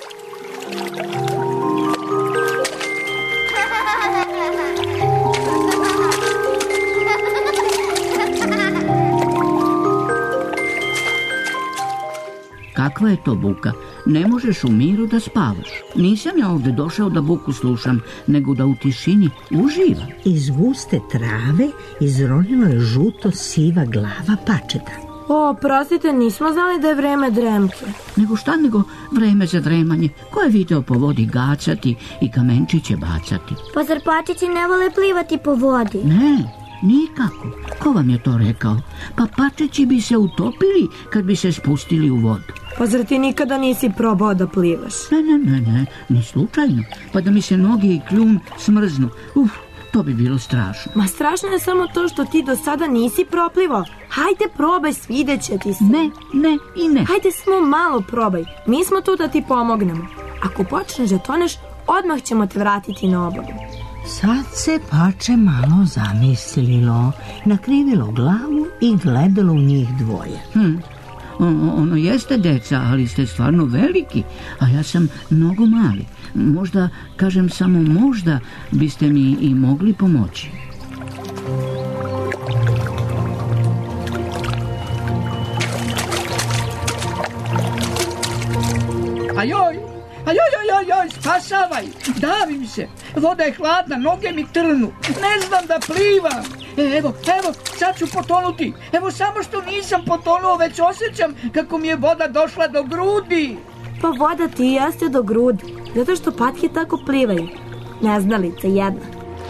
Kakva je to buka? Ne možeš u miru da spavaš. Nisam ja ovdje došao da buku slušam, nego da u tišini uživam. Iz guste trave izronilo je žuto siva glava pačeta. O, prostite, nismo znali da je vreme dremke. Nego šta nego vreme za dremanje? Ko je video po vodi gacati i kamenčiće bacati? Pa zar pačići ne vole plivati po vodi? Ne, nikako. Ko vam je to rekao? Pa pačići bi se utopili kad bi se spustili u vodu. Pa zar ti nikada nisi probao da plivaš? Ne, ne, ne, ne, ni slučajno. Pa da mi se noge i kljun smrznu. Uf, to bi bilo strašno. Ma strašno je samo to što ti do sada nisi proplivao. Hajde probaj, svidjet će ti se. Ne, ne i ne. Hajde samo malo probaj. Mi smo tu da ti pomognemo. Ako počneš da toneš, odmah ćemo te vratiti na obalu. Sad se pače malo zamislilo, nakrivilo glavu i gledalo u njih dvoje. Hm. Ono jeste deca, ali ste stvarno veliki, a ja sam mnogo mali. Možda, kažem samo možda, biste mi i mogli pomoći. Ajoj, ajoj, ajoj, ajoj, spasavaj, davim se. Voda je hladna, noge mi trnu, ne znam da plivam. E, evo, evo, sad ću potonuti. Evo, samo što nisam potonuo, već osjećam kako mi je voda došla do grudi. Pa voda ti jeste do grudi, zato što patke tako plivaju. Neznalica jedna.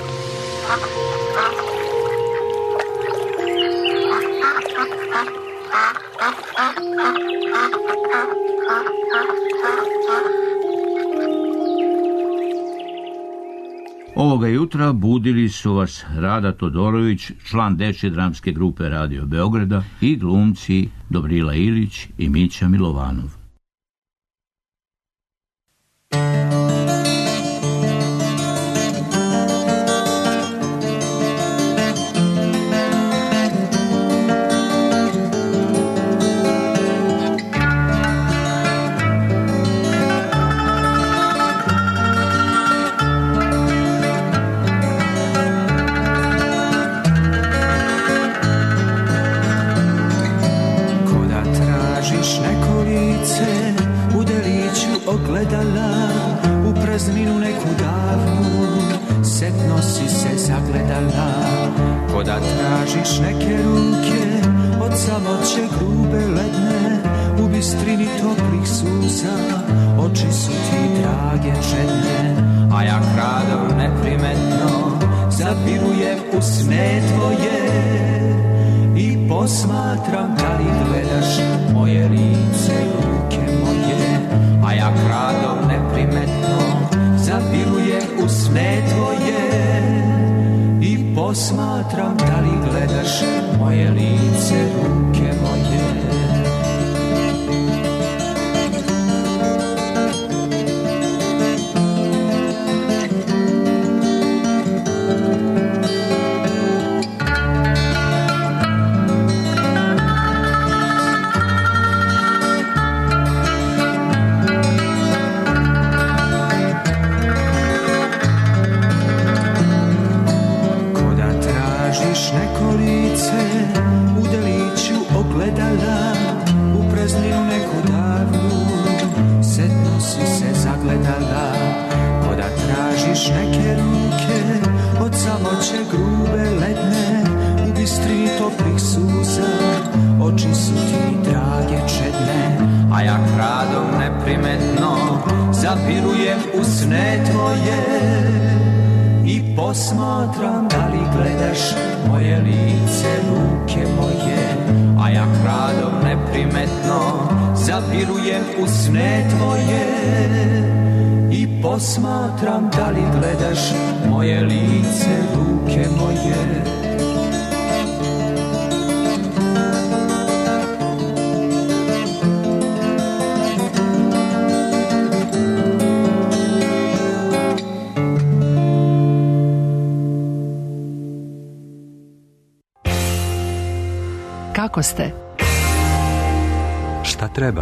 Ovoga jutra budili su vas Rada Todorović, član dečje dramske grupe Radio Beograda, i glumci Dobrila Ilić i Mića Milovanov. Ogledala u prazninu neku davnu, setno si se zagledala, ko da tražiš neke ruke od samoće grube ledne, u bistrini toplih suza, oči su ti drage drage čedne, a ja kradom neprimetno zapirujem u sne tvoje i posmatram da li gledaš moje lice, ruke moje, a ja kradom neprimetno zapirujem u sne tvoje i posmatram da li gledaš moje lice, ruke moje. Zapirujem u sne tvoje i posmatram da li gledaš moje lice, ruke moje, a ja kradom neprimetno zapirujem u sne tvoje i posmatram da li gledaš moje lice, ruke moje. Kako ste? Šta treba?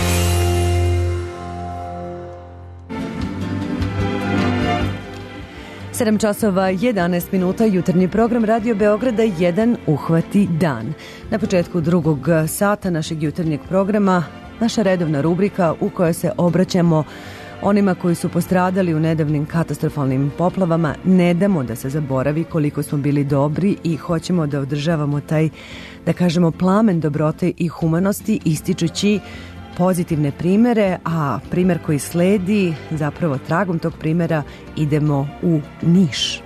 sedam časova jedanaest minuta, jutarnji program Radio Beograda jedan uhvati dan. Na početku drugog sata našeg jutarnjeg programa naša redovna rubrika u kojoj se obraćamo onima koji su postradali u nedavnim katastrofalnim poplavama. Ne damo da se zaboravi koliko smo bili dobri i hoćemo da održavamo taj, da kažemo, plamen dobrote i humanosti, ističući pozitivne primere, a primer koji sledi, zapravo tragom tog primera, idemo u Niš.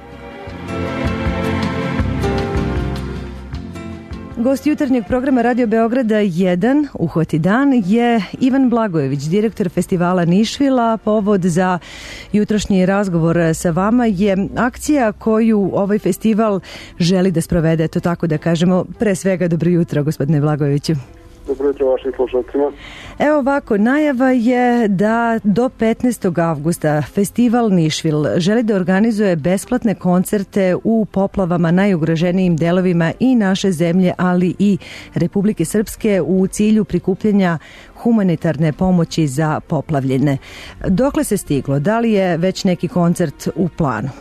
Gost jutarnjeg programa Radio Beograda jedan, uhvati dan, je Ivan Blagojević, direktor festivala Nišvila. Povod za jutrošnji razgovor sa vama je akcija koju ovaj festival želi da sprovede, to tako da kažemo. Pre svega, dobro jutro, gospodine Blagojeviću. Dobro jutro vašim slušalcima. Evo ovako, najava je da do petnaestog avgusta festival Nišvil želi da organizuje besplatne koncerte u poplavama najugroženijim delovima i naše zemlje, ali i Republike Srpske u cilju prikupljanja humanitarne pomoći za poplavljene. Dokle se stiglo? Da li je već neki koncert u planu?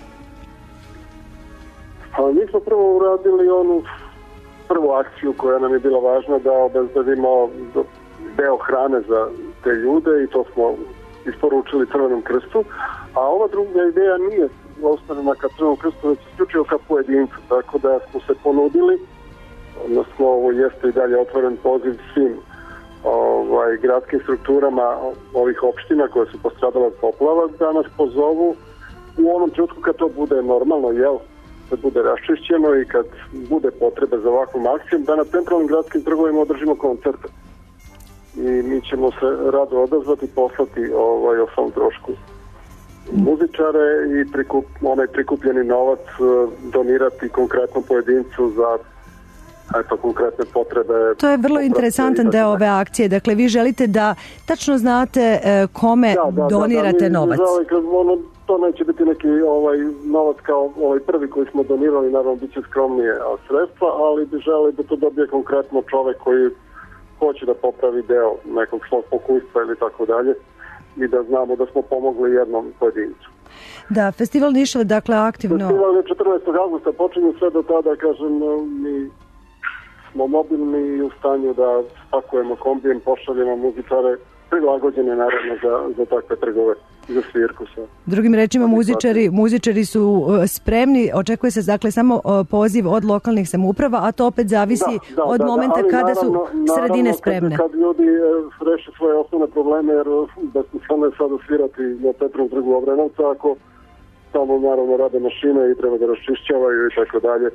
A mi smo prvo uradili onu prvu akciju koja nam je bila važna, da obezbedimo deo hrane za te ljude, i to smo isporučili Crvenom krstu, a ova druga ideja nije ostvarena ka Crvenom krstu, već isključivo ka pojedincu, tako da smo se ponudili, odnosno ovo jeste i dalje otvoren poziv svim ovaj, gradskim strukturama ovih opština koje su postradale od poplava, da nas pozovu u onom trenutku kad to bude normalno, jel? Da bude raščišćeno i kad bude potrebe za ovakvom akcijom, da na centralnim gradskim trgovima održimo koncerte. I mi ćemo se rado odazvati, poslati ovaj, o svom trošku muzičare i prikup, onaj prikupljeni novac donirati konkretnom pojedincu za eto, konkretne potrebe. To je vrlo interesantan deo ove akcije. Dakle, vi želite da tačno znate kome da, da, donirate da, da, novac. Da, ono, to neće biti neki ovaj novac kao ovaj prvi koji smo donirali, naravno bit će skromnije sredstva, ali bi želi da to dobije konkretno čovek koji hoće da popravi deo nekog svog pokustva ili tako dalje, i da znamo da smo pomogli jednom pojedincu. Da, festival Nišvil, dakle, aktivno... Festival je četrnaestog avgusta, počinje sve do tada, kažem, mi smo mobilni i u stanju da spakujemo kombijem, pošaljemo muzičare, prilagođene naravno za, za takve trgove. za svirku sve. Drugim rečima, muzičari, muzičari su spremni, očekuje se dakle samo poziv od lokalnih samouprava, a to opet zavisi da, da, od da, momenta da, kada su naravno, sredine spremne. Kad, kad ljudi reše svoje osnovne probleme, jer besmisleno je sada svirati na Petrovom trgu Obrenovca, ako tamo naravno rade mašine i treba da raščišćavaju i tako dalje.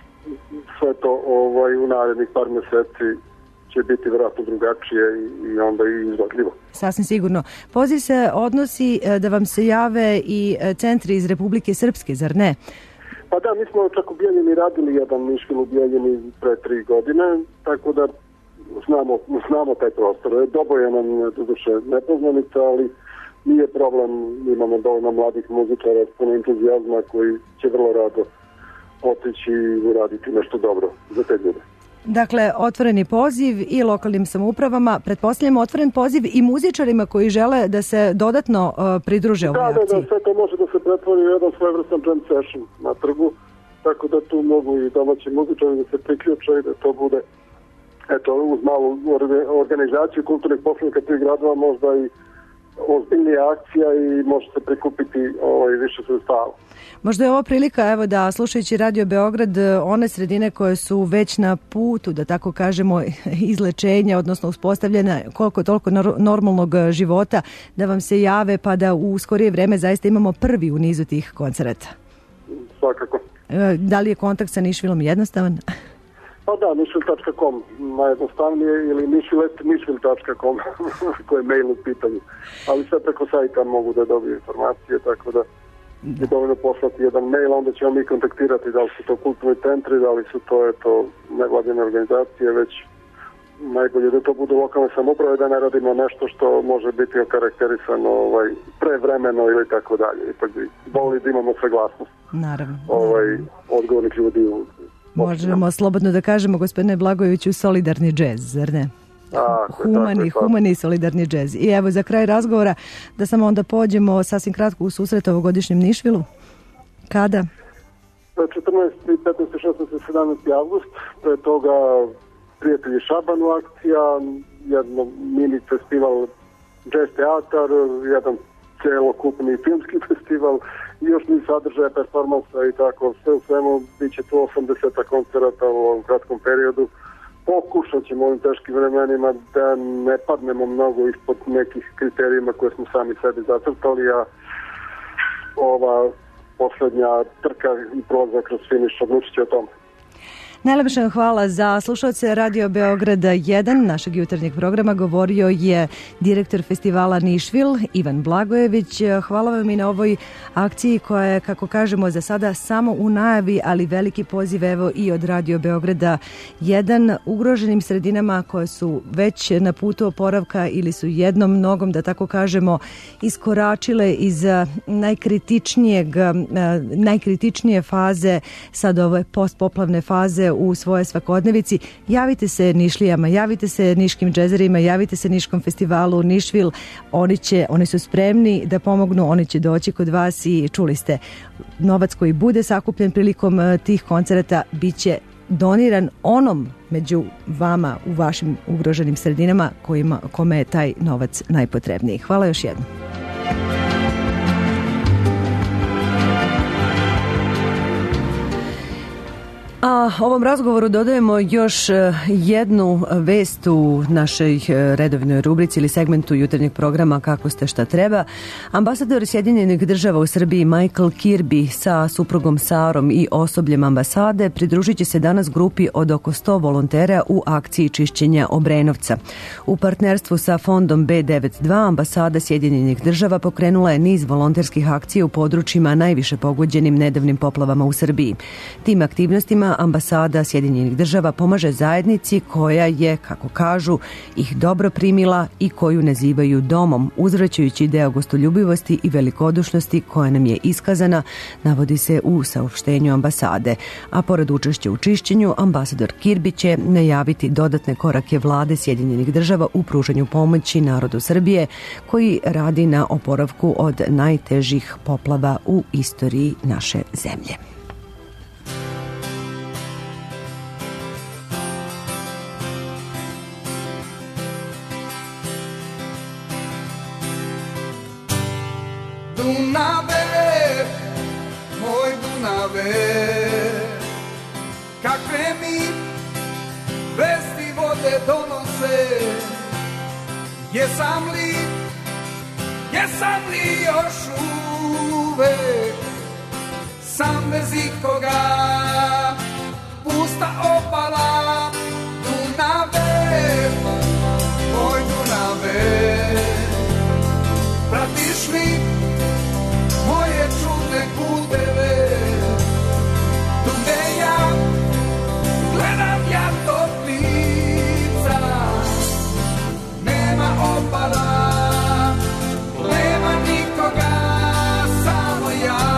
Sve to ovaj, u narednih par mjeseci će biti vjerojatno drugačije i, i onda i izvodljivo. Sasvim sigurno. Poziv se odnosi da vam se jave i centri iz Republike Srpske, zar ne? Pa da, mi smo čak u Bijeljini radili jedan Nišvil u Bijeljini pre tri godine, tako da znamo, znamo taj prostor. Dobo je nam doduše nepoznanica, ali nije problem, imamo dovoljno mladih muzičara s puno entuzijazma koji će vrlo rado otići i uraditi nešto dobro za te ljude. Dakle, otvoreni poziv i lokalnim samoupravama, pretpostavljamo otvoren poziv i muzičarima koji žele da se dodatno uh, pridruže ovoj akciji. Da, da, da, sve to može da se pretvori u jedan svojevrstan jam session na trgu, tako da tu mogu i domaći muzičari da se priključe i da to bude, eto, uz malu organizaciju kulturnih poslovnika tih gradova možda i ozbiljnija akcija i može se prikupiti ovaj, više sredstava. Možda je ovo prilika, evo, da slušajući Radio Beograd, one sredine koje su već na putu, da tako kažemo, izlečenja, odnosno uspostavljena koliko toliko normalnog života, da vam se jave pa da u skorije vreme zaista imamo prvi u nizu tih koncerata. Svakako. Da li je kontakt sa Nišvilom jednostavan? Pa da, nišvil tačka com najjednostavnije ili nišvilet nišvil tačka com koji je mail u pitanju. Ali sve preko sajta mogu da dobiju informacije, tako da je dovoljno poslati jedan mail, onda ćemo mi kontaktirati da li su to kulturni centri, da li su to, je to nevladine organizacije, već najbolje da to budu lokalne samouprave, da ne radimo nešto što može biti okarakterisano ovaj, prevremeno ili tako dalje. Ipak bi volili da imamo saglasnost. Naravno. Ovaj, odgovornih ljudi u Možemo slobodno da kažemo, gospodine Blagojeviću, solidarni džez, zar ne? A, humani, tako, humani solidarni džez. I evo, za kraj razgovora, da samo onda pođemo sasvim kratko u susret ovogodišnjem Nišvilu. Kada? četrnaesti, petnaesti, šesnaesti, sedamnaesti avgust, pre toga Prijatelji Šabanu akcija, jedno mini festival Jazz teatar, jedan celokupni filmski festival i još mi sadržaje performansa i tako. Sve u svemu bit će tu osamdeset koncerata u ovom kratkom periodu. Pokušat ćemo ovim teškim vremenima da ne padnemo mnogo ispod nekih kriterijima koje smo sami sebi zacrtali, a ova posljednja trka i prolazak kroz finiš odlučit će o tome. Najlepše hvala. Za slušalce Radio Beograda jedan, našeg jutarnjeg programa, govorio je direktor festivala Nišvil, Ivan Blagojević. Hvala vam i na ovoj akciji koja je, kako kažemo, za sada samo u najavi, ali veliki poziv evo i od Radio Beograda jedan, ugroženim sredinama koje su već na putu oporavka ili su jednom nogom, da tako kažemo, iskoračile iz najkritičnijeg, najkritičnije faze, sad ove postpoplavne faze u svojoj svakodnevici. Javite se Nišlijama, javite se niškim džezerima, javite se Niškom festivalu Nišvil. Oni će, oni su spremni da pomognu, oni će doći kod vas i čuli ste, novac koji bude sakupljen prilikom tih koncerata bit će doniran onom među vama u vašim ugroženim sredinama kojima, kome je taj novac najpotrebniji. Hvala još jednom. A ovom razgovoru dodajemo još jednu vest u našoj redovnoj rubrici ili segmentu jutarnjeg programa Kako ste šta treba. Ambasador Sjedinjenih država u Srbiji Michael Kirby sa suprugom Sarom i osobljem ambasade pridružit će se danas grupi od oko sto volontera u akciji čišćenja Obrenovca. U partnerstvu sa fondom B devedeset dva ambasada Sjedinjenih država pokrenula je niz volonterskih akcija u područjima najviše pogođenim nedavnim poplavama u Srbiji. Tim aktivnostima ambasada Sjedinjenih država pomaže zajednici koja je, kako kažu, ih dobro primila i koju nazivaju domom, uzvraćajući deo gostoljubivosti i velikodušnosti koja nam je iskazana, navodi se u saopštenju ambasade. A pored učešća u čišćenju, ambasador Kirby će najaviti dodatne korake vlade Sjedinjenih država u pružanju pomoći narodu Srbije koji radi na oporavku od najtežih poplava u istoriji naše zemlje. moj Dunave, kakve mi vesti vode donose, jesam li, jesam li još uvek sam bez ikoga, pusta opala Dunave, moj Dunave, pratiš li moje čudne puteve, tu gde ja gledam ja tog lica, nema opala, nema nikoga, samo ja.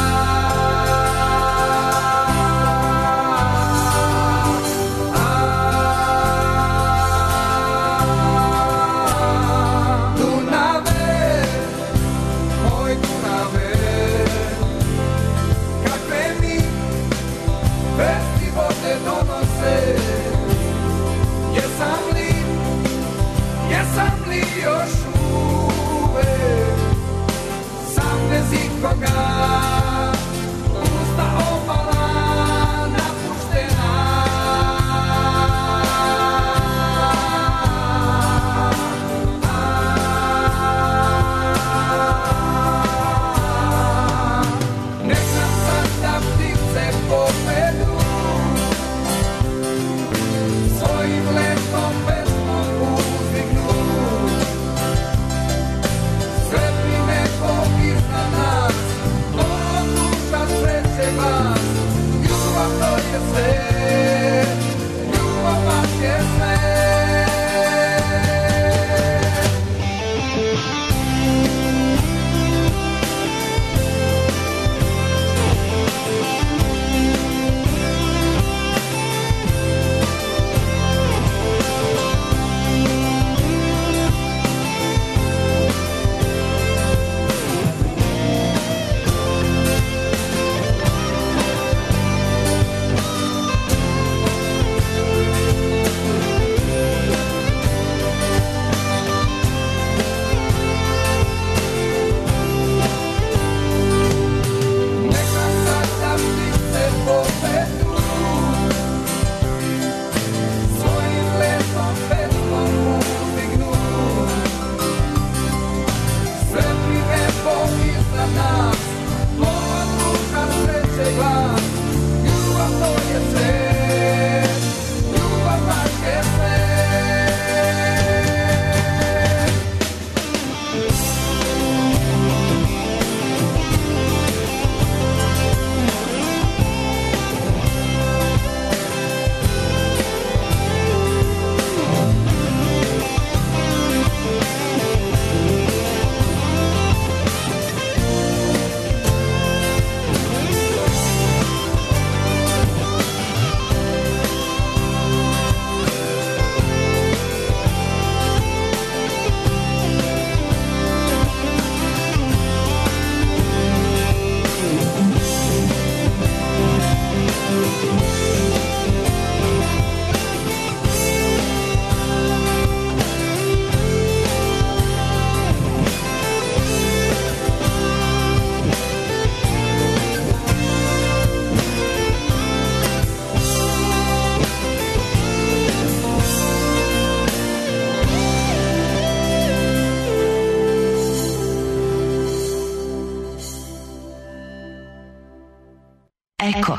Eko.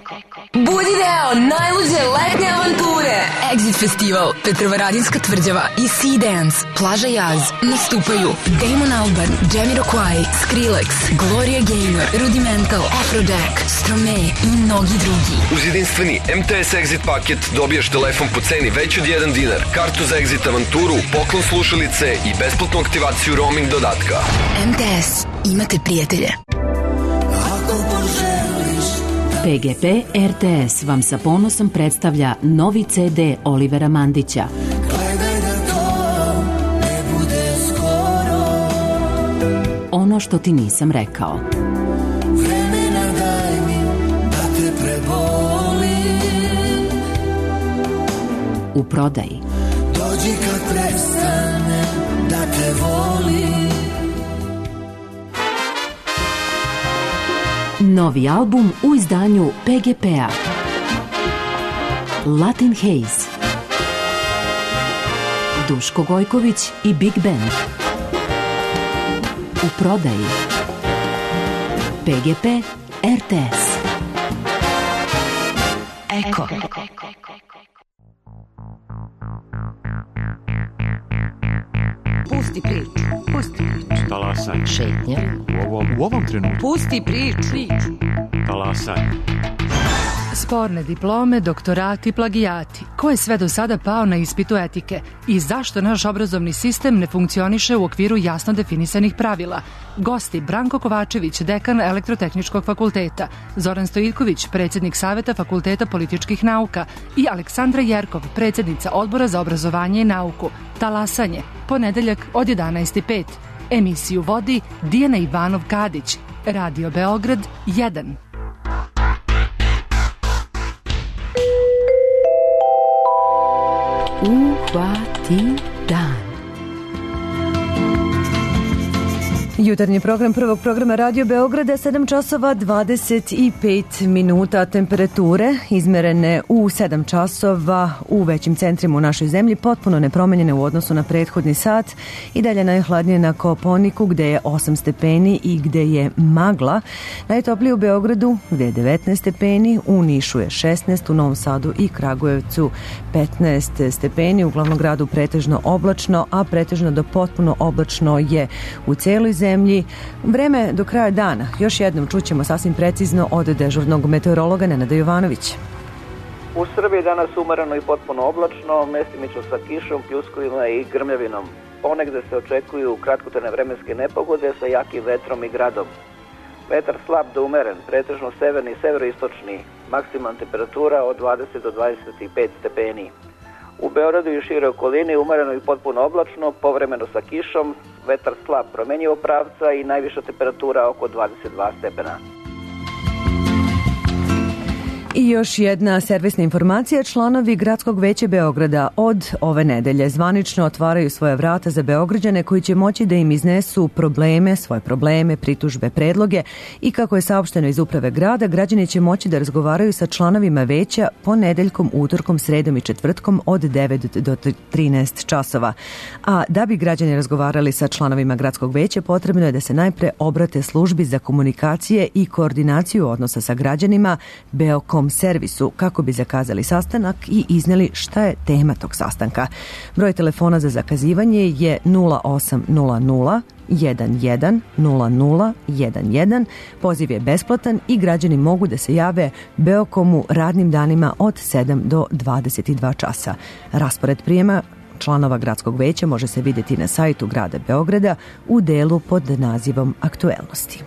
Budi deo najluđe letnje avanture. Exit Festival, Petrovaradinska tvrđava i Sea Dance, Plaža Jaz. Nastupaju Damon Albarn, Jamiroquai, Skrillex, Gloria Gaynor, Rudimental, Afrojack, Stromae i mnogi drugi. Uz jedinstveni M T S Exit paket dobijaš telefon po ceni već od jedan dinar, kartu za Exit avanturu, poklon slušalice i besplatnu aktivaciju roaming dodatka. M T S, imate prijatelje. P G P R T S vam sa ponosom predstavlja novi C D Olivera Mandića. Ono što ti nisam rekao. Vremena daj mi da te prebolim. U prodaji. Dođi kad prestane da te volim. Novi album u izdanju P G P-a. Latin Haze. Duško Gojković i Big Band. U prodaji. P G P R T S. Eko. Pusti priču, pusti priču. Talasaj. Šetnja. U ovom, u ovom trenutku. Pusti priču. Talasaj. Sporne diplome, doktorati, plagijati. Ko je sve do sada pao na ispitu etike? I zašto naš obrazovni sistem ne funkcioniše u okviru jasno definisanih pravila? Gosti Branko Kovačević, dekan Elektrotehničkog fakulteta, Zoran Stojiković, predsjednik Saveta Fakulteta političkih nauka i Aleksandra Jerkov, predsjednica Odbora za obrazovanje i nauku. Talasanje, ponedeljak od jedanaest i pet. Emisiju vodi Dijana Ivanov-Kadić. Radio Beograd jedan. Uvati dan. Jutarnji program prvog programa Radio Beograda, sedam časova dvadeset pet minuta, temperature izmerene u sedam časova u većim centrima u našoj zemlji, potpuno nepromenjene u odnosu na prethodni sat, i dalje najhladnije na Kopaoniku gde je osam stepeni i gde je magla. Najtoplije u Beogradu gde je devetnaest stepeni, u Nišu je šesnaest, u Novom Sadu i Kragujevcu petnaest stepeni, u glavnom gradu pretežno oblačno, a pretežno do potpuno oblačno je u celoj zemlji. Vreme do kraja dana, još jednom čućemo sasvim precizno od dežurnog meteorologa Nenada Jovanovića. U Srbiji danas umereno i potpuno oblačno, mestimično sa kišom, pljuskovima i grmljavinom. Ponegde se očekuju kratkotrajne vremenske nepogode sa jakim vetrom i gradom. Vetar slab do umeren, pretežno severni i severoistočni, maksimalna temperatura od dvadeset do dvadeset pet stepeni. U Beogradu i široj okolini umereno i potpuno oblačno, povremeno sa kišom, vetar slab promenjivo pravca i najviša temperatura oko dvadeset dva stepena. I još jedna servisna informacija. Članovi Gradskog veća Beograda od ove nedelje zvanično otvaraju svoje vrata za Beograđane koji će moći da im iznesu probleme, svoje probleme, pritužbe, predloge, i kako je saopšteno iz uprave grada, građani će moći da razgovaraju sa članovima veća ponedeljkom, utorkom, sredom i četvrtkom od devet do trinaest časova. A da bi građani razgovarali sa članovima Gradskog veća, potrebno je da se najpre obrate službi za komunikacije i koordinaciju odnosa sa građanima Beokom servisu kako bi zakazali sastanak i izneli šta je tema tog sastanka. Broj telefona za zakazivanje je nula osam nula nula jedan jedan nula nula jedan jedan. Poziv je besplatan i građani mogu da se jave Beokomu radnim danima od sedam do dvadeset dva časa. Raspored prijema članova Gradskog veća može se vidjeti na sajtu grada Beograda u delu pod nazivom Aktuelnosti.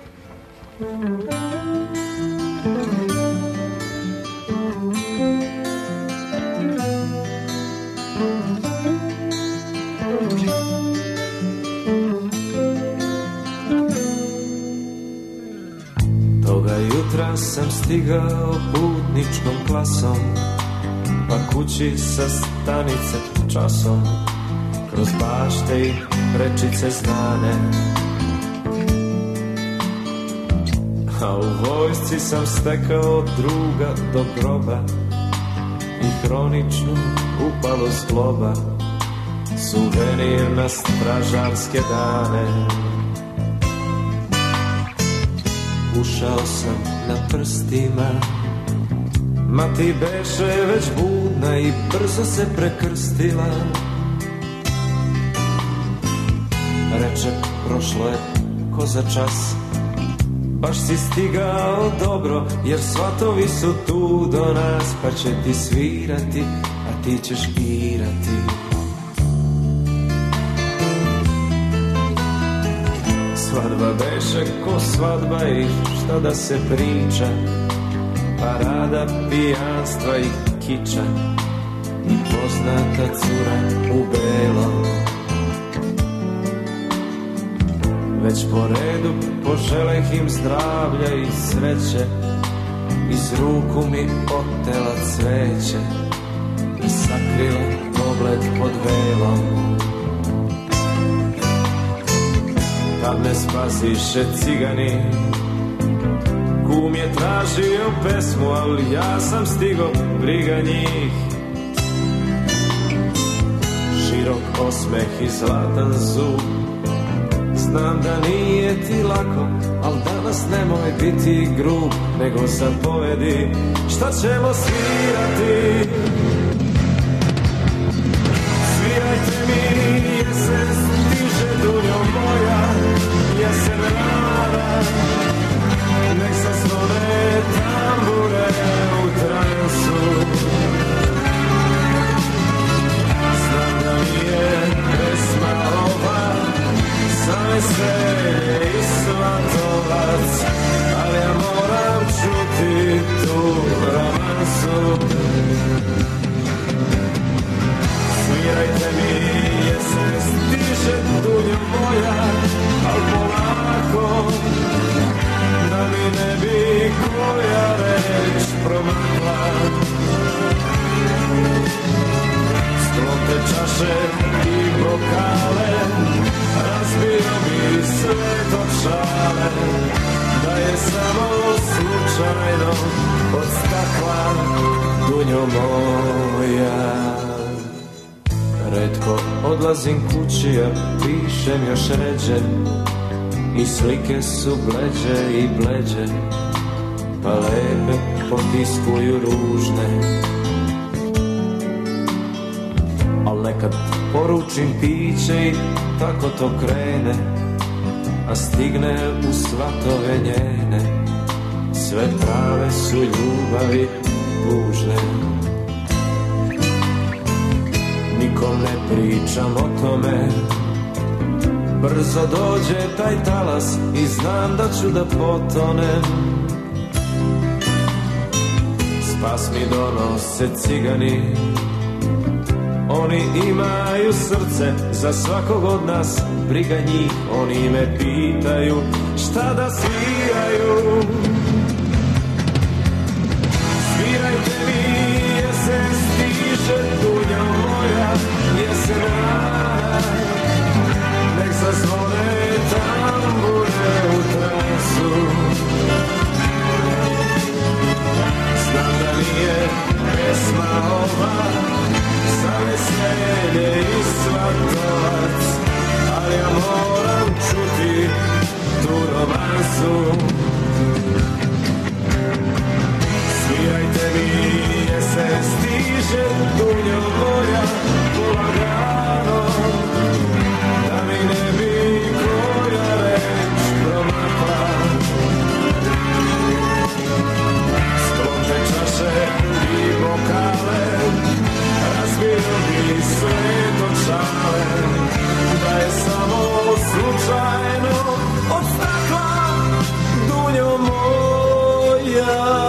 Toga jutra sam stigao putničkom klasom, pa kući sa stanice časom, kroz bašte i prečice znane. A u vojsci sam stekao druga do groba i hroničnu upalo zgloba, suvenir na stražarske dane. Ušao sam na prstima, ma ti beše već budna i brzo se prekrstila. Reče, prošlo je ko za čas, baš si stigao dobro, jer svatovi su tu do nas, pa će ti svirati, a ti ćeš irati. Svadba beše ko svadba i šta da se priča, parada pijanstva i kiča i poznata cura u belom. Već po redu poželeh im zdravlja i sreće, iz ruku mi otela cveće i sakrila pogled pod velom. Kad me spasiše cigani, kum je tražio pesmu, ali ja sam stigo, briga njih. Širok osmeh i zlatan zub, znam da nije ti lako, al danas nemoj biti grub, nego zapovedi šta ćemo svirati. Svirajte mi, jesen stiže, dunjo moja, jesen rana, nek se slone tambure u transu. Znam da nije pesma ova za veselje i svatovac, ali ja moram čuti tu romansu. Svirajte mi, jesen stiže, dunjo moja, al polako, da mi ne bi koja reč promakla. Sklonte čaše i bokale, razbio bi sve to šale, da je samo slučajno od stakla, dunjo moja. Retko odlazim kući, jer pišem još ređe, i slike su bleđe i bleđe, pa lepe potiskuju ružne. Al nekad poručim piće i tako to krene, a stigne u svatove njene, sve prave su ljubavi tužne. Nikom ne pričam o tome, brzo dođe taj talas i znam da ću da potonem. Spas mi donose cigani, oni imaju srce za svakog od nas, briga njih, oni me pitaju šta da sviraju. Svirajte mi, jesen stiže, dunja moja, jesen rana, nek zazvone tambure u transu. Znam da nije pesma ova za veselje i svatovac, ali ja moram čuti tu romansu. Svirajte mi, jesen stiže, dunjo moja, polagano, da mi ne bi koja reč promakla. Sklonte čaše i bokale, razbio bi sve to čale, da je samo slučajno od stakla, dunjo moja.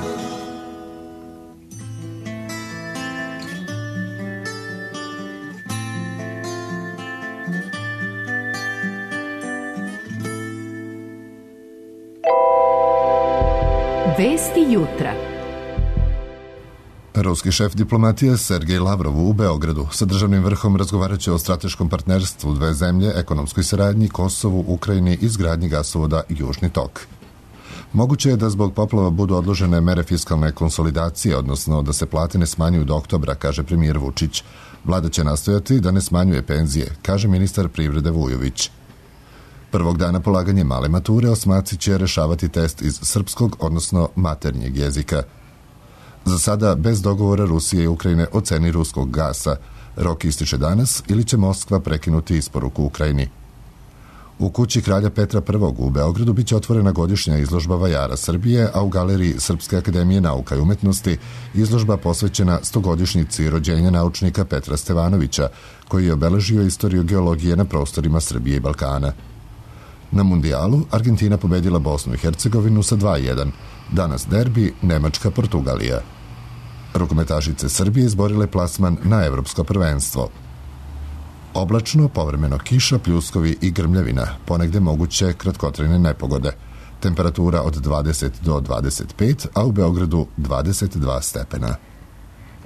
Vesti jutra. Ruski šef diplomatije Sergej Lavrov u Beogradu sa državnim vrhom razgovarat će o strateškom partnerstvu dve zemlje, ekonomskoj saradnji, Kosovu, Ukrajini i izgradnji gasovoda Južni tok. Moguće je da zbog poplava budu odložene mere fiskalne konsolidacije, odnosno da se plate ne smanjuju do oktobra, kaže premijer Vučić. Vlada će nastojati da ne smanjuje penzije, kaže ministar privrede Vujović. Prvog dana polaganja male mature osmaci će rešavati test iz srpskog, odnosno maternjeg jezika. Za sada bez dogovora Rusije i Ukrajine o ceni ruskog gasa. Rok ističe danas ili će Moskva prekinuti isporuku Ukrajini. U kući kralja Petra Prvog u Beogradu biće otvorena godišnja izložba vajara Srbije, a u galeriji Srpske akademije nauka i umetnosti izložba posvećena stogodišnjici rođenja naučnika Petra Stevanovića, koji je obeležio istoriju geologije na prostorima Srbije i Balkana. Na mundijalu Argentina pobedila Bosnu i Hercegovinu sa dva jedan. Danas derbi Nemačka-Portugalija. Rukometašice Srbije izborile plasman na evropsko prvenstvo. Oblačno, povremeno kiša, pljuskovi i grmljavina, ponegde moguće kratkotrajne nepogode. Temperatura od dvadeset do dvadeset pet, a u Beogradu dvadeset dva stepena.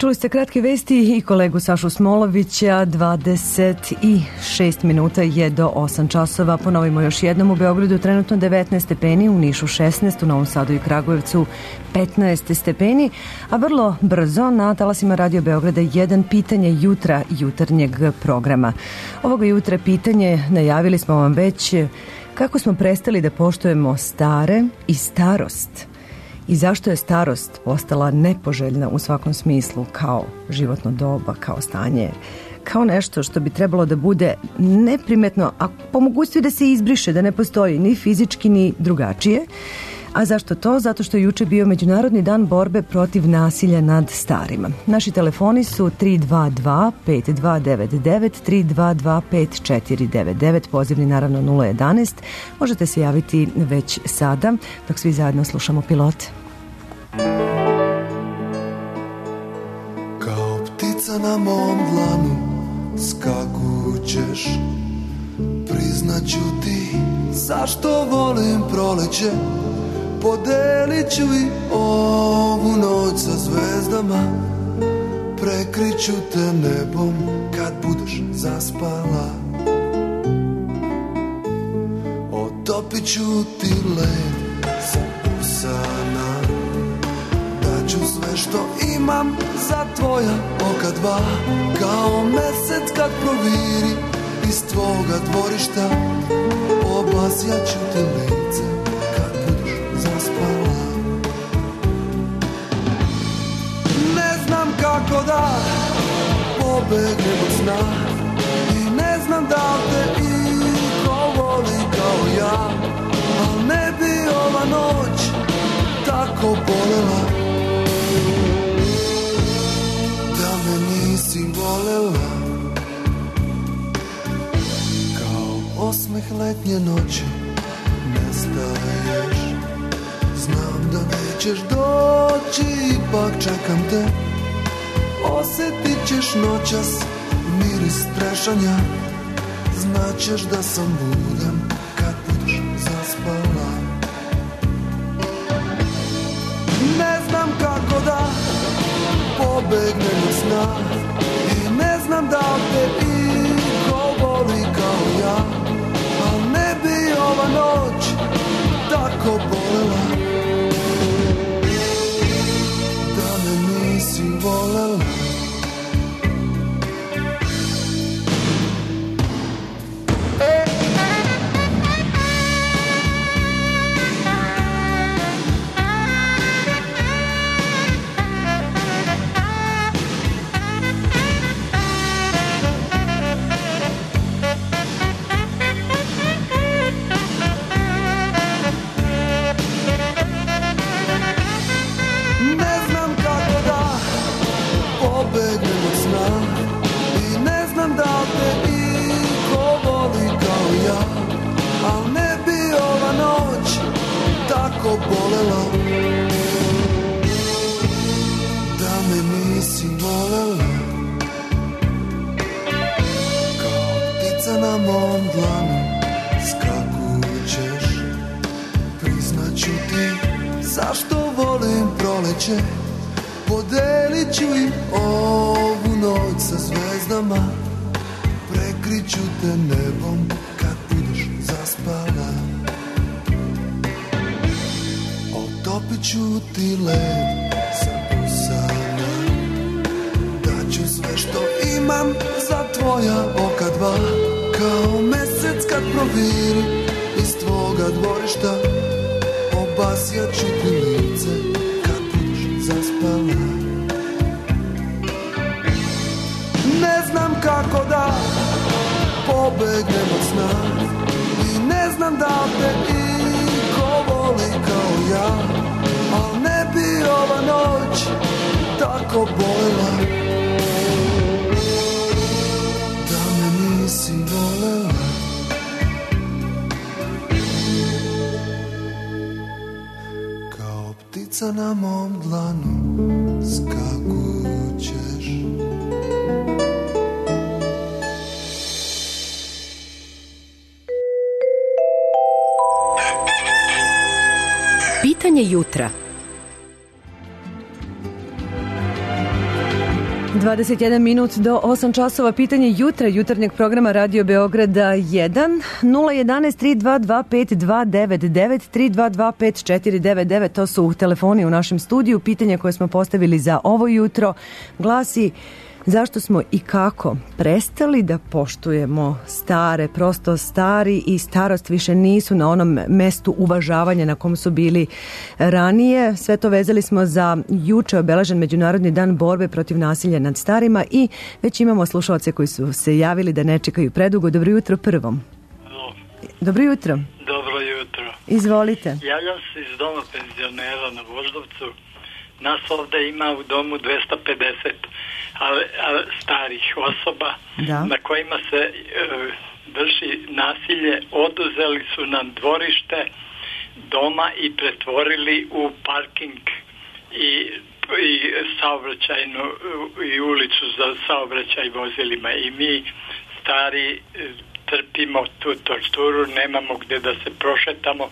Čuli ste kratke vesti i kolegu Sašu Smolovića. Dvadeset šest minuta je do osam časova. Ponovimo još jednom: u Beogradu trenutno devetnaest stepeni, u Nišu šesnaest, u Novom Sadu i Kragujevcu petnaest stepeni, a vrlo brzo na talasima Radio Beograda jedan pitanje jutra jutarnjeg programa. Ovoga jutra pitanje najavili smo vam već: kako smo prestali da poštujemo stare i starost? I zašto je starost postala nepoželjna u svakom smislu, kao životno doba, kao stanje, kao nešto što bi trebalo da bude neprimetno, a po mogućstvi da se izbriše, da ne postoji ni fizički ni drugačije. A zašto to? Zato što je juče bio Međunarodni dan borbe protiv nasilja nad starima. Naši telefoni su tri dva dva pet dva devet devet, tri dva dva pet četiri devet devet, pozivni naravno nula jedanaest. Možete se javiti već sada, dok svi zajedno slušamo Pilote. Kao ptica na mom dlanu skakućeš, priznaću ti zašto volim proleće. Podelit ću i ovu noć sa zvezdama, prekriću te nebom kad budeš zaspala. Otopit ću ti led sa usana, daću sve što imam za tvoja oka dva. Kao mesec kad proviri iz tvoga dvorišta, obasjaću te lice zaspala. Ne znam kako da pobegnem od sna i ne znam da te iko voli kao ja, al ne bi ova noć tako bolela da me nisi volela. Kao osmeh letnje noći nestaješ, znam da nećeš doći, ipak čekam te. Osjetit ćeš noćas miris trešanja, znaćeš da sam budan kad budeš zaspala. Ne znam kako da pobegnem od sna i ne znam da te iko voli kao ja, al ne bi ova noć tako bolela da me nisi volela. Bolela da me nisi volela. Kao ptica na mom dlanu skakućeš, priznaću ti zašto volim proleće. Podelit ću im ovu noć sa zvezdama, prekriću te nebom kad budeš zaspala. Otopit ću ti led sa usana, daću sve što imam za tvoja oka dva. Kao mesec kad proviri iz tvoga dvorišta, obasjaću ti lice kad budeš zaspala. Ne znam kako da pobegnem od sna i ne znam da te iko voli kao ja, al ne bi ova noć tako bolela da me nisi volela. Kao ptica na mom dlanu skakućeš. Pitanje jutra. dvadeset jedan minut do osam časova, pitanje jutra jutarnjeg programa Radio Beograda jedan, nula jedan tri dva dva pet dva devet devet, tri dva dva pet četiri devet devet, to su telefoni u našem studiju. Pitanje koje smo postavili za ovo jutro glasi: zašto smo i kako prestali da poštujemo stare, prosto stari i starost više nisu na onom mestu uvažavanja na kom su bili ranije. Sve to vezali smo za juče obeležen Međunarodni dan borbe protiv nasilja nad starima i već imamo slušalce koji su se javili da ne čekaju predugo. Dobro jutro prvom. Halo. Dobro jutro. Dobro jutro. Izvolite. Javljam se iz doma penzionera na Voždovcu. Nas ovde ima u domu dvesta pedeset ali, ali starih osoba da. na kojima se e, vrši nasilje. Oduzeli su nam dvorište doma i pretvorili u parking i, i saobraćajnu i ulicu za saobraćaj vozilima i mi stari e, trpimo tu torturu, nemamo gde da se prošetamo,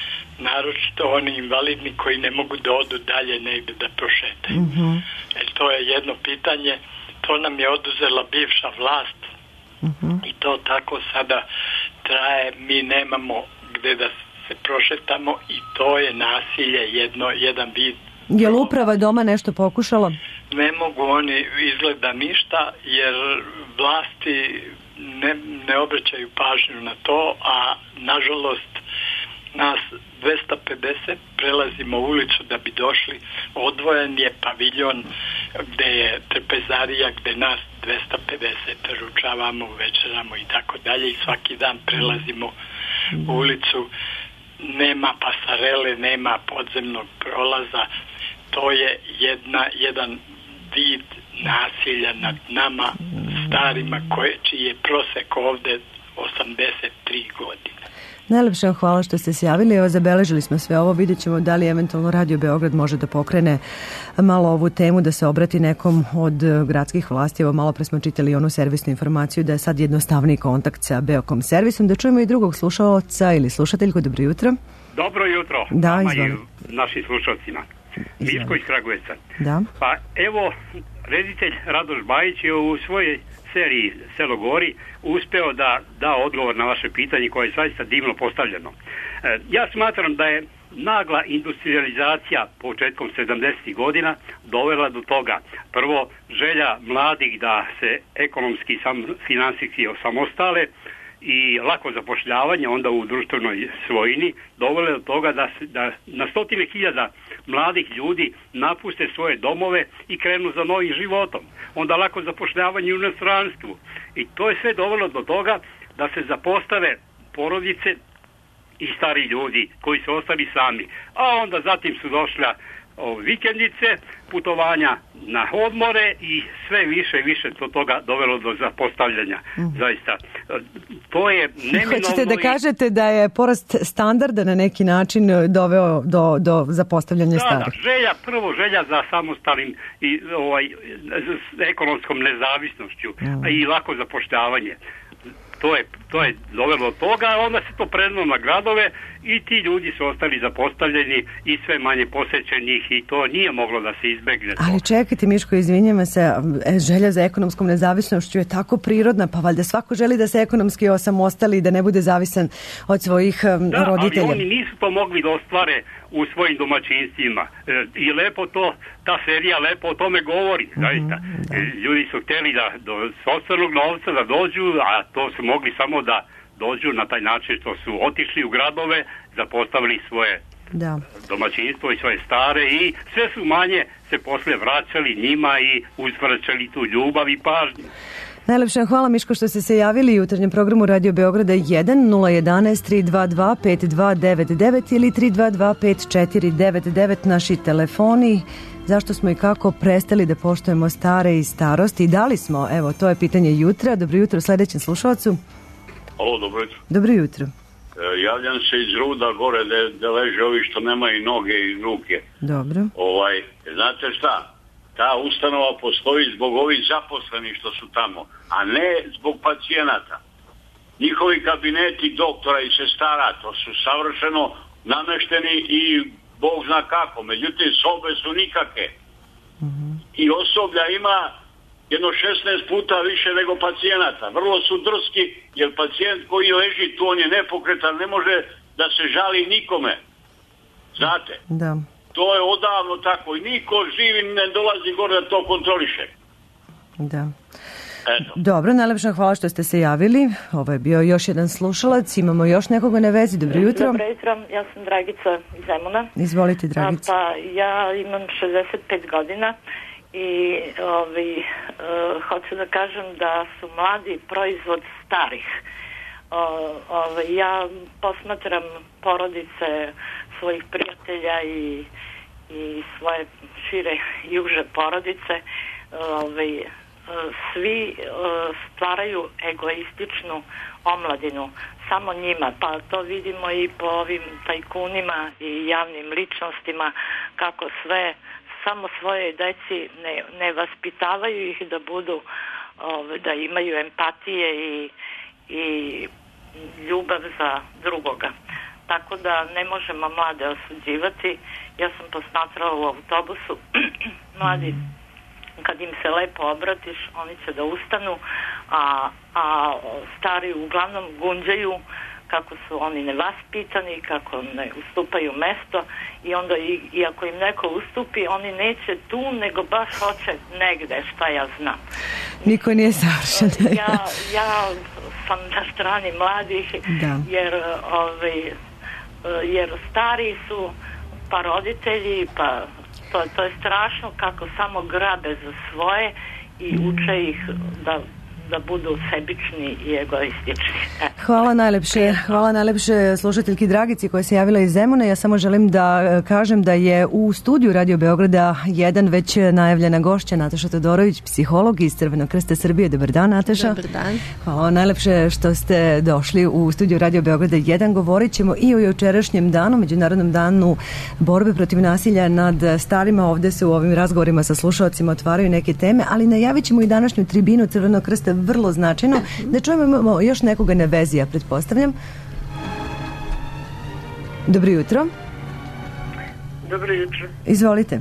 naročito oni invalidni koji ne mogu da odu dalje negde da prošetaju. Mm-hmm. E, to je jedno pitanje, to nam je oduzela bivša vlast mm-hmm. i to tako sada traje, mi nemamo gde da se prošetamo i to je nasilje, jedno, jedan vid. Je li uprava doma nešto pokušala? Ne mogu oni izgleda ništa jer vlasti ne, ne obraćaju pažnju na to, a nažalost nas dvesta pedeset prelazimo ulicu da bi došli, odvojen je paviljon gde je trpezarija, gde nas dvesta pedeset ručavamo, večeramo i tako dalje i svaki dan prelazimo ulicu, nema pasarele, nema podzemnog prolaza, to je jedna, jedan vid nasilja nad nama starima koje, čiji je prosek ovde osamdeset tri godine. Najlepše vam hvala što ste se javili. Evo, zabeležili smo sve ovo. Vidjet ćemo da li eventualno Radio Beograd može da pokrene malo ovu temu, da se obrati nekom od gradskih vlasti. Evo, malo pre smo čitali onu servisnu informaciju da je sad jednostavniji kontakt sa Beokom servisom. Da čujemo i drugog slušalca ili slušateljku. Dobro jutro. Dobro jutro. Da, izvolite. Našim slušalcima. Miško iz Kragujevca. Da. Pa evo, reditelj Radoš Bajić je u svojoj seriji Selo gori uspeo da da odgovor na vaše pitanje koje je zaista divno postavljeno. E, ja smatram da je nagla industrializacija početkom sedamdesetih godina dovela do toga. Prvo, želja mladih da se ekonomski i finansijski osamostale i lako zapošljavanje onda u društvenoj svojini dovele do toga da, da na stotine hiljada mladih ljudi napuste svoje domove i krenu za novim životom. Onda lako zapošljavanje u inostranstvu. I to je sve dovelo do toga da se zapostave porodice i stari ljudi koji su ostali sami. A onda zatim su došla o, vikendice, putovanja na odmore i sve više i više to toga dovelo do zapostavljanja. Mm. Zaista. To je neminovno. Hoćete da kažete da je porast standarda na neki način doveo do, do zapostavljanja starih? Da, želja, prvo želja za samostalnim i ovaj, ekonomskom nezavisnošću mm. i lako zapošljavanje. To je, to je dovelo do toga, a onda se to prenelo na gradove i ti ljudi su ostali zapostavljeni i sve manje posećenih i to nije moglo da se izbegne. Ali čekajte, Miško, izvinjam se, želja za ekonomskom nezavisnošću je tako prirodna, pa valjda svako želi da se ekonomski osamostali i da ne bude zavisan od svojih da, roditelja. Da, ali oni nisu to mogli da ostvare u svojim domaćinstvima. E, I lepo to, ta serija lepo o tome govori, zaista. Mm-hmm, da. E, ljudi su hteli da do sopstvenog novca da dođu, a to su mogli samo da dođu na taj način što su otišli u gradove, zapostavili svoje da. domaćinstvo i svoje stare i sve su manje se posle vraćali njima i uzvraćali tu ljubav i pažnju. Najlepša hvala, Miško, što ste se javili u jutarnjem programu Radio Beograda jedan, nula jedan tri dva dva pet dva devet devet ili tri dva dva pet četiri devet devet naši telefoni. Zašto smo i kako prestali da poštujemo stare i starosti? I da li smo? Evo, to je pitanje jutra. Dobro jutro sledećem slušalcu. Alo, dobro jutro. Dobro jutro. E, javljam se iz Ruda gore da, da leže ovi što nemaju noge i ruke. Dobro. Ovaj, znate šta? Ta ustanova postoji zbog ovih zaposlenih što su tamo, a ne zbog pacijenata. Njihovi kabineti doktora i sestara, to su savršeno namešteni i Bog zna kako. Međutim, sobe su nikake. Mm-hmm. I osoblja ima jedno šesnaest puta više nego pacijenata. Vrlo su drski, jer pacijent koji leži tu, on je nepokretan, ne može da se žali nikome. Znate? Da. To je odavno tako i niko živi ne dolazi gore da to kontroliše. Da. Eto. Dobro, najlepša hvala što ste se javili. Ovo je bio još jedan slušalac. Imamo još nekoga na vezi. Dobro jutro. Dobro jutro, ja sam Dragica iz Zemuna. Izvolite, Dragica. Pa ja imam šezdeset pet godina i ovi, uh, hoću da kažem da su mladi proizvod starih. Uh, ovi, ja posmatram porodice svojih prijatelja i, i svoje šire i uže porodice. Ovi, svi stvaraju egoističnu omladinu samo njima, pa to vidimo i po ovim tajkunima i javnim ličnostima kako sve samo svoje deci ne, ne vaspitavaju ih da budu da imaju empatije i, i ljubav za drugoga, tako da ne možemo mlade osuđivati. Ja sam posmatrala u autobusu mladi, kad im se lepo obratiš, oni će da ustanu, a, a stari uglavnom gunđaju kako su oni nevaspitani, kako ne ustupaju mesto i onda i, i ako im neko ustupi, oni neće tu, nego baš hoće negde, šta ja znam. Niko nije savršen. Ja, ja sam na strani mladih, da. jer, ovaj, jer stari su pa roditelji, pa To, to je strašno kako samo grabe za svoje i uče ih da, da budu sebični i egoistični. Eto. Hvala najlepše, hvala najlepše slušateljki Dragici koja se javila iz Zemuna. Ja samo želim da kažem da je u studiju Radio Beograda jedan već najavljena gošća Nataša Todorović, psiholog iz Crvenog krsta Srbije. Dobar dan, Nataša. Dobar dan. Hvala najlepše što ste došli u studiju Radio Beograda jedan. Govorit ćemo i o jučerašnjem danu, Međunarodnom danu borbe protiv nasilja nad starima. Ovde se u ovim razgovorima sa slušalcima otvaraju neke teme, ali najavit ćemo i današnju tribinu Crvenog krsta vrlo značajno. Da čujemo, imamo još nekoga na vezi, ja pretpostavljam. Dobro jutro. Dobro jutro. Izvolite.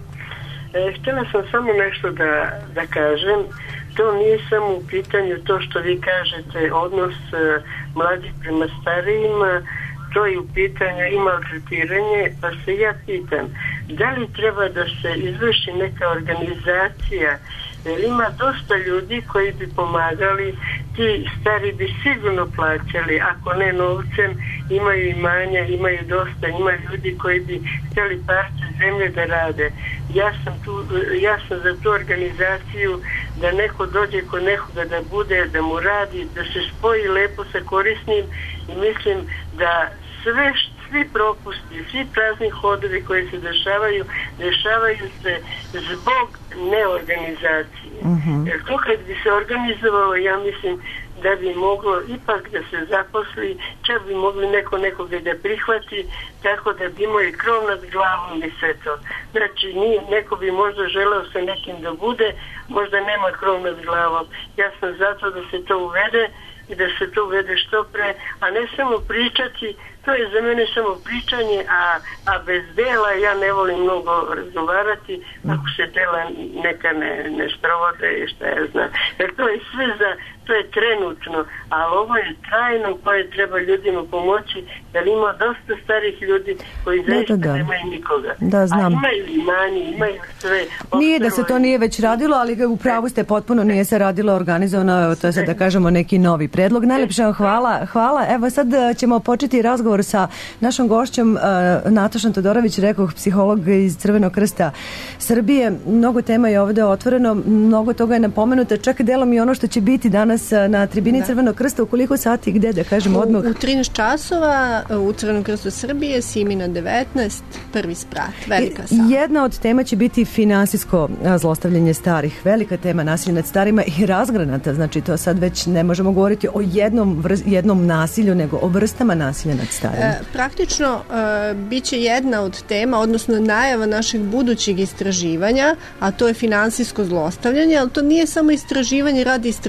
E, htjela sam samo nešto da, da kažem. To nije samo u pitanju to što vi kažete, odnos e, mladih prema starijima, to je u pitanju i maltretiranje, pa se ja pitam, da li treba da se izvrši neka organizacija, jer ima dosta ljudi koji bi pomagali, ti stari bi sigurno plaćali, ako ne novcem, imaju imanja, imaju dosta, ima ljudi koji bi htjeli parče zemlje da rade. Ja sam, tu, ja sam za tu organizaciju da neko dođe kod nekoga da bude, da mu radi, da se spoji lepo sa korisnim i mislim da sve što svi propusti, svi prazni hodovi koji se dešavaju, dešavaju se zbog neorganizacije. Uh-huh. Jer to kad bi se organizovalo, ja mislim da bi moglo ipak da se zaposli, čak bi mogli neko nekoga da prihvati, tako da bi imao i krov nad glavom i sve to. Znači, nije, neko bi možda želeo sa nekim da bude, možda nema krov nad glavom. Ja sam zato da se to uvede i da se to uvede što pre, a ne samo pričati, to je za mene samo pričanje, a, a bez dela ja ne volim mnogo razgovarati, ako se dela neka ne, ne sprovode i šta ja znam. Jer to je sve za, to je trenutno, ali ovo je trajno koje treba ljudima pomoći, jer ima dosta starih ljudi koji zaista da, da, da. nemaju nikoga. Da, znam. A imaju imanje, imaju sve. Nije da se to nije već radilo, ali u pravu ste potpuno, nije se radilo organizovano, to je sad da kažemo neki novi predlog. Najlepše vam hvala. Hvala. Evo sad ćemo početi razgovor sa našom gošćom uh, Natašom Todorović, rekoh, psiholog iz Crvenog krsta Srbije. Mnogo tema je ovde otvoreno, mnogo toga je napomenuto, čak delom i ono što će biti danas na tribini da. Crvenog krsta, u koliko sati, gde, da kažemo odmah? U, u trinaest časova u Crvenom krstu Srbije, Simina devetnaest, prvi sprat, velika sala. Jedna od tema će biti finansijsko zlostavljanje starih, velika tema nasilja nad starima i razgranata, znači to sad već ne možemo govoriti o jednom, vrst, jednom nasilju, nego o vrstama nasilja nad starima. E, praktično e, bit će jedna od tema, odnosno najava našeg budućeg istraživanja, a to je finansijsko zlostavljanje, ali to nije samo istraživanje radi istraživanja,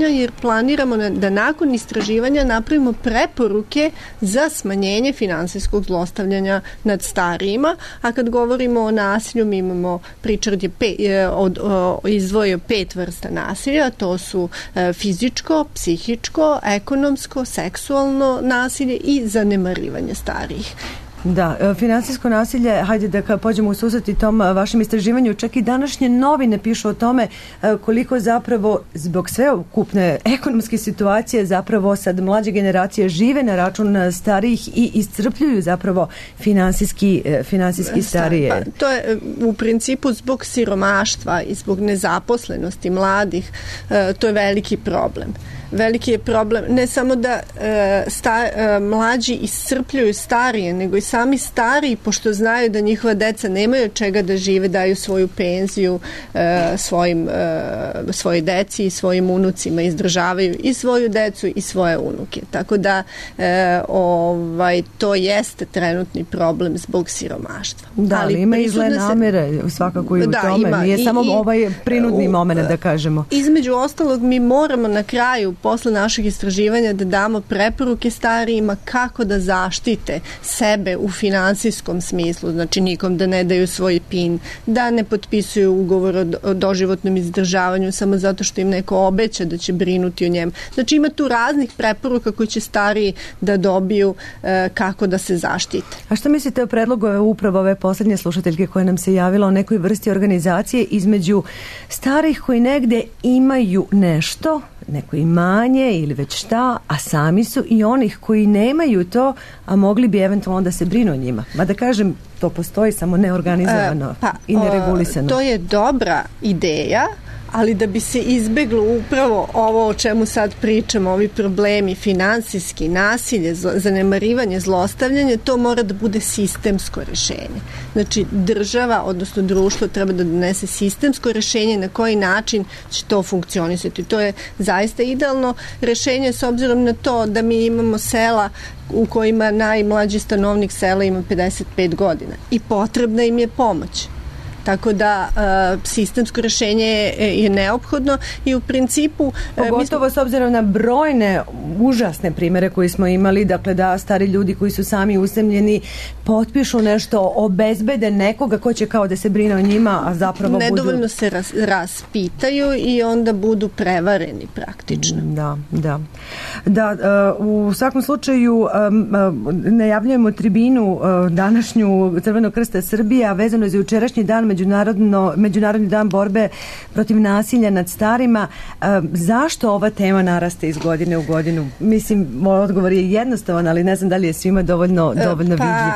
godina, jer planiramo na, da nakon istraživanja napravimo preporuke za smanjenje finansijskog zlostavljanja nad starijima, a kad govorimo o nasilju, mi imamo, Pritchard je pe, od, o, izdvojio pet vrsta nasilja, to su e, fizičko, psihičko, ekonomsko, seksualno nasilje i zanemarivanje starijih. Da, finansijsko nasilje, hajde da pođemo u susret i tom vašem istraživanju, čak i današnje novine pišu o tome koliko zapravo zbog sveukupne ekonomske situacije zapravo sad mlađe generacije žive na račun starijih i iscrpljuju zapravo finansijski, finansijski starije. Pa, to je u principu zbog siromaštva i zbog nezaposlenosti mladih, to je veliki problem. Veliki je problem ne samo da e, sta, e, mlađi iscrpljuju starije, nego i sami stariji, pošto znaju da njihova deca nemaju od čega da žive, daju svoju penziju e, svojim, e, svojoj deci i svojim unucima, izdržavaju i svoju decu i svoje unuke. Tako da e, ovaj, to jeste trenutni problem zbog siromaštva. Da, ali ima i zle namere svakako i u da, tome. Ima, Nije i, samo i, ovaj prinudni u, moment, da kažemo. Između ostalog, mi moramo na kraju posle našeg istraživanja da damo preporuke starijima kako da zaštite sebe u finansijskom smislu, znači nikom da ne daju svoj pin, da ne potpisuju ugovor o doživotnom izdržavanju samo zato što im neko obeća da će brinuti o njemu. Znači ima tu raznih preporuka koje će stariji da dobiju e, kako da se zaštite. A što mislite o predlogu upravo ove poslednje slušateljke koja nam se javila o nekoj vrsti organizacije između starih koji negde imaju nešto, neko imanje ili već šta, a sami su i onih koji nemaju to, a mogli bi eventualno da se brinu o njima. Ma da kažem, to postoji samo neorganizovano e, pa, i neregulisano. To je dobra ideja, ali da bi se izbeglo upravo ovo o čemu sad pričamo, ovi problemi, finansijski, nasilje, zanemarivanje, zlostavljanje, to mora da bude sistemsko rešenje. Znači, država, odnosno društvo, treba da donese sistemsko rešenje na koji način će to funkcionisati. To je zaista idealno rešenje s obzirom na to da mi imamo sela u kojima najmlađi stanovnik sela ima pedeset pet godina i potrebna im je pomoć. Tako da uh, sistemsko rešenje je, je neophodno i u principu... Pogotovo smo... s obzirom na brojne užasne primere koje smo imali, dakle da stari ljudi koji su sami usemljeni potpišu nešto, obezbede nekoga ko će kao da se brine o njima, a zapravo nedovoljno budu... se ras, raspitaju i onda budu prevareni praktično. Da, da. Da, uh, u svakom slučaju um, uh, najavljujemo tribinu uh, današnju Crvenog krsta Srbije, a vezano za jučerašnji dan Međunarodno, Međunarodni dan borbe protiv nasilja nad starima. E, zašto ova tema naraste iz godine u godinu? Mislim, moj odgovor je jednostavan, ali ne znam da li je svima dovoljno, dovoljno pa, vidljiv.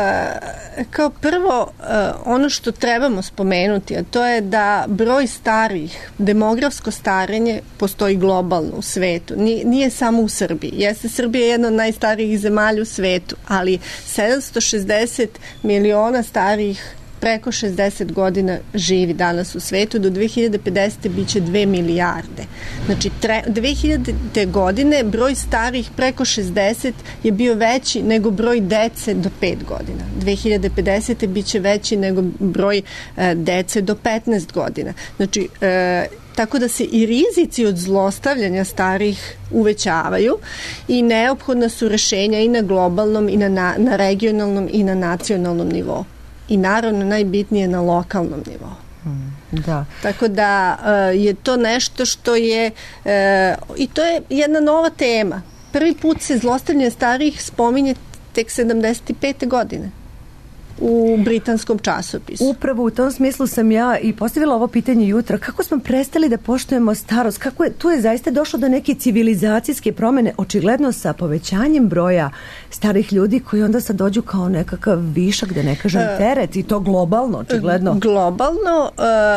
E, kao prvo, e, ono što trebamo spomenuti, a to je da broj starih, demografsko starenje postoji globalno u svetu. Nije, nije samo u Srbiji. Jeste, Srbija je jedna od najstarijih zemalja u svetu, ali sedamsto šezdeset miliona starijih preko šezdeset godina živi danas u svetu, do dve hiljade pedesete biće dve milijarde. Znači, tre, dve hiljadite godine broj starih preko šezdeset je bio veći nego broj dece do pet godina. dve hiljade pedesete biće veći nego broj e, dece do petnaest godina. Znači, e, tako da se i rizici od zlostavljanja starih uvećavaju i neophodna su rešenja i na globalnom i na, na, na regionalnom i na nacionalnom nivou. I naravno najbitnije na lokalnom nivou. Da. Tako da uh, je to nešto što je uh, i to je jedna nova tema. Prvi put se zlostavljanje starijih spominje tek sedamdeset pete godine u britanskom časopisu. Upravo u tom smislu sam ja i postavila ovo pitanje jutra. Kako smo prestali da poštujemo starost? Kako je, tu je zaista došlo do neke civilizacijske promene, očigledno sa povećanjem broja starih ljudi koji onda sad dođu kao nekakav višak, da ne kažem teret, i to globalno, očigledno. Globalno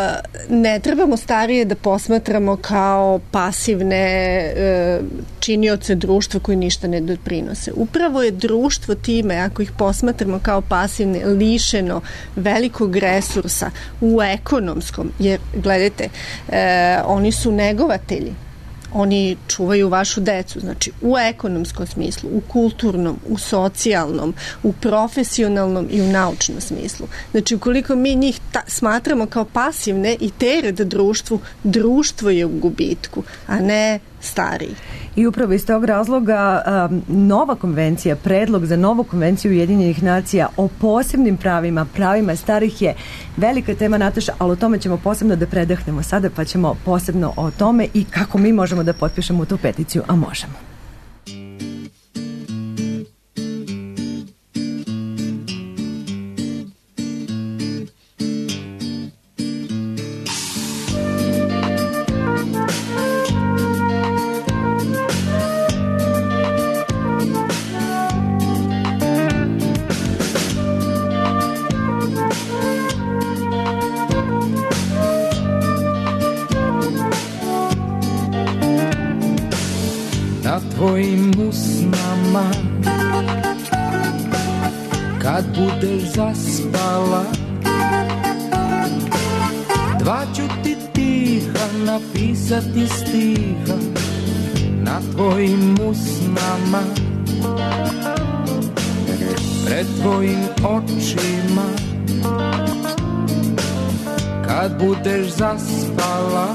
ne trebamo starije da posmatramo kao pasivne činioce društva koji ništa ne doprinose. Upravo je društvo time, ako ih posmatramo kao pasivne, lišeno velikog resursa u ekonomskom, jer gledajte, e, oni su negovatelji, oni čuvaju vašu decu, znači u ekonomskom smislu, u kulturnom, u socijalnom, u profesionalnom i u naučnom smislu. Znači ukoliko mi njih ta, smatramo kao pasivne i teret društvu, društvo je u gubitku, a ne stariji. I upravo iz tog razloga um, nova konvencija, predlog za novu konvenciju Ujedinjenih nacija o posebnim pravima, pravima starih je velika tema, Nataša, ali o tome ćemo posebno da predahnemo sada, pa ćemo posebno o tome i kako mi možemo da potpišemo tu peticiju, a možemo. Tvojim usnama kad budeš zaspala, dva ću ti tiha napisati stiha na tvojim usnama, pred tvojim očima kad budeš zaspala.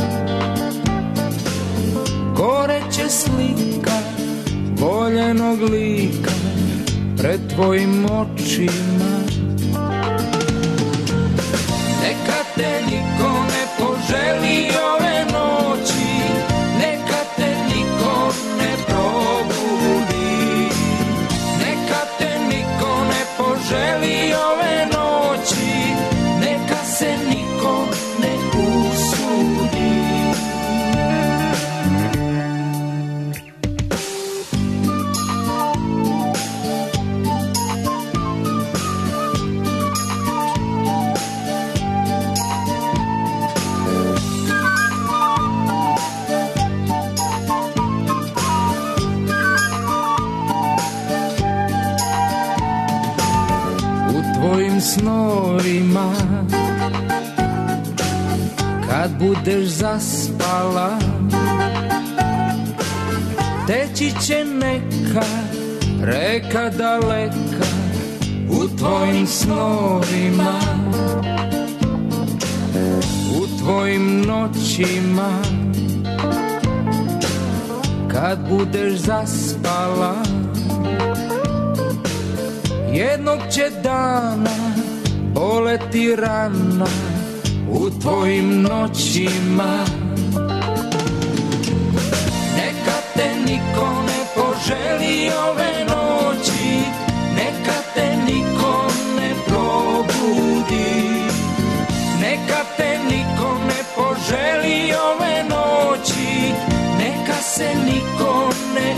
Goreće slika voljenog lika pred tvojim očima. Neka te niko ne poželi ove noći, neka te niko ne probudi, neka te niko ne poželi ove noći, neka se niko ne usudi. Snovima kad budeš zaspala, teći će neka reka daleka u tvojim snovima, u tvojim noćima kad budeš zaspala. Jednog će dana boleti rana u tvojim noćima. Neka te niko ne poželi ove noći, neka te niko ne probudi, neka te niko ne poželi ove noći, neka se niko ne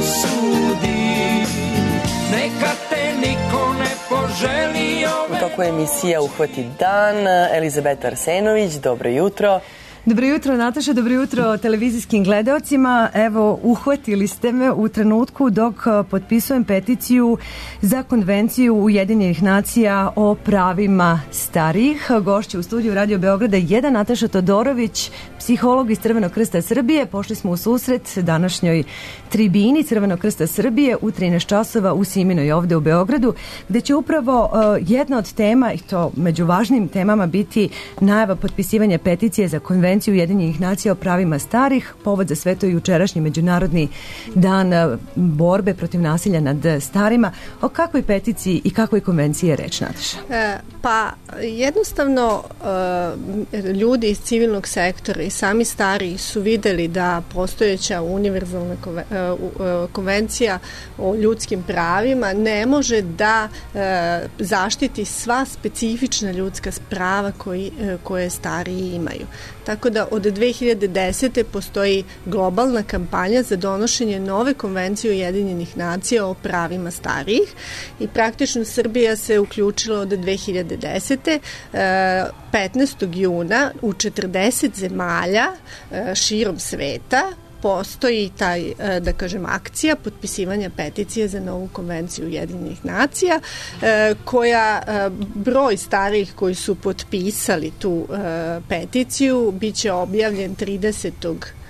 usudi, neka te niko ne poželi ove... Kako je emisija Uhvati dan, Elizabeta Arsenović, dobro jutro. Dobro jutro, Nataša, dobro jutro televizijskim gledaocima. Evo, uhvatili ste me u trenutku dok potpisujem peticiju za konvenciju Ujedinjenih nacija o pravima starijih. Gošća u studiju Radio Beograda jedan, Nataša Todorović, psiholog iz Crvenog krsta Srbije. Pošli smo u susret današnjoj tribini Crvenog krsta Srbije u trinaest časova u Siminoj ovde u Beogradu, gde će upravo uh, jedna od tema, i to među važnim temama, biti najava potpisivanja peticije za konvenciju Ujedinjenih nacija o pravima starih. Povod za sve to je jučerašnji Međunarodni dan borbe protiv nasilja nad starima. O kakvoj peticiji i kakvoj konvenciji je reč, Nataša? E, pa jednostavno e, ljudi iz civilnog sektora i sami stariji su videli da postojeća univerzalna konvencija o ljudskim pravima ne može da e, zaštiti sva specifična ljudska prava koji, e, koje stariji imaju. Tako da od dve hiljade desete. postoji globalna kampanja za donošenje nove konvencije Ujedinjenih nacija o pravima starijih i praktično Srbija se uključila od dve hiljade desete. petnaestog juna u četrdeset zemalja širom sveta postoji taj, da kažem, akcija potpisivanja peticije za novu konvenciju Ujedinjenih nacija, koja broj starijih koji su potpisali tu peticiju biće objavljen tridesetog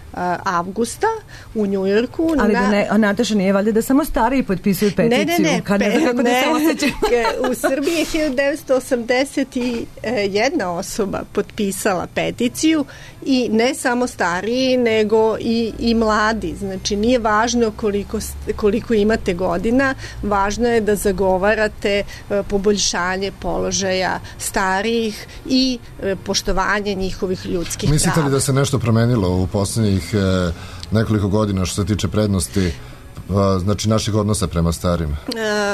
avgusta u Njujorku. Ali na... da ne, a Nataša nije valjda da samo stariji potpisuju peticiju? Ne, ne, ne. Kad ne, ne, kako ne, da se osjećam. U Srbiji je hiljadu devetsto osamdeset jedna osoba potpisala peticiju i ne samo stariji, nego i, i mladi. Znači, nije važno koliko, koliko imate godina, važno je da zagovarate poboljšanje položaja starijih i poštovanje njihovih ljudskih Mislite prava. li da se nešto promenilo u poslednjih e, nekoliko godina što se tiče prednosti, znači naših odnosa prema starim? E,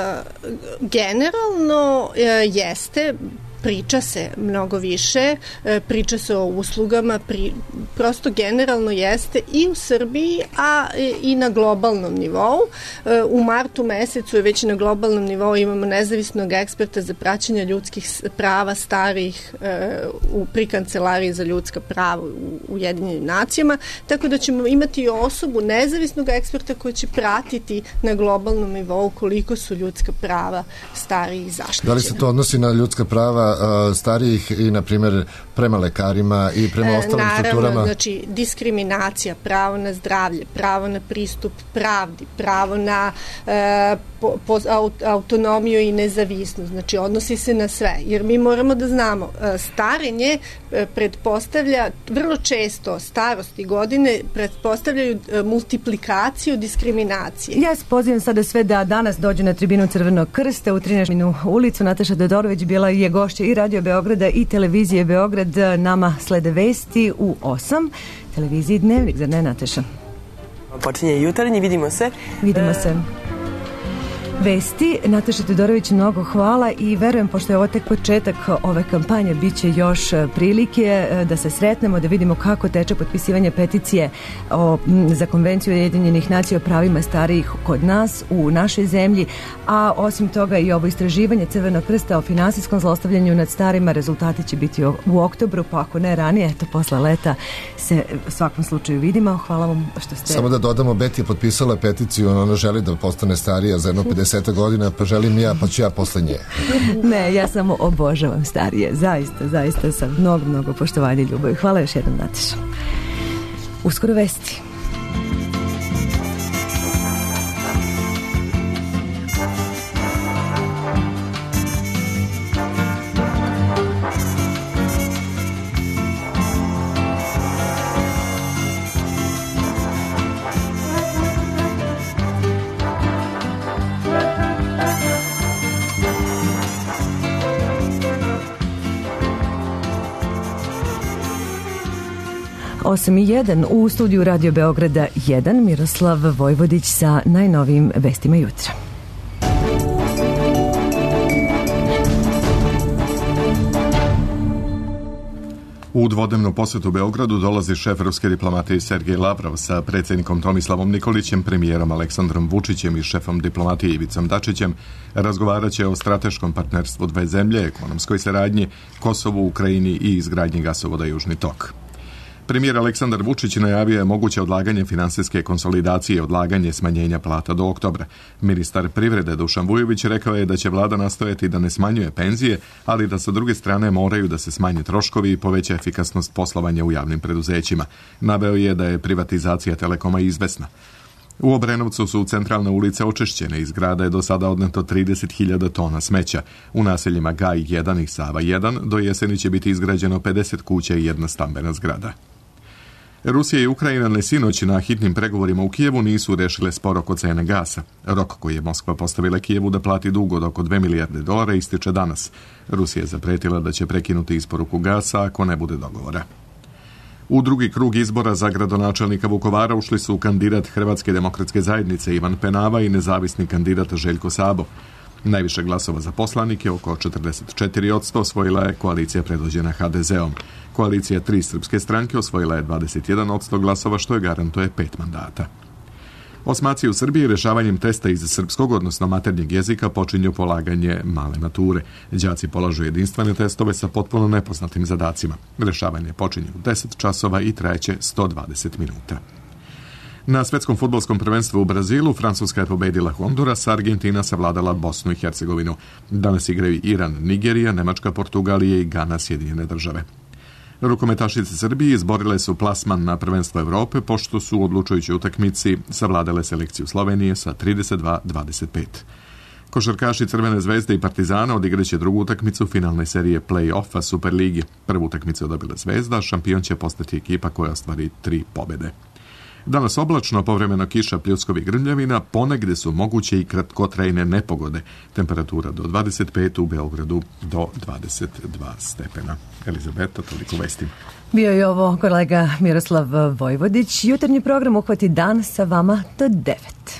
generalno e, jeste, priča se mnogo više, priča se o uslugama, pri, prosto generalno jeste i u Srbiji, a i na globalnom nivou. U martu mesecu je već na globalnom nivou imamo nezavisnog eksperta za praćenje ljudskih prava starih u, pri Kancelariji za ljudska prava u Ujedinjenim nacijama, tako da ćemo imati osobu nezavisnog eksperta koji će pratiti na globalnom nivou koliko su ljudska prava starijih zaštićena. Da li se to odnosi na ljudska prava starijih i, na primjer, prema lekarima i prema e, ostalim naravno, strukturama? Naravno, znači, diskriminacija, pravo na zdravlje, pravo na pristup pravdi, pravo na e, po, po, autonomiju i nezavisnost. Znači, odnosi se na sve. Jer mi moramo da znamo, e, starenje e, pretpostavlja, vrlo često starosti godine pretpostavljaju e, multiplikaciju diskriminacije. Ja se pozivam sada sve da danas dođu na tribinu Crvenog krsta u trinaestinu ulicu. Nataša Todorović bila je gošća i Radio Beograda i Televizije Beograd. Nama slede vesti u osam. Televiziji Dnevnik, zar ne, Nataša? Počinje jutarnji, vidimo se. Vidimo e... se. Vesti, Nataša Todorović, mnogo hvala i verujem, pošto je ovo tek početak ove kampanje, bit će još prilike da se sretnemo, da vidimo kako teče potpisivanje peticije o, za Konvenciju Ujedinjenih nacija o pravima starijih kod nas, u našoj zemlji, a osim toga i ovo istraživanje Crvenog krsta o finansijskom zlostavljanju nad starima, rezultati će biti u oktobru, pa ako ne ranije, eto, posle leta se u svakom slučaju vidimo. Hvala vam što ste... Samo da dodamo, Beti je potpisala peticiju, ona želi da postane starija za jedno pedeset godina, pa želim ja, pa ću ja posle nje. Ne, ja samo obožavam starije. Zaista, zaista sa mnogo, mnogo poštovanja i ljubavi. Hvala još jednom, Nataša. Uskoro vesti. osam i jedan u studiju Radio Beograda jedan, Miroslav Vojvodić sa najnovijim vestima jutra. U dvodnevnu posjetu Beogradu dolazi šef ruske diplomatije Sergej Lavrov sa predsjednikom Tomislavom Nikolićem, premijerom Aleksandrom Vučićem i šefom diplomatije Ivicom Dačićem. Razgovarat će o strateškom partnerstvu dve zemlje, ekonomskoj saradnji, Kosovu, Ukrajini i izgradnji gasovoda Južni tok. Premijer Aleksandar Vučić najavio je moguće odlaganje finansijske konsolidacije i odlaganje smanjenja plata do oktobra. Ministar privrede Dušan Vujović rekao je da će vlada nastojati da ne smanjuje penzije, ali da sa druge strane moraju da se smanje troškovi i poveća efikasnost poslovanja u javnim preduzećima. Naveo je da je privatizacija Telekoma izvesna. U Obrenovcu su centralne ulice očišćene, iz grada je do sada odneto trideset hiljada tona smeća. U naseljima Gaj jedan i Sava jedan do jeseni će biti izgrađeno pedeset kuća i jedna stambena zgrada. Rusija i Ukrajina nesinoć na hitnim pregovorima u Kijevu nisu rešile spor oko cene gasa. Rok koji je Moskva postavila Kijevu da plati dug od oko dve milijarde dolara ističe danas. Rusija je zapretila da će prekinuti isporuku gasa ako ne bude dogovora. U drugi krug izbora za gradonačelnika Vukovara ušli su kandidat Hrvatske demokratske zajednice Ivan Penava i nezavisni kandidat Željko Sabo. Najviše glasova za poslanike, oko četrdeset četiri posto, osvojila je koalicija predvođena ha de zeom. Koalicija Tri srpske stranke osvojila je dvadeset jedan posto glasova, što je garantuje pet mandata. Osmaci u Srbiji rešavanjem testa iz srpskog, odnosno maternjeg jezika, počinju polaganje male mature. Đaci polažu jedinstvene testove sa potpuno nepoznatim zadacima. Rešavanje počinje u deset časova i trajeće sto dvadeset minuta. Na svetskom fudbalskom prvenstvu u Brazilu Francuska je pobedila Honduras, Argentina savladala Bosnu i Hercegovinu. Danas igraju Iran, Nigerija, Nemačka, Portugalija i Gana, Sjedinjene države. Rukometašice Srbije izborile su plasman na prvenstvo Evrope pošto su u odlučujućoj utakmici savladale selekciju Slovenije sa trideset dva dvadeset pet. Košarkaši Crvene zvezde i Partizana odigraće drugu utakmicu finalne serije play-offa Superligi. Prvu utakmicu odobila Zvezda, šampion će postati ekipa koja ostvari tri pobjede. Danas oblačno, povremeno kiša, pljuskovi i grmljavina, ponegde su moguće i kratkotrajne nepogode. Temperatura do dvadeset pet, u Beogradu do dvadeset dva stepena. Elizabeta, toliko vestima. Bio je ovo kolega Miroslav Vojvodić. Jutarnji program Uhvati dan sa vama do devet.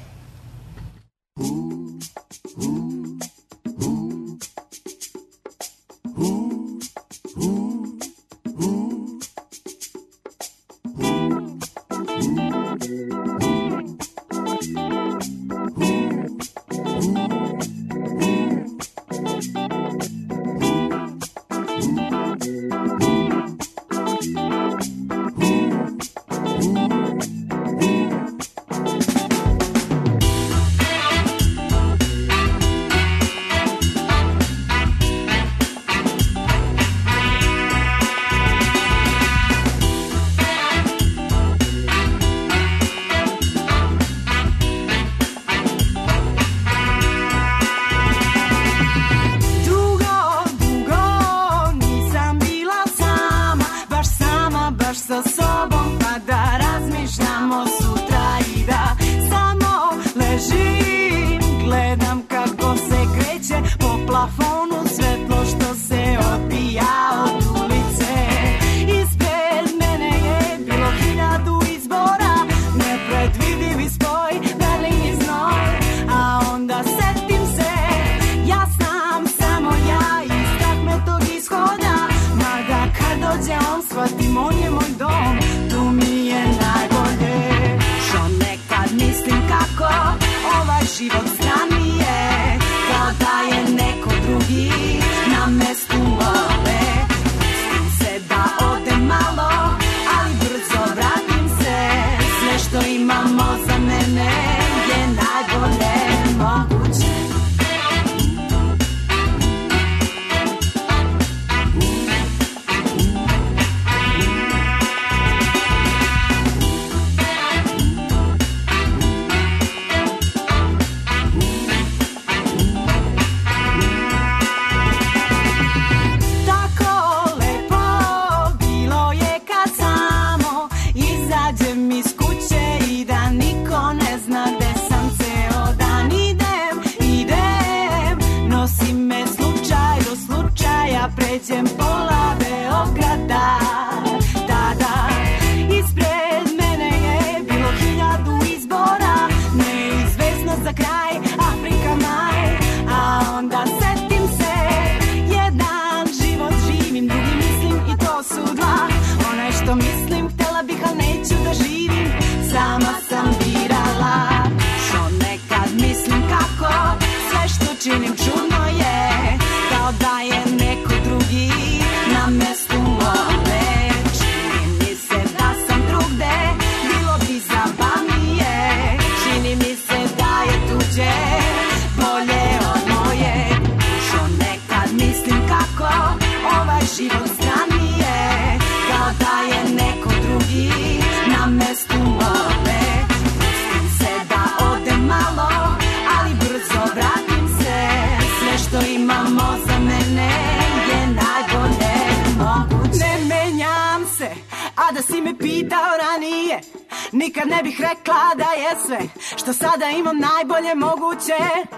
Nikad ne bih rekla da je sve što sada imam najbolje moguće.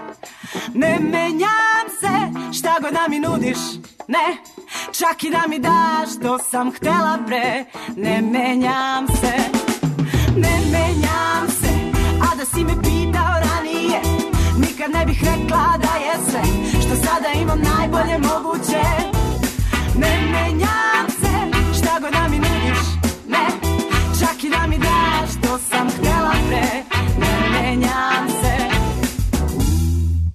Ne menjam se, šta god da mi nudiš, ne, čak i da mi daš što sam htela pre. Ne menjam se, ne menjam se, a da si me pitao ranije, nikad ne bih rekla da je sve što sada imam najbolje moguće. Ne menjam se, šta god da mi nudiš, ne, čak i da mi daš što sam htela pre. Ne menjam se.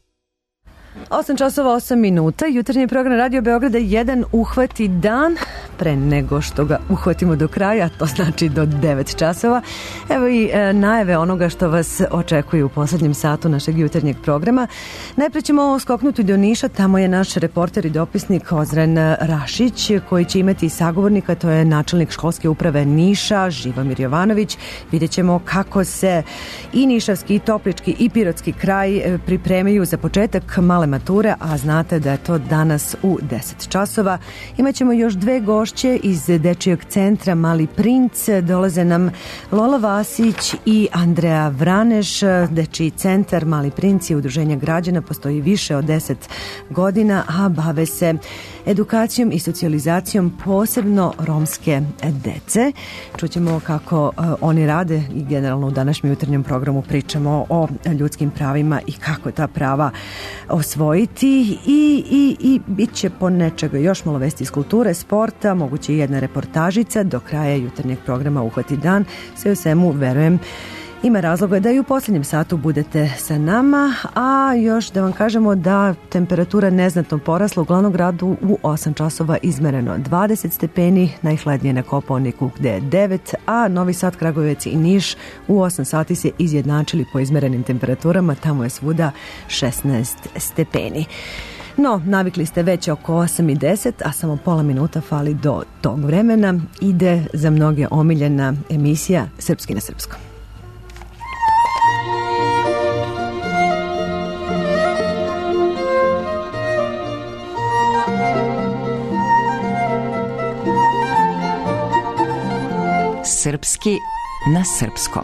osam časova osam minuta, jutarnji program Radio Beograda jedan Uhvati dan. pre nego što ga uhvatimo do kraja, to znači do devet časova. Evo i e, najave onoga što vas očekuje u poslednjem satu našeg jutarnjeg programa. Najpre ćemo skoknuti do Niša, tamo je naš reporter i dopisnik Ozren Rašić, koji će imati sagovornika, to je načelnik školske uprave Niša, Živomir Jovanović. Vidjet ćemo kako se i Nišavski, i Toplički, i Pirotski kraj pripremaju za početak male mature, a znate da je to danas u deset časova. Imaćemo još dve gošće iz Dečijeg centra Mali princ. Dolaze nam Lola Vasić i Andreja Vraneš. Dečiji centar Mali princ je udruženje građana, postoji više od deset godina, a bave se edukacijom i socijalizacijom posebno romske dece. Čućemo kako uh, oni rade i generalno u današnjem jutarnjem programu pričamo o ljudskim pravima i kako ta prava osvojiti i, i, i bit će po nečega još malo vesti iz kulture, sporta, moguće i jedna reportažica. Do kraja jutarnjeg programa Uhvati dan. Sve u svemu, verujem, ima razloga da i u posljednjem satu budete sa nama, a još da vam kažemo da temperatura neznatno porasla u glavnom gradu u osam časova izmereno dvadeset stepeni, najhladnije na Kopaoniku gde je devet, a Novi Sad, Kragujevac i Niš u osam sati se izjednačili po izmerenim temperaturama, tamo je svuda šesnaest stepeni. No, navikli ste već oko osam i deset, a samo pola minuta fali do tog vremena. Ide za mnoge omiljena emisija Srpski na srpskom. Srpski na srpskom.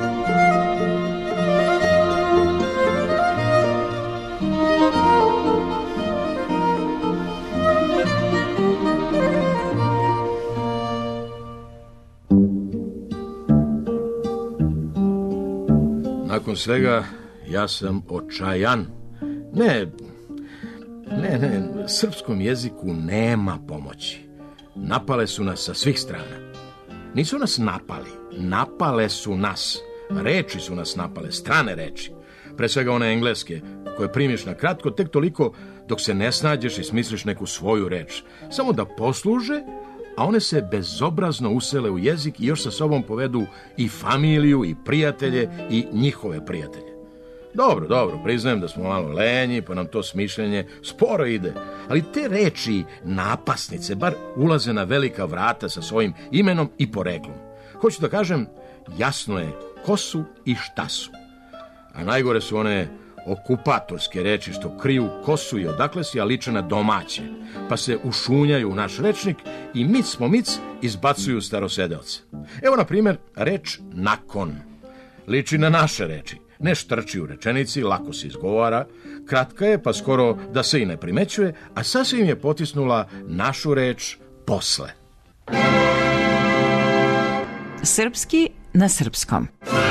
Nakon svega, ja sam očajan. Ne, ne, ne, srpskom jeziku nema pomoći. Napale su nas sa svih strana. Nisu nas napali, napale su nas. Reči su nas napale, strane reči. Pre svega one engleske, koje primiš na kratko, tek toliko dok se ne snađeš i smisliš neku svoju reč. Samo da posluže, a one se bezobrazno usele u jezik i još sa sobom povedu i familiju, i prijatelje, i njihove prijatelje. Dobro, dobro, priznajem da smo malo lenji, pa nam to smišljenje sporo ide, ali te reči napasnice bar ulaze na velika vrata sa svojim imenom i poreklom. Hoću da kažem, jasno je ko su i šta su. A najgore su one okupatorske reči što kriju ko su i odakle si, a liče na domaće, pa se ušunjaju u naš rečnik i mic po mic izbacuju starosedeoce. Evo, na primjer, reč nakon. Liči na naše reči. Ne štrči u rečenici, lako se izgovara, kratka je pa skoro da se i ne primećuje, a sasvim je potisnula našu reč posle. Srpski na srpskom.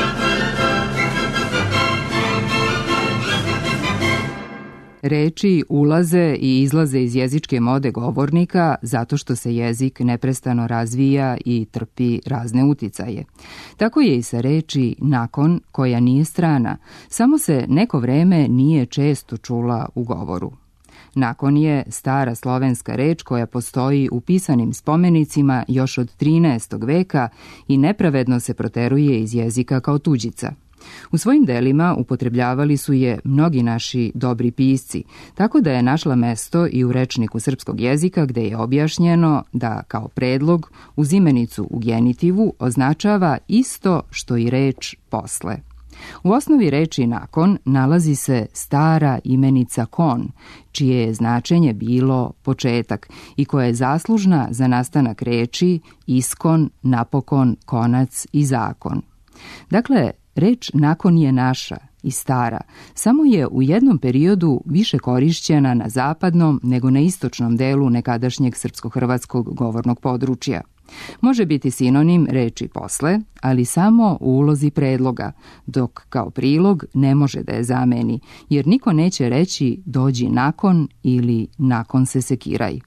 Reči ulaze i izlaze iz jezičke mode govornika zato što se jezik neprestano razvija i trpi razne uticaje. Tako je i sa reči nakon, koja nije strana, samo se neko vreme nije često čula u govoru. Nakon je stara slovenska reč koja postoji u pisanim spomenicima još od trinaestog veka i nepravedno se proteruje iz jezika kao tuđica. U svojim delima upotrebljavali su je mnogi naši dobri pisci, tako da je našla mesto i u rečniku srpskog jezika gde je objašnjeno da kao predlog uz imenicu u genitivu označava isto što i reč posle. U osnovi reči nakon nalazi se stara imenica kon, čije je značenje bilo početak i koja je zaslužna za nastanak reči iskon, napokon, konac i zakon. Dakle, reč nakon je naša i stara, samo je u jednom periodu više korišćena na zapadnom nego na istočnom delu nekadašnjeg srpsko-hrvatskog govornog područja. Može biti sinonim reči posle, ali samo u ulozi predloga, dok kao prilog ne može da je zameni, jer niko neće reći dođi nakon ili nakon se sekiraj.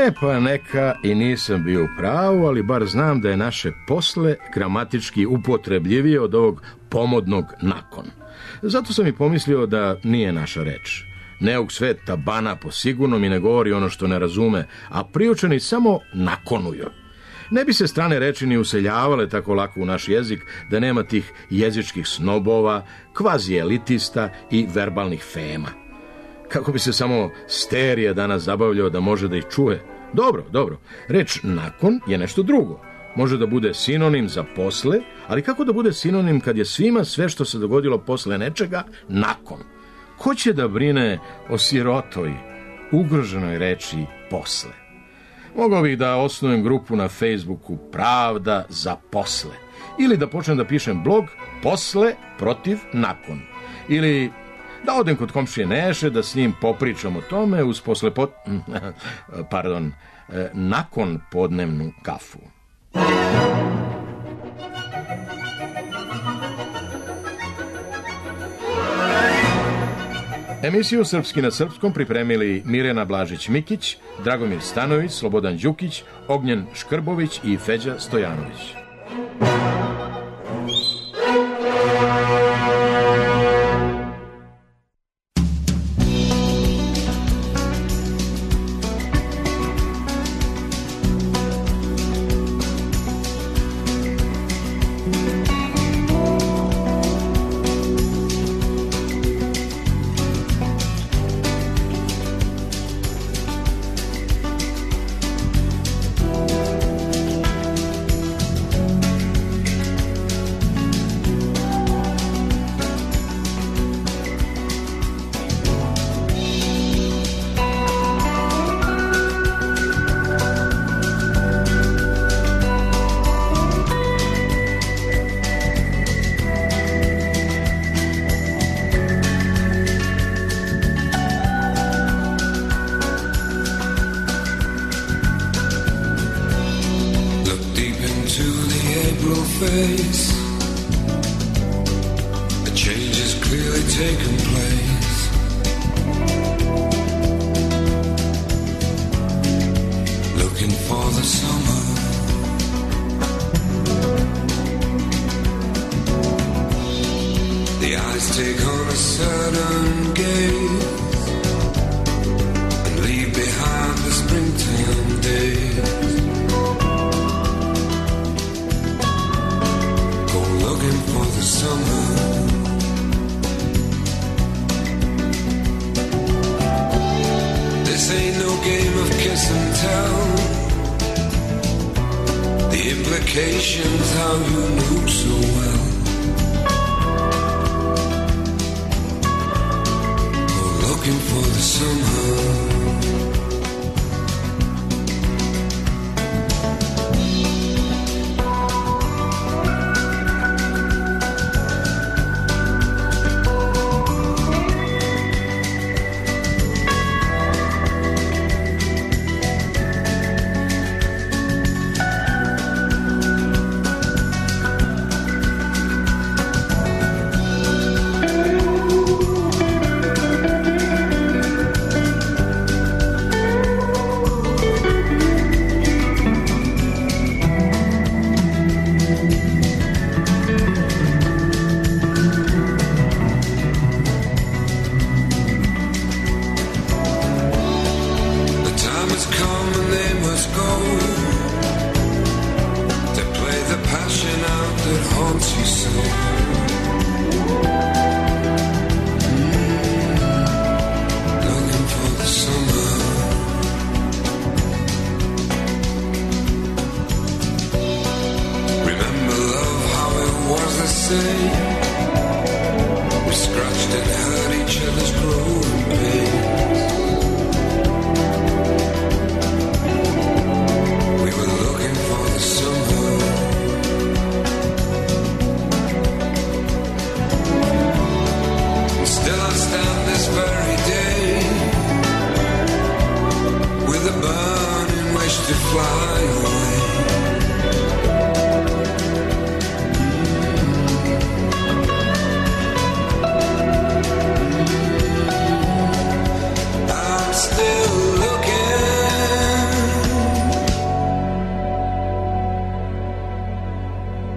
E, pa neka i nisam bio u pravu, ali bar znam da je naše posle gramatički upotrebljivije od ovog pomodnog nakon. Zato sam i pomislio da nije naša reč. Neuk sveta bana po sigurno mi ne govori ono što ne razume, a priučeni samo nakonuju. Ne bi se strane reči ni useljavale tako lako u naš jezik da nema tih jezičkih snobova, kvazi elitista i verbalnih fema. Kako bi se samo sterija danas zabavljao da može da ih čuje. Dobro, dobro, reč nakon je nešto drugo. Može da bude sinonim za posle, ali kako da bude sinonim kad je svima sve što se dogodilo posle nečega nakon? Ko će da brine o sirotoj, ugroženoj reči posle? Mogao bih da osnujem grupu na Facebooku Pravda za posle. Ili da počnem da pišem blog Posle protiv nakon. Ili da odem kod komšije Neše, da s njim popričam o tome uz posle pot... pardon, nakon podnevnu kafu. Emisiju Srpski na srpskom pripremili Mirjana Blažić-Mikić, Dragomir Stanović, Slobodan Đukić, Ognjen Škrbović i Feđa Stojanović.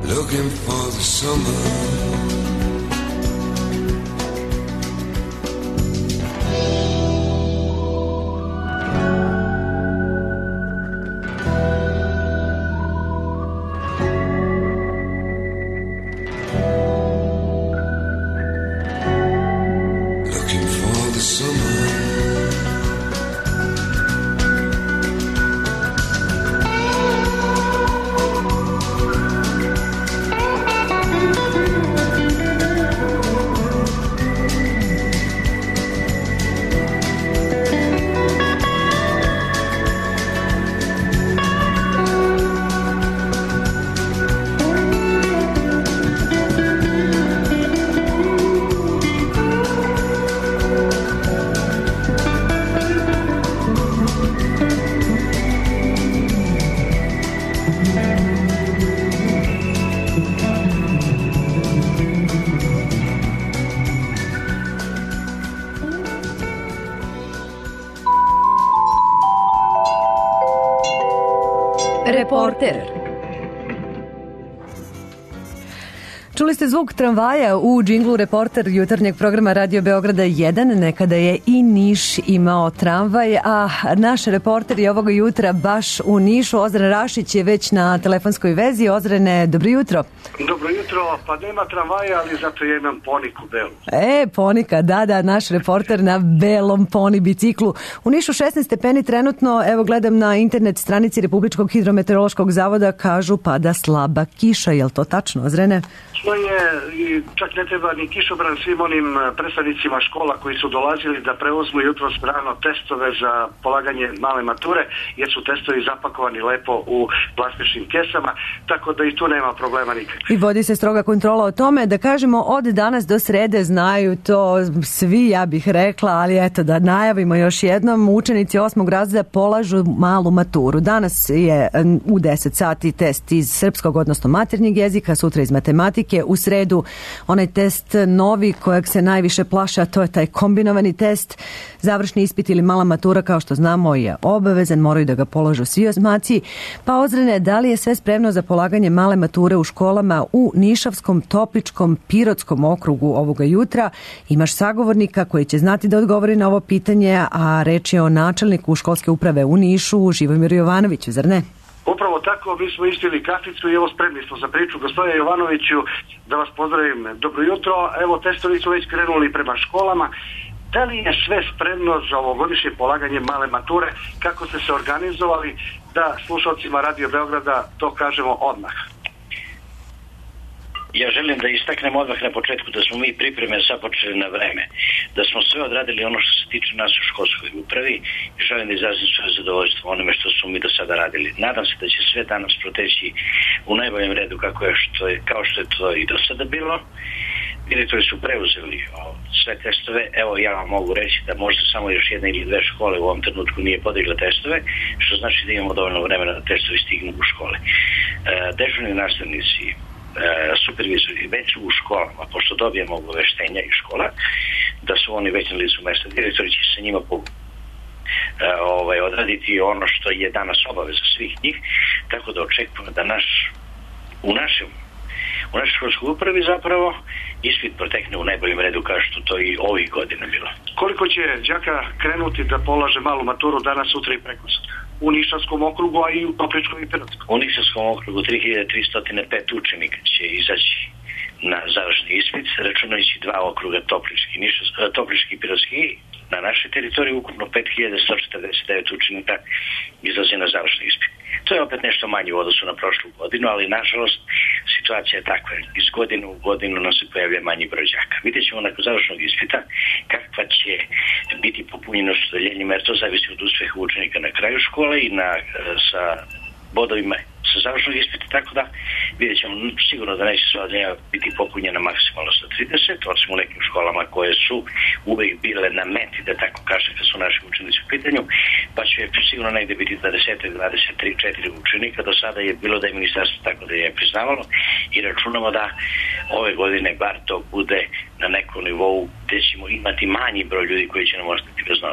looking for the summer. Reporter. Čuli ste zvuk tramvaja u džinglu Reporter jutarnjeg programa Radio Beograda jedan. Nekada je i Niš imao tramvaj, a naš reporter je ovoga jutra baš u Nišu. Ozren Rašić je već na telefonskoj vezi. Ozrene, dobro jutro. Dobro jutro, pa nema tramvaja, ali zato ja imam poniku belu. E, ponika, da, da, naš reporter na belom poni biciklu. U Nišu šesnaest stepeni trenutno, evo gledam na internet stranici Republičkog hidrometeorološkog zavoda, kažu pada slaba kiša, je li to tačno, Ozrene? To je, i čak ne treba ni kišobran svim onim predstavnicima škola koji su dolazili da preuzmu jutros rano testove za polaganje male mature, jer su testovi zapakovani lepo u plastičnim kesama, tako da i tu nema problema nikakve. I vodi se stroga kontrola o tome, da kažemo od danas do srede, znaju to svi, ja bih rekla, ali eto da najavimo još jednom, učenici osmog razreda polažu malu maturu. Danas je u deset sati test iz srpskog, odnosno maternjeg jezika, sutra iz matematike, u sredu onaj test novi kojeg se najviše plaše, a to je taj kombinovani test. Završni ispit ili mala matura, kao što znamo, je obavezan, moraju da ga polažu svi osmaci. Pa Ozrene, da li je sve spremno za polaganje male mature u školama u Nišavskom, Topličkom, Pirotskom okrugu ovoga jutra? Imaš sagovornika koji će znati da odgovori na ovo pitanje, a reč je o načelniku školske uprave u Nišu, Živomiru Jovanoviću, zar ne? Upravo tako, mi smo ispili kaficu i evo spremni smo za priču. Gospodine Jovanoviću, da vas pozdravim, dobro jutro. Evo, testovi su već krenuli prema školama. Da li je sve spremno za ovogodišnje polaganje male mature? Kako ste se organizovali da slušalcima Radio Beograda to kažemo odmah? Ja želim da istaknem odmah na početku da smo mi pripreme započeli na vreme, da smo sve odradili ono što se tiče nas u školskoj upravi i želim da izrazim svoje zadovoljstvo onome što smo mi do sada radili. Nadam se da će sve danas proteći u najboljem redu kako je, što je, kao što je to i do sada bilo. Direktori su preuzeli sve testove. Evo, ja vam mogu reći da možda samo još jedna ili dve škole u ovom trenutku nije podigla testove, što znači da imamo dovoljno vremena da testovi stignu u škole. E, dežurni nastavnici, supervizori već u školama, pošto dobijemo obaveštenja iz škola da su oni već na licu mesta, direktori će sa njima po, ovaj, odraditi ono što je danas obaveza svih njih, tako da očekujemo da naš u našem u našoj školskoj upravi zapravo ispit protekne u najboljem redu kao što to i ovih godina bilo. Koliko će đaka krenuti da polaže malu maturu danas, sutra i prekosutra? U Nišavskom okrugu, a i u Topličkom i Pirotskom? U Nišavskom okrugu tri hiljade tristo pet učenika će izaći na završni ispit, računajući dva okruga, Toplički, Nišavski, Toplički i Pirotski. Na našoj teritoriji ukupno pet hiljada sto četrdeset devet učenika izlazi na završni ispit. To je opet nešto manje u odnosu na prošlu godinu, ali nažalost situacija je takva. Iz godinu u godinu nam se pojavlja manji broj đaka. Vidjet ćemo nakon završnog ispita kakva će biti popunjenost odeljenjima, jer to zavisi od uspeha učenika na kraju škole i na, sa bodovima sa završnog ispita, tako da vidjet ćemo sigurno da neće sva odeljenja biti popunjena maksimalno sa trideset, osim u nekim školama koje su uvek bile na meti, da tako kažem, kad su naši učenici u pitanju, pa će sigurno negde biti dvadeset, dvadeset tri, četiri učenika. Do sada je bilo da je ministarstvo tako da je priznavalo i računamo da ove godine bar to bude na nekom nivou gde ćemo imati manji broj ljudi koji će nam ostati bez norme.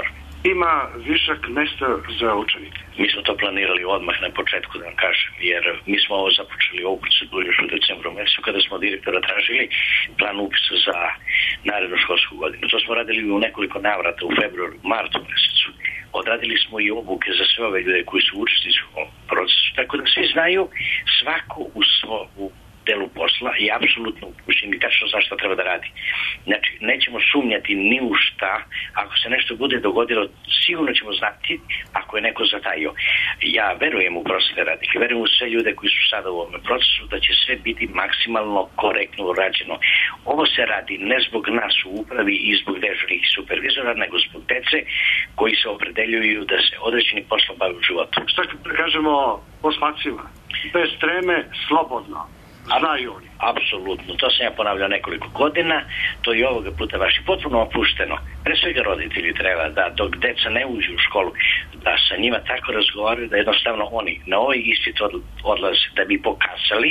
ima višak mesta za učenike? Mi smo to planirali odmah na početku, da vam kažem, jer mi smo ovo započeli ovu proceduru još u decembru mesecu kada smo direktora tražili plan upisa za narednu školsku godinu. To smo radili u nekoliko navrata u februaru, martu mesecu. Odradili smo i obuke za sve ove ljude koji su učesnici u ovom procesu, tako da svi znaju svako u svoju delu posla i apsolutno upućeni tačno za šta treba da radi. Znači, nećemo sumnjati ni u šta. Ako se nešto bude dogodilo, sigurno ćemo znati ako je neko zatajio. Ja verujem u prosvetne radnike, verujem u sve ljude koji su sada u ovom procesu, da će sve biti maksimalno korektno urađeno. Ovo se radi ne zbog nas u upravi i zbog dežurnih supervizora, nego zbog dece koji se opredeljuju da se određeni poslom bave u životu. Šta da kažemo osmacima? Bez treme, slobodno. Znaju oni. Apsolutno, to sam ja ponavljao nekoliko godina, to i ovoga puta baš je potpuno opušteno. Pre svega roditelji treba da dok deca ne uđu u školu, da sa njima tako razgovaraju da jednostavno oni na ovaj ispit odlaze da bi pokazali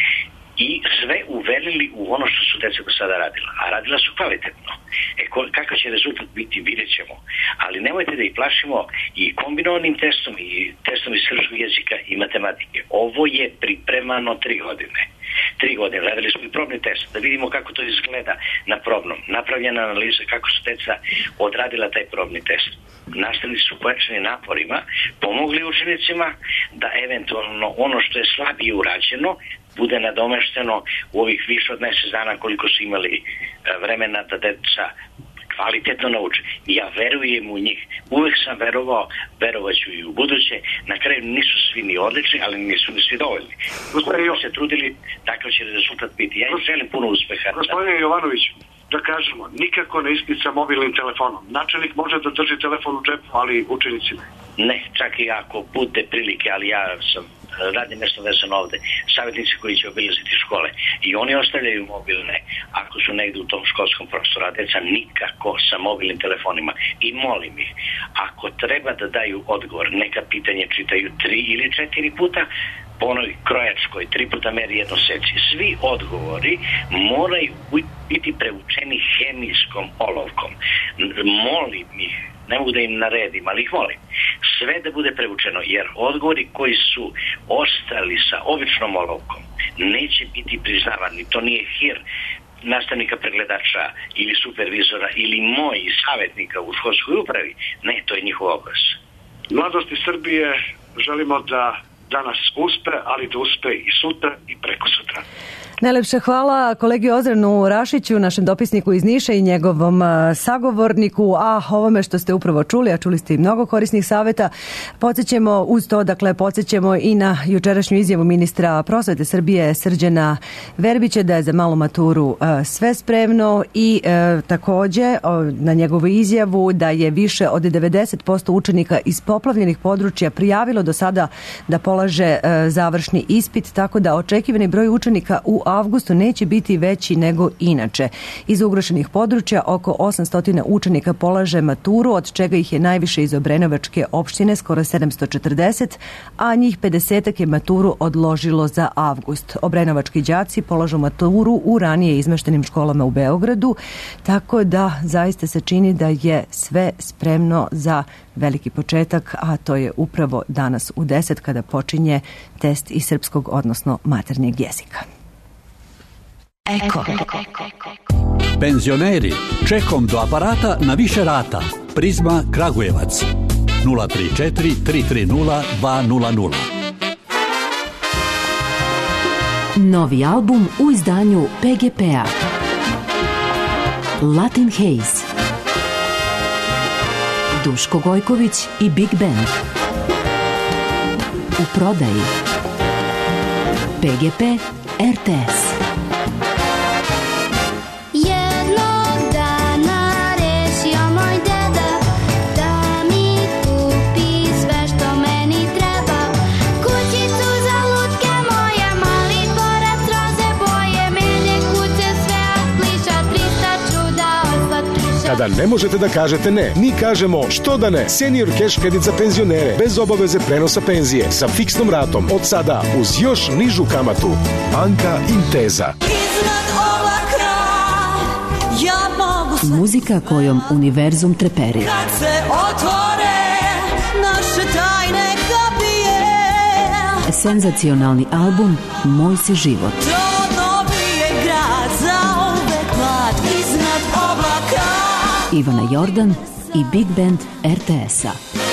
i sve uvelili u ono što su deca do sada radila. A radila su kvalitetno. E, kakav će rezultat biti, vidjet ćemo. Ali nemojte da ih plašimo i kombinovanim testom i testom iz srpskog jezika i matematike. Ovo je pripremano tri godine. Tri godine. Radili smo i probni test da vidimo kako to izgleda na probnom. Napravljena analiza kako su deca odradila taj probni test. Nastavili su pojačanim naporima, pomogli učenicima da eventualno ono što je slabije urađeno bude nadomešteno u ovih više od mjesec dana koliko su imali vremena da deca kvalitetno nauče. Ja verujem u njih. Uvek sam verovao, verovaću i u buduće. Na kraju nisu svi ni odlični, ali nisu ni svi dovoljni. Gospodine se trudili, takav će rezultat biti. Ja im želim puno uspeha. Gospodine Jovanović, da kažemo, nikako ne ispit sa mobilnim telefonom. Načelnik može da drži telefon u džepu, ali učenici ne. Ne, čak i ako bude prilike, ali ja sam radim nešto vezano ovde, savjetnici koji će obilaziti škole i oni ostavljaju mobilne ako su negde u tom školskom prostoru, a deca nikako sa mobilnim telefonima. I molim ih, ako treba da daju odgovor, neka pitanje čitaju tri ili četiri puta po onoj krojačkoj, tri puta meri jedno seci. Svi odgovori moraju biti preučeni hemijskom olovkom. Molim ih, ne mogu da im naredim, ali ih molim, sve da bude preučeno, jer odgovori koji su ostali sa običnom olovkom neće biti priznavani. To nije hir nastavnika, pregledača ili supervizora ili moj savjetnika u školskoj upravi. Ne, to je njihov obraz. Mladosti Srbije želimo da danas uspe, ali da uspe i sutra i preko sutra. Najlepša hvala kolegi Ozrenu Rašiću, našem dopisniku iz Niša i njegovom sagovorniku, a ovome što ste upravo čuli, a čuli ste i mnogo korisnih savjeta, podsjećamo uz to, dakle, podsjećamo i na jučerašnju izjavu ministra prosvete Srbije Srđana Verbića da je za malu maturu sve spremno i e, također na njegovu izjavu da je više od devedeset posto učenika iz poplavljenih područja prijavilo do sada da polaže e, završni ispit, tako da očekivani broj učenika u avgustu neće biti veći nego inače. Iz ugrošenih područja oko osamsto učenika polaže maturu, od čega ih je najviše iz Obrenovačke opštine, skoro sedamsto četrdeset, a njih pedeset je maturu odložilo za avgust. Obrenovački đaci polažu maturu u ranije izmeštenim školama u Beogradu, tako da zaista se čini da je sve spremno za veliki početak, a to je upravo danas u deset kada počinje test iz srpskog, odnosno maternjeg jezika. Eko. Penzioneri, čekom do aparata na više rata. Prizma Kragujevac. nula tri četiri tri tri nula dva nula nula. Novi album u izdanju P G P-a. Latin Haze. Duško Gojković i Big Band. U prodaji. P G P R T S. Kada ne možete da kažete ne, mi kažemo što da ne. Senior cash kredit za penzionere bez obaveze prenosa penzije sa fiksnom ratom od sada uz još nižu kamatu. Banka Inteza. Muzika kojom univerzum treperi. Kad se otvori senzacionalni album Moj si život. Ivana Jordan i Big Band er te es-a.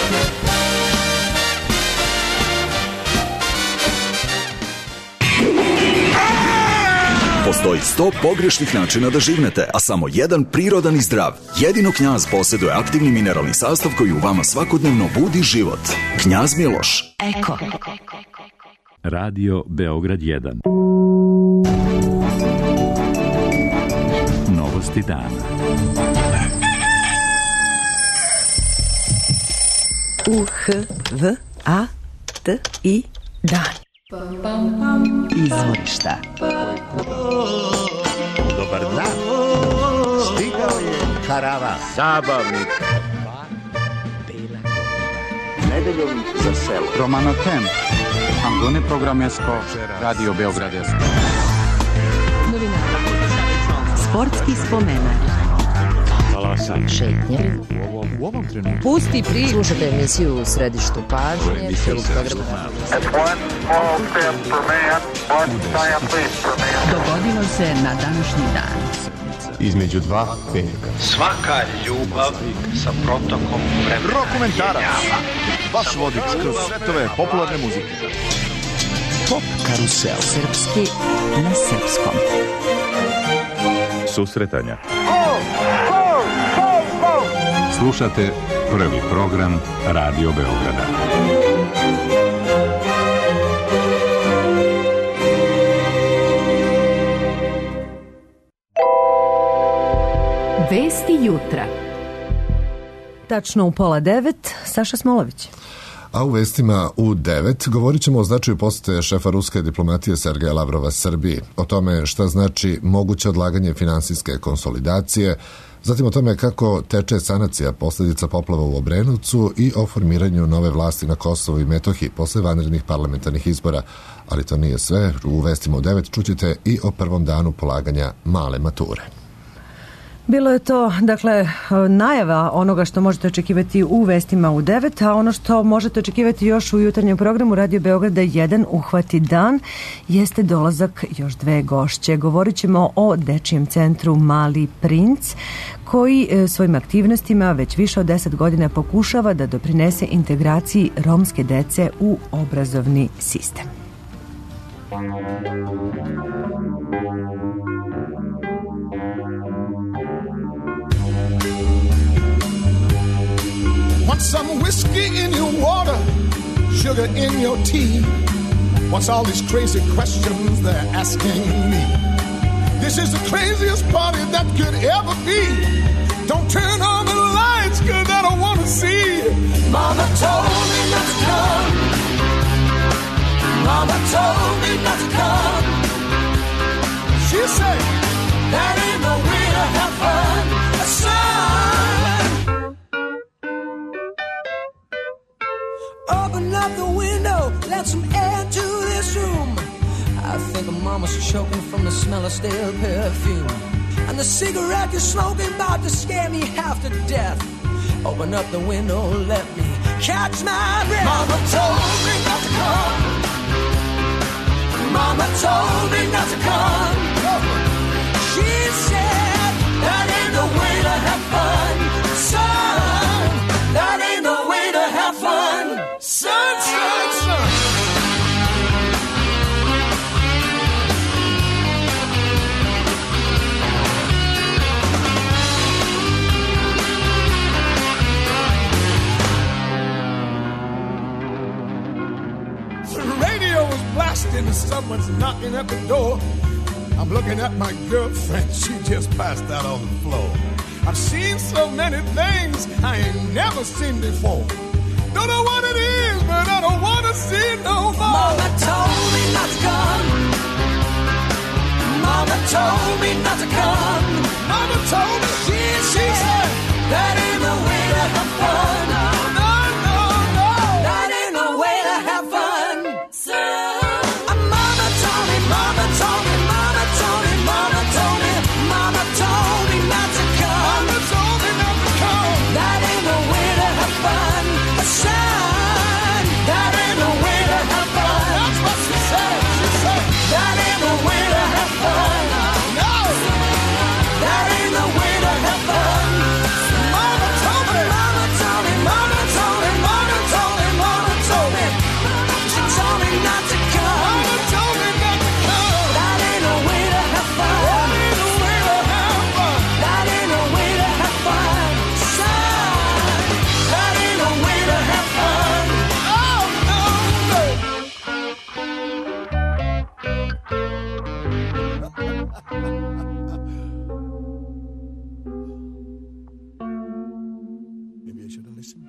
Postoji sto pogrešnih načina da živnete, a samo jedan prirodan i zdrav. Jedino Knjaz posjeduje aktivni mineralni sastav koji u vama svakodnevno budi život. Knjaz Miloš. Eko. Radio Beograd jedan. Novosti dana. U H V A T I dan. Izvorišta. Dobar dan. Stigao je karavan. Zabavnik. Nedeljom za selo. Romano Tem. Angone Programesko. Radio Beograd. Sportski spomenak. Šetnje. U ovom trenutku. Pusti pri. Slušajte emisiju u središtu pažnje. Dogodilo se na današnji dan. Između dva petka. Svaka ljubav sa protokom vremena. Rokomentarac. Vaš vodik kroz svetove popularne muzike. Pop karusel. Srpski na srpskom. Susretanja. Slušate prvi program Radio Beograda. Vesti jutra. Tačno u pola devet, Saša Smolović. A u vestima u devet govorit ćemo o značaju posete šefa ruske diplomatije Sergeja Lavrova Srbiji, o tome šta znači moguće odlaganje finansijske konsolidacije, zatim o tome kako teče sanacija posljedica poplava u Obrenovcu i o formiranju nove vlasti na Kosovu i Metohiji posle vanrednih parlamentarnih izbora. Ali to nije sve. U vestima u devet čućete i o prvom danu polaganja male mature. Bilo je to, dakle, najava onoga što možete očekivati u vestima u devet, a ono što možete očekivati još u jutarnjem programu Radio Beograda jedan Uhvati dan jeste dolazak još dve gošće. Govorit ćemo o dečijem centru Mali princ, koji svojim aktivnostima već više od deset godina pokušava da doprinese integraciji romske dece u obrazovni sistem. Want some whiskey in your water, sugar in your tea. What's all these crazy questions they're asking me? This is the craziest party that could ever be. Don't turn on the lights, cause I don't want to see. Mama told me not to come. Mama told me not to come. She said, that ain't no way to have fun. Son, open up the window, let some air to this room. I think mama's choking from the smell of stale perfume. And the cigarette you're smoking about to scare me half to death. Open up the window, let me catch my breath. Mama told me not to come. Mama told me not to come. She said, that ain't the way to have fun. Son, that ain't the way to have fun. Son, son, son. The radio was blasting and someone's knocking at the door. I'm looking at my girlfriend, she just passed out on the floor. I've seen so many things I ain't never seen before. Don't know what it is, but I don't want to see it no more. Mama told me not to come. Mama told me not to come. Mama told me, she, she said, that ain't the way to have fun. No, no, no, no. That ain't the way to have fun. So, Mama told me, Mama told me, Mama told me, Mama told me, Mama told me not to come. Mama told me not to come. That ain't the way to have fun. Son, that ain't the way to have fun. That's Maybe I should have listened.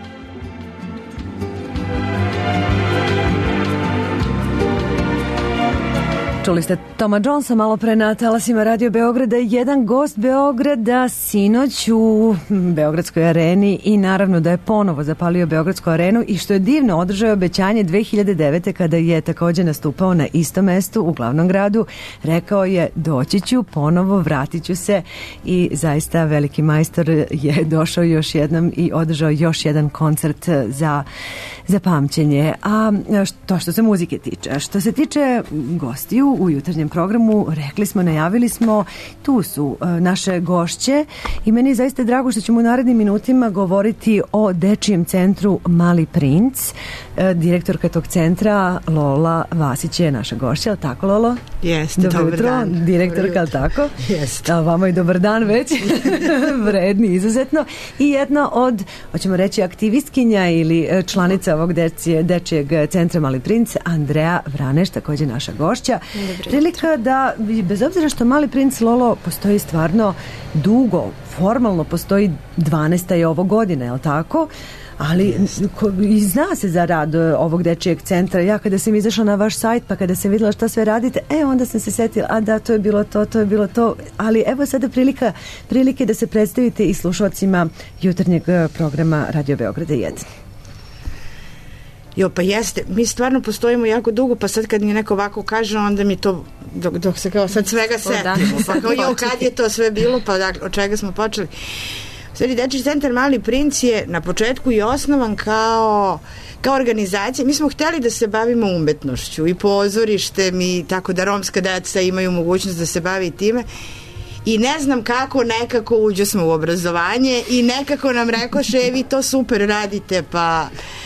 Čuli ste Toma Jonesa malo pre na talasima Radio Beograda, jedan gost Beograda sinoć u Beogradskoj areni i naravno da je ponovo zapalio Beogradsku arenu i što je divno održao obećanje dve hiljade devete kada je također nastupao na istom mestu u glavnom gradu. Rekao je doći ću ponovo, vratit ću se i zaista veliki majstor je došao još jednom i održao još jedan koncert za, za pamćenje. A to što se muzike tiče. Što se tiče gostiju u jutarnjem programu, rekli smo, najavili smo, tu su uh, naše gošće i meni je zaista drago što ćemo u narednim minutima govoriti o dečijem centru Mali princ. Uh, direktorka tog centra Lola Vasić je naša gošća, ali tako Lolo? Jeste, dobro dobar jutro, dan. direktorka, ali tako? Jeste. A vama i dobar dan već, vredni, izuzetno. I jedna od, hoćemo reći, aktivistkinja ili članica ovog dečije, dečijeg centra Mali princ, Andreja Vraneš, također naša gošća. Prilika da, bez obzira što Mali princ Lolo postoji stvarno dugo, formalno postoji dvanaesta je ovo godine, je li tako? Ali ko, i zna se za rad ovog dečijeg centra. Ja kada sam izašla na vaš sajt, pa kada sam vidjela šta sve radite, e, onda sam se setila, a da, to je bilo to, to je bilo to. Ali evo sada prilika, prilike da se predstavite i slušalcima jutarnjeg programa Radio Beograda jedan. Jo, pa jeste, mi stvarno postojimo jako dugo, pa sad kad mi neko ovako kaže, onda mi to, dok, dok se kao sad svega setimo, pa kao jo, kad je to sve bilo, pa dakle, od čega smo počeli. Stvari, Dečiji centar Mali princ je na početku i osnovan kao, kao organizacija. Mi smo htjeli da se bavimo umetnošću i pozorištem i tako da romska deca imaju mogućnost da se bavi time. I ne znam kako, nekako uđo smo u obrazovanje i nekako nam rekoše, vi to super radite, pa...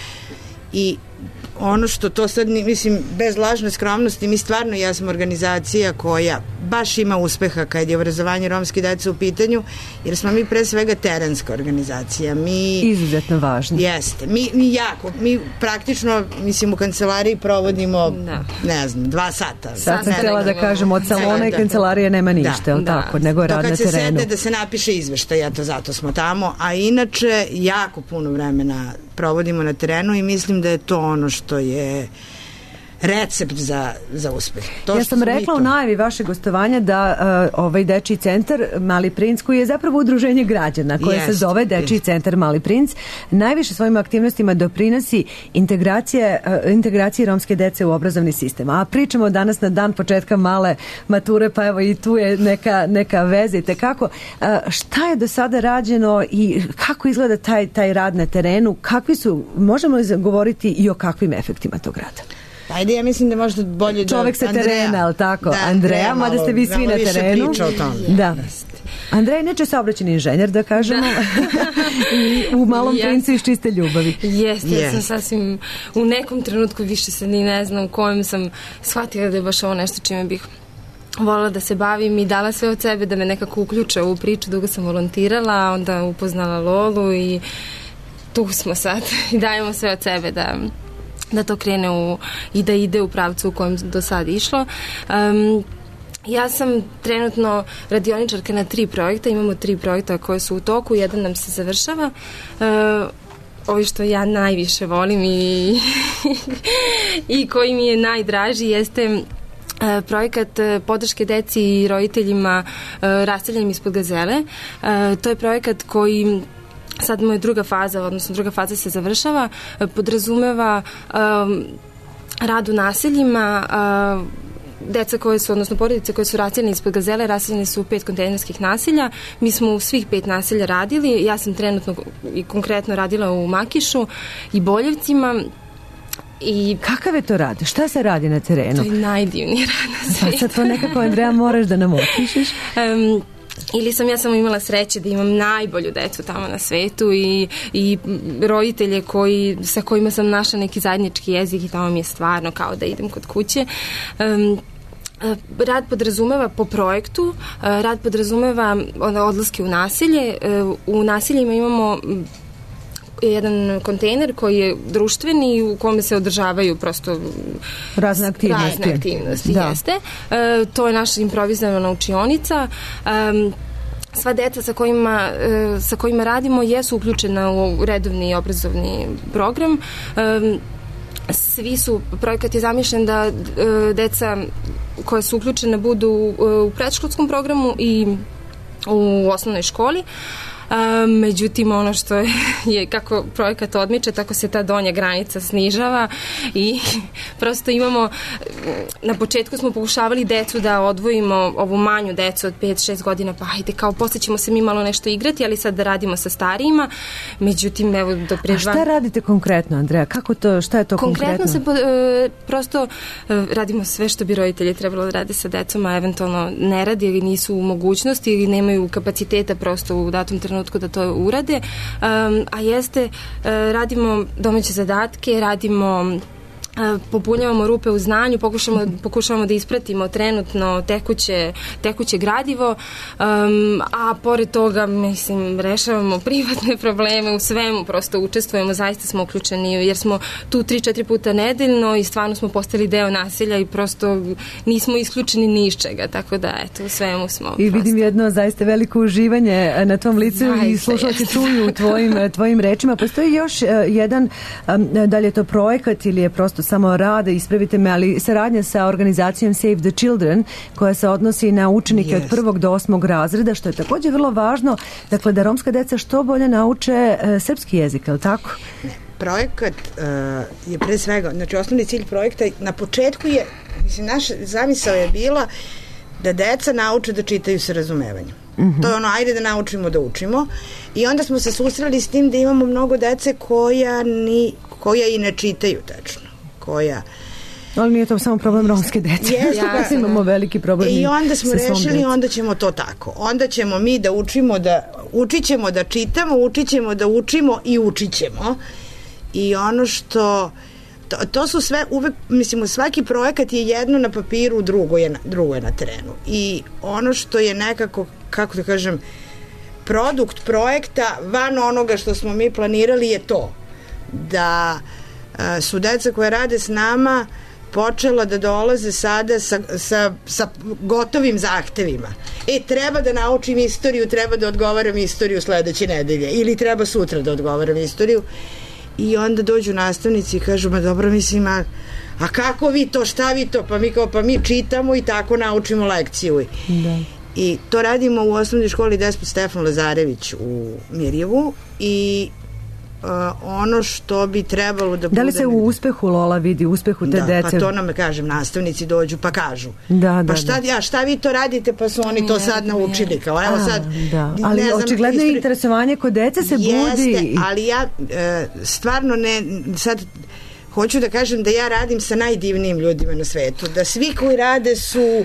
I ono što to sad, mislim, bez lažne skromnosti, mi stvarno jesmo organizacija koja baš ima uspeha kad je obrazovanje romske dece u pitanju, jer smo mi pre svega terenska organizacija. Mi, izuzetno važno. Jeste. Mi, mi jako, mi praktično, mislim, u kancelariji provodimo, da. ne znam, dva sata. Sad sam htjela da kažem, od salona i kancelarije nema ništa, da, da. Tako, nego rad na terenu. To kad se sedne da se napiše izveštaj, eto, zato smo tamo, a inače jako puno vremena provodimo na terenu i mislim da je to ono što je recept za, za uspeh. To ja sam rekla u najavi vaše gostovanja da uh, ovaj dečiji centar Mali princ, koji je zapravo udruženje građana koje yes, se zove Dečiji yes. centar Mali princ, najviše svojim aktivnostima doprinosi integracije, uh, integracije romske dece u obrazovni sistem. A pričamo danas na dan početka male mature, pa evo i tu je neka, neka veza i tekako. Uh, šta je do sada rađeno i kako izgleda taj, taj rad na terenu? Kakvi su, možemo li govoriti i o kakvim efektima tog rada? Ajde, ja mislim da možda bolje da... Čovek sa Andreja. terena, ali tako? Da, Andreja, mada ste vi svi na terenu. Priča o tome. Da. Andreja je neče saobraćeni inženjer, da kažemo, i u Malom yes. princu iz čiste ljubavi. Jeste, yes. ja sam sasvim u nekom trenutku, više se ni ne znam kojem sam shvatila da je baš ovo nešto čime bih voljela da se bavim i dala sve od sebe da me nekako uključe u priču. Dugo sam volontirala, onda upoznala Lolu i tu smo sad i dajemo sve od sebe da... da to krene u, i da ide u pravcu u kojem do sad išlo. Um, ja sam trenutno radioničarka na tri projekta, imamo tri projekta koje su u toku, jedan nam se završava. Uh, Ovi što ja najviše volim i, i koji mi je najdraži jeste uh, projekat uh, podrške deci i roditeljima uh, raseljenim ispod Gazele. Uh, to je projekat koji sad mu je druga faza, odnosno druga faza se završava, podrazumeva um, rad u naseljima, uh, deca koje su, odnosno porodice koje su raseljene ispod Gazele, raseljene su u pet kontejnerskih naselja. Mi smo u svih pet naselja radili, ja sam trenutno i konkretno radila u Makišu i Boljevcima. I kakav je to rad? Šta se radi na terenu? To je najdivniji rad na svijetu. Pa sad to nekako, Andreja, moraš da nam opišeš. Um, Ili sam ja samo imala sreće da imam najbolju decu tamo na svetu i, i roditelje koji, sa kojima sam našla neki zajednički jezik i tamo mi je stvarno kao da idem kod kuće. Um, rad podrazumeva po projektu, rad podrazumeva odlaske u naselje. U naseljima imamo jedan kontejner koji je društveni i u kome se održavaju prosto razne aktivnosti. Razne aktivnosti, da. jeste. E, to je naša improvizovana učionica. E, Sva deca sa kojima, sa kojima radimo jesu uključena u redovni obrazovni program. Svi su, projekat je zamišljen da deca koja su uključena budu u predškolskom programu i u osnovnoj školi. A, međutim, ono što je, je kako projekat odmiče, tako se ta donja granica snižava i prosto imamo, na početku smo pokušavali decu da odvojimo ovu manju decu od pet šest godina, pa hajde, kao posle ćemo se mi malo nešto igrati, ali sad da radimo sa starijima, međutim, evo, do pre A šta dva... radite konkretno, Andreja? Kako to, šta je to konkretno? Konkretno se e, prosto e, radimo sve što bi roditelji trebalo da rade sa decom, a eventualno ne radi ili nisu u mogućnosti ili nemaju kapaciteta prosto u datom trenutku da to urade, um, a jeste, uh, radimo domaće zadatke, radimo popunjavamo rupe u znanju, pokušamo, pokušavamo da ispratimo trenutno tekuće, tekuće gradivo, um, a pored toga, mislim, rešavamo privatne probleme u svemu, prosto učestvujemo, zaista smo uključeni, jer smo tu tri četiri puta nedeljno i stvarno smo postali deo nasilja i prosto nismo isključeni ni iz čega, tako da, eto, u svemu smo. I prosto vidim jedno zaista veliko uživanje na tvom licu zaista i slušalci čuju u tvojim, tvojim rečima. Postoji još uh, jedan, um, da li je to projekat ili je prosto samo rada, ispravite me, ali saradnja sa organizacijom Save the Children, koja se odnosi na učenike yes. od prvog do osmog razreda, što je također vrlo važno, dakle, da romska deca što bolje nauče e, srpski jezik, je li tako? Ne, projekat uh, je pre svega, znači osnovni cilj projekta na početku je, mislim, naša zamisao je bila da deca nauče da čitaju sa razumevanjem. Mm-hmm. To je ono, ajde da naučimo da učimo, i onda smo se susreli s tim da imamo mnogo dece koja, ni, koja i ne čitaju tečno, koja... Ali nije to samo problem romske dece. Jeste, imamo veliki problem. I onda smo rešili, onda ćemo to tako. Onda ćemo mi da učimo da, učit ćemo da čitamo, učit ćemo da učimo i učit ćemo. I ono što, to, to su sve uvek, mislim, svaki projekat je jedno na papiru, drugo je na, drugo je na terenu. I ono što je nekako, kako da kažem, produkt projekta van onoga što smo mi planirali je to da su deca koje rade s nama počela da dolaze sada sa, sa, sa gotovim zahtevima. E, treba da naučim istoriju, treba da odgovaram istoriju sledeće nedelje ili treba sutra da odgovaram istoriju. I onda dođu nastavnici i kažu, ma dobro, mislim, a, a kako vi to, šta vi to? Pa mi kao, pa mi čitamo i tako naučimo lekciju. Da. I to radimo u osnovnoj školi Despot Stefan Lazarević u Mirjevu i Uh, ono što bi trebalo da bude... Da li se u uspehu Lola vidi, uspehu te da, dece? Pa to nam, kažem, nastavnici dođu pa kažu. Da, da, pa šta, da. Ja, šta vi to radite, pa su oni to sad naučili. Kao, evo sad, da. Ali znam, očigledno istori... interesovanje kod dece se Jeste, budi. Ali ja e, stvarno ne... Sad, hoću da kažem da ja radim sa najdivnijim ljudima na svetu. Da svi koji rade su...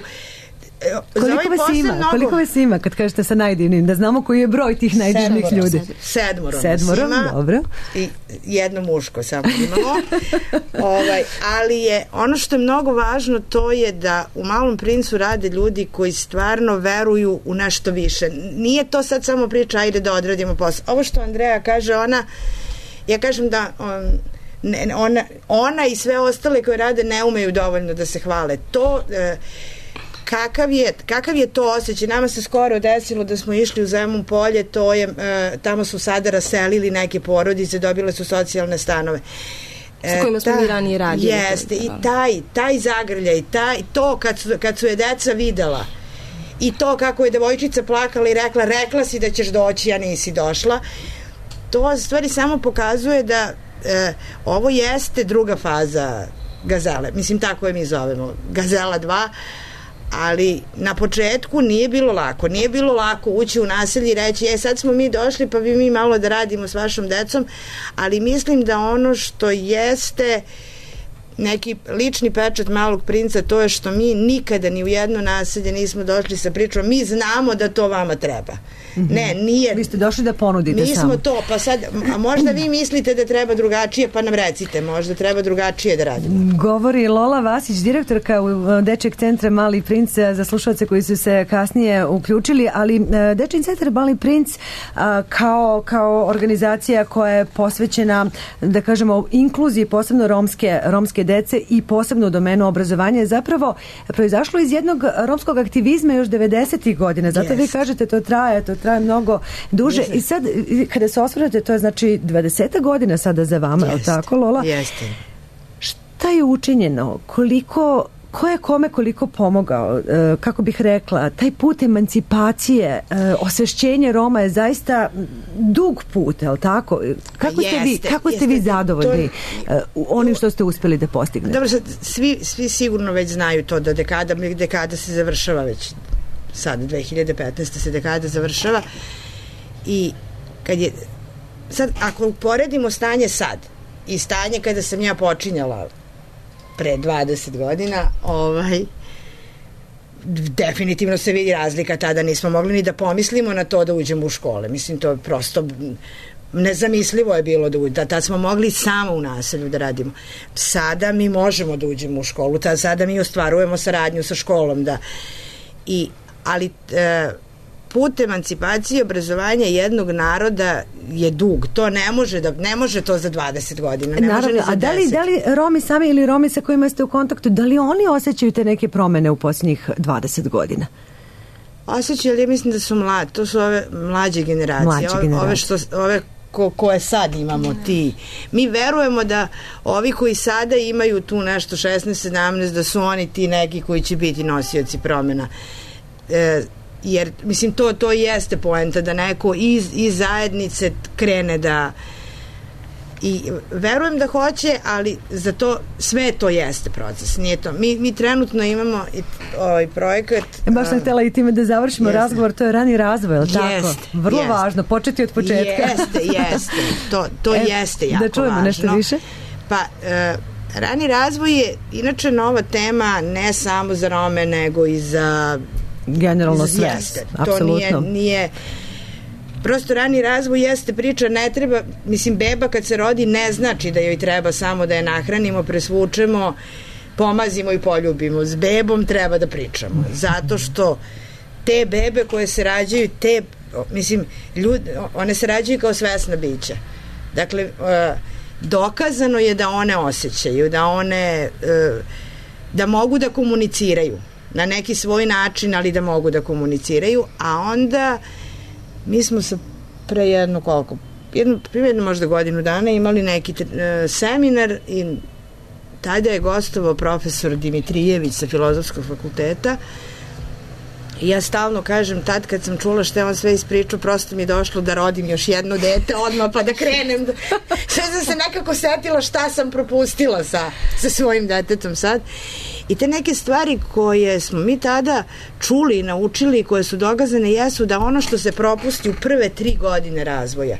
Koliko vas ima? Mnogo... Koliko vas ima kad kažete sa najdivnim? Da znamo koji je broj tih najdivnih Sedmoro, ljudi. Sedmoro. Sedmoro, ima, dobro. I jedno muško samo imamo. ovaj, ali je, ono što je mnogo važno, to je da u Malom princu rade ljudi koji stvarno veruju u nešto više. Nije to sad samo priča, ajde da odradimo posao. Ovo što Andreja kaže, ona, ja kažem da... Um, ne, ona, ona i sve ostale koje rade ne umeju dovoljno da se hvale. To... Uh, Kakav je, kakav je to osjećaj? Nama se skoro desilo da smo išli u Zemun polje, to je, e, tamo su sada raselili neke porodice, dobile su socijalne stanove. E, sa kojima smo mi ranije radili. Jeste, i taj, taj zagrljaj, taj, to kad su, kad su je deca videla i to kako je devojčica plakala i rekla, rekla si da ćeš doći, a nisi došla, to stvari samo pokazuje da e, ovo jeste druga faza Gazele. Mislim, tako je mi zovemo. Gazela dva, ali na početku nije bilo lako. Nije bilo lako ući u naselje i reći, e, sad smo mi došli, pa bi mi malo da radimo s vašom decom, ali mislim da ono što jeste neki lični pečat Malog princa, to je što mi nikada ni u jedno naselje nismo došli sa pričom, mi znamo da to vama treba. Mm-hmm. Ne, nije. Vi ste došli da ponudite mi samo. Mi smo to, pa sad, a možda vi mislite da treba drugačije, pa nam recite, možda treba drugačije da radimo. Govori Lola Vasić, direktorka Dečijeg centra Mali princ, za slušalce koji su se kasnije uključili, ali Dečiji centar Mali princ kao, kao organizacija koja je posvećena, da kažemo, inkluziji, posebno romske, romske dece i posebno u domenu obrazovanja, je zapravo proizašlo iz jednog romskog aktivizma još devedesetih godina. Zato yes. vi kažete to traje, to traje mnogo duže. Yes. I sad, kada se osvrnete, to je znači dvadeset godina sada za vama, je li tako, Lola? Jeste. Šta je učinjeno? Koliko, ko je kome koliko pomogao? E, kako bih rekla, taj put emancipacije, e, osvešćenje Roma je zaista dug put, je li tako? Kako ste, jeste, vi, kako ste vi zadovoljni to, onim što ste uspjeli da postignete? Dobro, sad, svi, svi sigurno već znaju to da dekada, dekada se završava već sad, dve hiljade petnaeste se dekada završava i kad je sad, ako uporedimo stanje sad i stanje kada sam ja počinjala pre dvadeset godina, ovaj, definitivno se vidi razlika. Tada nismo mogli ni da pomislimo na to da uđemo u škole. Mislim, to je prosto nezamislivo je bilo da uđemo. Tad smo mogli samo u naselju da radimo. Sada mi možemo da uđemo u školu. Tad, sada mi ostvarujemo saradnju sa školom. Da, i, ali e, put emancipacije i obrazovanja jednog naroda je dug. To ne može da ne može to za dvadeset godina. Ne Naravno, može ni za a da li, da li Romi sami ili Romi sa kojima ste u kontaktu, da li oni osjećaju te neke promene u posljednjih dvadeset godina? Osjećaju, ali ja mislim da su mladi. To su ove mlađe generacije. Mlađe ove, generacije. Ove, što, ove ko, koje sad imamo ti. Mi verujemo da ovi koji sada imaju tu nešto šesnaest sedamnaest, da su oni ti neki koji će biti nosioci promjena. E, jer mislim to to jeste poenta da neko iz, iz zajednice krene da i verujem da hoće, ali za to sve to jeste proces, nije to. Mi, mi trenutno imamo ovaj projekat. E, baš sam htjela i time da završimo jeste. razgovor, to je rani razvoj, ali tako? Jeste, Vrlo jeste. važno, početi od početka. Jeste, jeste, to, to e, jeste jako važno. Da čujemo važno. Nešto više? Pa, e, rani razvoj je inače nova tema ne samo za Rome, nego i za generalno sve, apsolutno. To nije, nije prosto rani razvoj jeste priča, ne treba, mislim, beba kad se rodi ne znači da joj treba samo da je nahranimo, presvučemo, pomazimo i poljubimo. S bebom treba da pričamo, zato što te bebe koje se rađaju, te, mislim, ljudi, one se rađaju kao svesna bića. Dakle, dokazano je da one osjećaju, da one da mogu da komuniciraju na neki svoj način, ali da mogu da komuniciraju, a onda mi smo sa pre jedno koliko, jedno, primjerno možda godinu dana imali neki uh, seminar i tada je gostovao profesor Dimitrijević sa Filozofskog fakulteta i ja stalno kažem, tad kad sam čula što je on sve ispričao, prosto mi je došlo da rodim još jedno dete odmah pa da krenem da... sve sam se nekako setila šta sam propustila sa, sa svojim detetom sad. I te neke stvari koje smo mi tada čuli i naučili, koje su dokazane, jesu da ono što se propusti u prve tri godine razvoja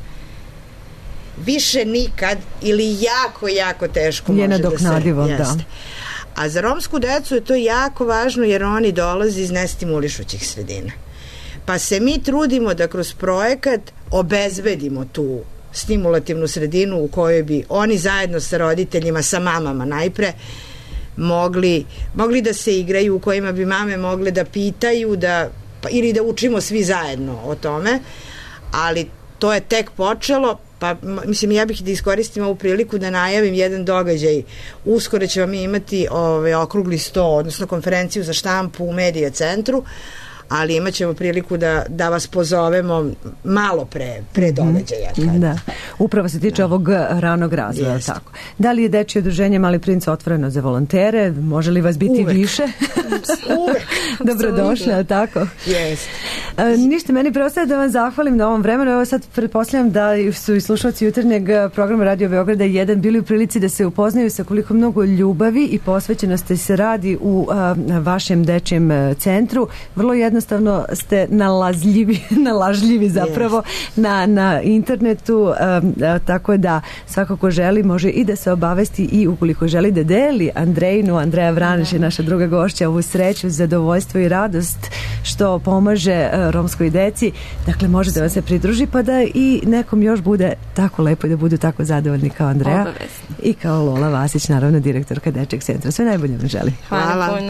više nikad ili jako, jako teško je može da se jeste. Da. A za romsku decu je to jako važno jer oni dolaze iz nestimulišućih sredina. Pa se mi trudimo da kroz projekat obezbedimo tu stimulativnu sredinu u kojoj bi oni zajedno sa roditeljima, sa mamama najpre, mogli, mogli da se igraju, u kojima bi mame mogle da pitaju da, pa, ili da učimo svi zajedno o tome, ali to je tek počelo. Pa mislim, ja bih da iskoristim ovu priliku da najavim jedan događaj. Uskoro ćemo mi imati ovaj, okrugli sto, odnosno konferenciju za štampu u Medija centru, ali imat ćemo priliku da, da vas pozovemo malo pre, pre događaja. Mm, da. Upravo se tiče da. ovog ranog razvoja. Jest. Tako. Da li je Dečije udruženje Mali princ otvoreno za volontere? Može li vas biti Uvek. više? Uvek. Dobrodošli, ali tako? Jest. A, ništa, meni preostaje da vam zahvalim na ovom vremenu. Evo sad pretpostavljam da su i slušalci jutarnjeg programa Radio Beograda jedan bili u prilici da se upoznaju sa koliko mnogo ljubavi i posvećenosti se radi u a, vašem dečijem centru. Vrlo jedna jednostavno ste nalazljivi, nalažljivi zapravo yes. na, na internetu, um, tako da svako ko želi može i da se obavesti i ukoliko želi da deli Andrejnu, Andreja Vranić je naša druga gošća, ovu sreću, zadovoljstvo i radost što pomaže uh, romskoj deci, dakle može da vam se pridruži pa da i nekom još bude tako lepo i da budu tako zadovoljni kao Andreja. Obavezno. I kao Lola Vasić, naravno direktorka Dečjeg centra. Sve najbolje vam želi. Hvala puno.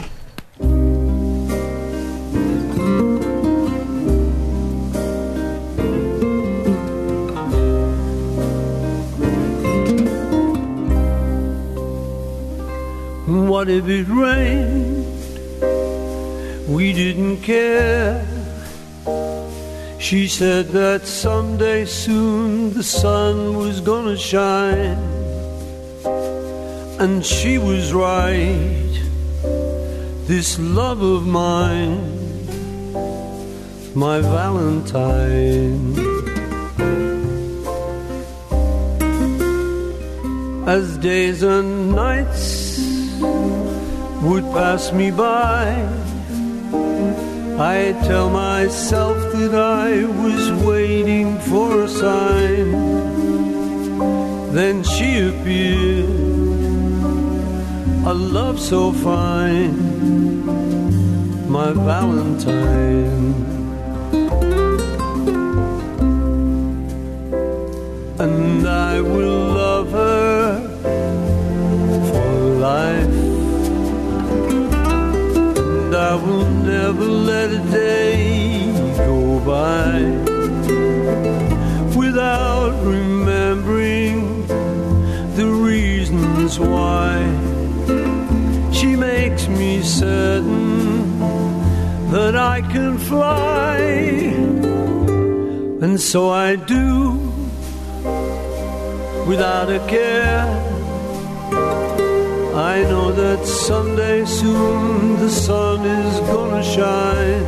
What if it rained? We didn't care. She said that someday soon the sun was gonna shine. And she was right. This love of mine, my Valentine. As days and nights would pass me by, I tell myself that I was waiting for a sign. Then she appeared, a love so fine, my Valentine. And I will love her for life. And I will never let a day go by without remembering the reasons why. She makes me certain that I can fly, and so I do without a care. I know that someday soon the sun is gonna shine,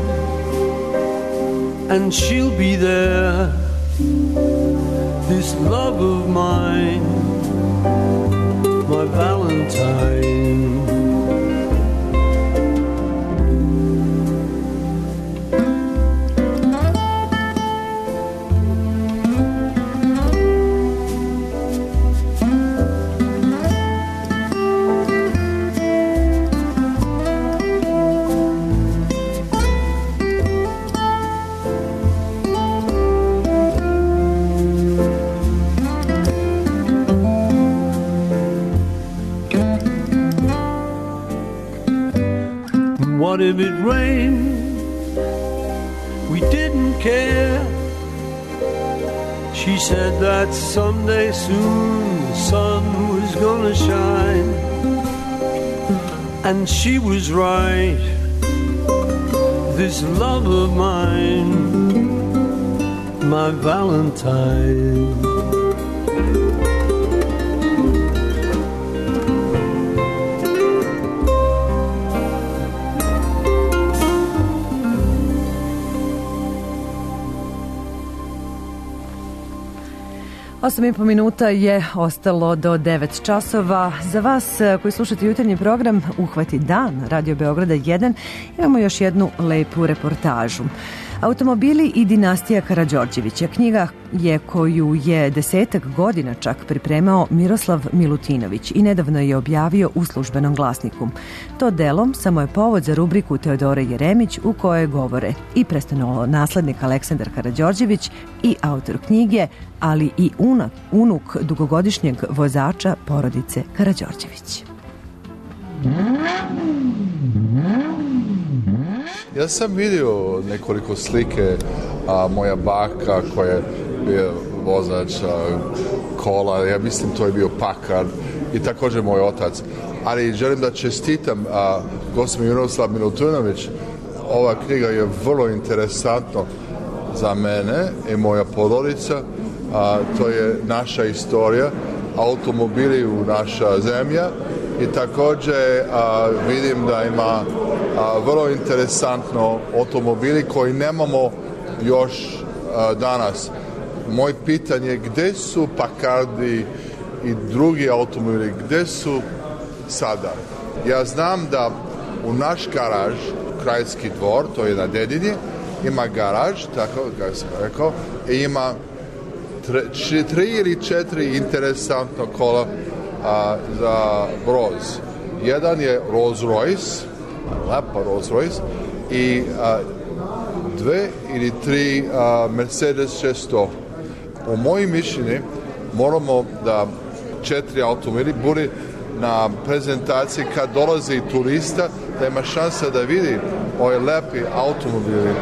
and she'll be there, this love of mine, my Valentine. What if it rained? We didn't care. She said that someday soon the sun was gonna shine, and she was right. This love of mine, my Valentine. Osam i po minuta je ostalo do devet časova. Za vas koji slušate jutarnji program Uhvati dan Radio Beograda jedan, imamo još jednu lepu reportažu. Automobili i dinastija Karađorđevića. Knjiga je koju je desetak godina čak pripremao Miroslav Milutinović i nedavno je objavio u Službenom glasniku. To delo samo je povod za rubriku Teodore Jeremić u kojoj govore i prestolonaslednik Aleksandar Karađorđević i autor knjige, ali i unak, unuk dugogodišnjeg vozača porodice Karađorđević. Ja sam vidio nekoliko slike, a moja baka koja je bio vozač a, kola, ja mislim to je bio Packard i također moj otac. Ali želim da čestitam a, gospodin Miroslav Milutinović. Ova knjiga je vrlo interesantna za mene i moja porodica. A, to je naša istorija, automobili u naša zemlja i također a, vidim da ima a, vrlo interesantno automobili koji nemamo još a, danas. Moje pitanje je gdje su Paccardi i drugi automobili, gdje su sada? Ja znam da u naš garaž kraljski dvor, to je na Dedinji, ima garaž, tako kako sam rekao, i ima tre, či, tri ili četiri interesantno kola a, za broz. Jedan je Rolls Royce, lepa Rolls Royce, i a, dve ili tri a, Mercedes šesto. U mojim mišljenju moramo da četiri automobili bude na prezentaciji kad dolazi turista, da ima šansa da vidi ove lepi automobili.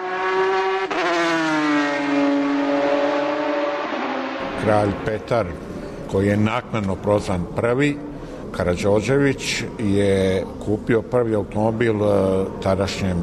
Kralj Petar, koji je naknadno prozvan prvi, Karađorđević, je kupio prvi automobil tadašnjem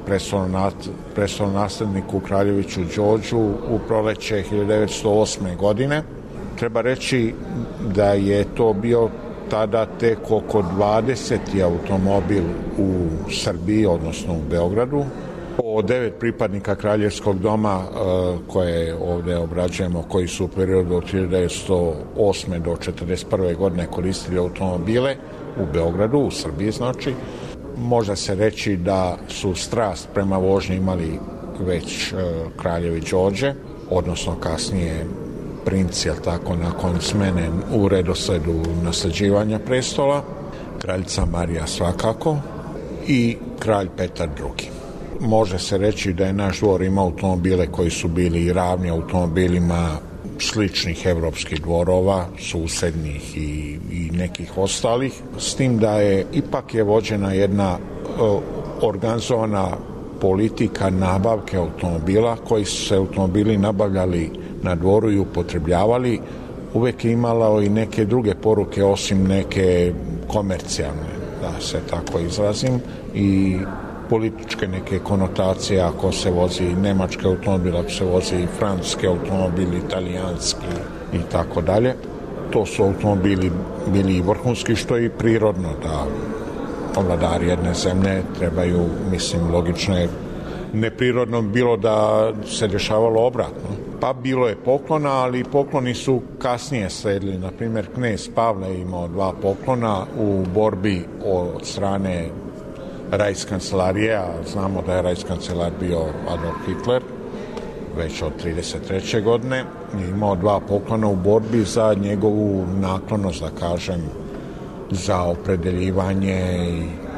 prestolonasledniku Kraljeviću Đorđu u proleće hiljadu devetsto osme. godine. Treba reći da je to bio tada tek oko dvadeseti automobil u Srbiji, odnosno u Beogradu. O devet pripadnika Kraljevskog doma koje ovdje obrađujemo, koji su u periodu od hiljadu devetsto osme. do četrdeset prve. godine koristili automobile u Beogradu, u Srbiji znači. Može se reći da su strast prema vožnji imali već kraljevi Đorđe, odnosno kasnije princ, jel tako, nakon smene u redosledu nasljeđivanja prestola, kraljica Marija svakako i kralj Petar drugi. Može se reći da je naš dvor imao automobile koji su bili ravni automobilima sličnih evropskih dvorova, susednih i, i nekih ostalih, s tim da je ipak je vođena jedna uh, organizovana politika nabavke automobila, koji su se automobili nabavljali na dvoru i upotrebljavali, uvek je imala i neke druge poruke osim neke komercijalne, da se tako izrazim, i političke neke konotacije, ako se vozi nemački automobil, ako se vozi francuski automobil, italijanski i tako dalje. To su automobili bili i vrhunski, što je i prirodno da vladari jedne zemlje trebaju, mislim, logično je neprirodno bilo da se dešavalo obratno. Pa bilo je poklona, ali pokloni su kasnije sledili. Na primjer, knez Pavle je imao dva poklona u borbi od strane Rajskancelarije, a znamo da je Rajskancelar bio Adolf Hitler, već od trideset treće. godine. Je imao dva poklona u borbi za njegovu naklonost, da kažem, za opredeljivanje,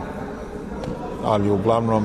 ali uglavnom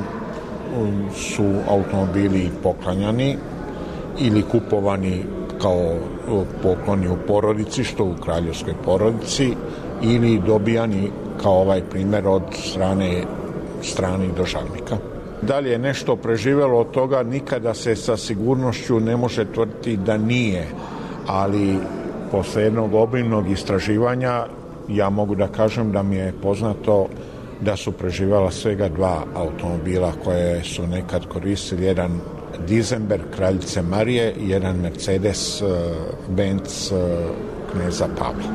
su automobili poklanjani ili kupovani kao pokloni u porodici, što u kraljevskoj porodici, ili dobijani kao ovaj primjer od strane stranih državnika. Da li je nešto preživjelo od toga, nikada se sa sigurnošću ne može tvrditi da nije, ali posle jednog obimnog istraživanja ja mogu da kažem da mi je poznato da su preživjela svega dva automobila koje su nekad koristili, jedan Dizenberg kraljice Marije i jedan Mercedes Benz kneza Pavla.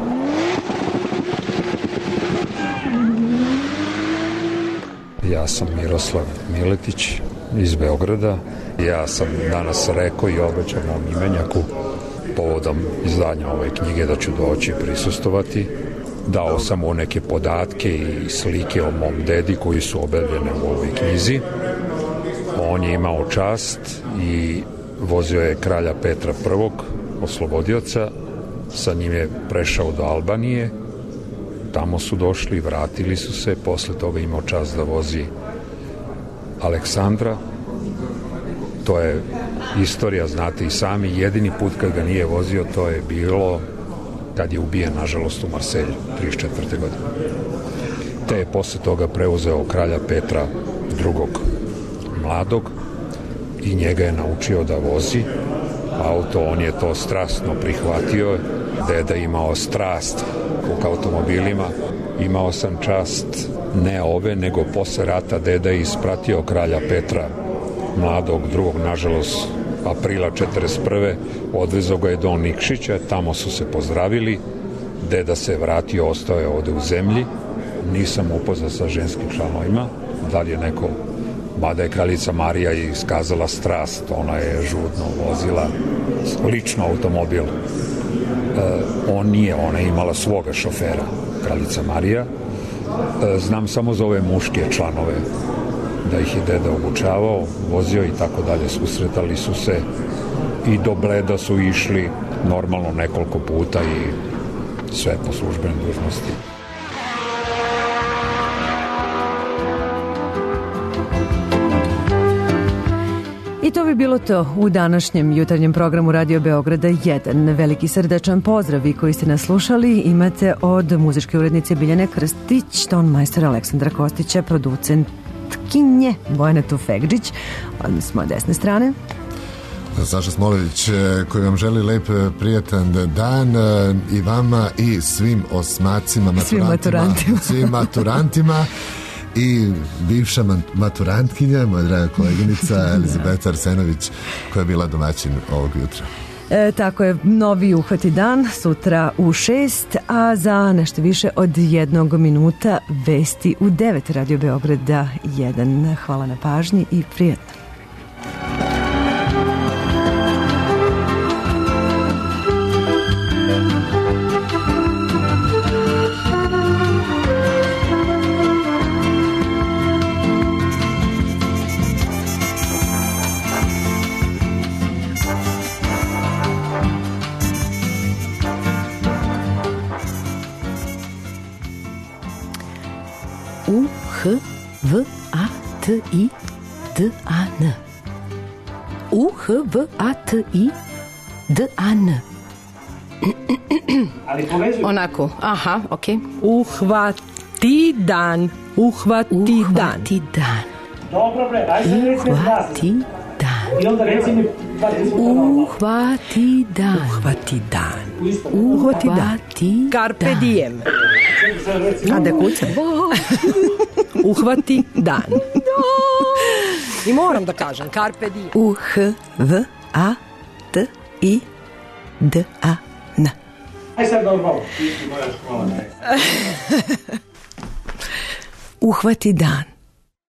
Ja sam Miroslav Miletić iz Beograda. Ja sam danas rekao i obećao mom imenjaku povodom izdanja ove knjige da ću doći prisustovati. Dao sam mu neke podatke i slike o mom dedi koji su objavljene u ovoj knjizi. On je imao čast i vozio je kralja Petra prvog, oslobodioca. Sa njim je prešao do Albanije. Tamo su došli, vratili su se, posle toga imao čast da vozi Aleksandra. To je istorija, znate i sami, jedini put kad ga nije vozio, to je bilo kad je ubijen, nažalost, u Marselju, trideset četvrte. godine. Te je posle toga preuzeo kralja Petra drugog mladog i njega je naučio da vozi auto, on je to strastno prihvatio. Deda imao strast k automobilima. Imao sam čast, ne ove, nego posle rata deda je ispratio kralja Petra mladog drugog, nažalost, aprila četrdeset prve. Odvezo ga je do Nikšića, tamo su se pozdravili. Deda se vratio, ostao je ovde u zemlji. Nisam upoznat sa ženskim članovima, da li je neko, mada je kraljica Marija iskazala strast, ona je žudno vozila lično automobil. E, on nije, ona je imala svoga šofera, kraljica Marija. E, znam samo za ove muške članove da ih je deda obučavao, vozio i tako dalje, susretali su se i do Bleda su išli normalno nekoliko puta i sve po službenoj dužnosti. I to bi bilo to u današnjem jutarnjem programu Radio Beograda jedan. Veliki srdačan pozdrav vi koji ste nas slušali imate od muzičke urednice Biljane Krstić, ton majstora Aleksandra Kostića, producentkinje Bojana Tufegđić, od s moje desne strane. Saša Smolević koji vam želi lep, prijatan dan i vama i svim osmacima, svim maturantima, svim maturantima i bivša maturantkinja, moja draga koleginica Elizabeta Arsenović, koja je bila domaćin ovog jutra. E, tako je, novi uhvati dan, sutra u šest, a za nešto više od jednog minuta vesti u devet. Radio Beograda jedan. Hvala na pažnji i prijatno. U H V A T I D A N. U H V A T I D A N. Onako, aha, okej. Okay. Uhvati dan. Uhvati dan. Uhvati dan. Dobro bre, ajde Uhvati dan. I onda reci mi Uhvati dan. Uhvati dan. Uhvati dan. Carpe diem. A da kucam? Uhvati dan. I moram da kažem, carpe diem. U H V A T I D A N. Aj sad normalno. Uhvati dan.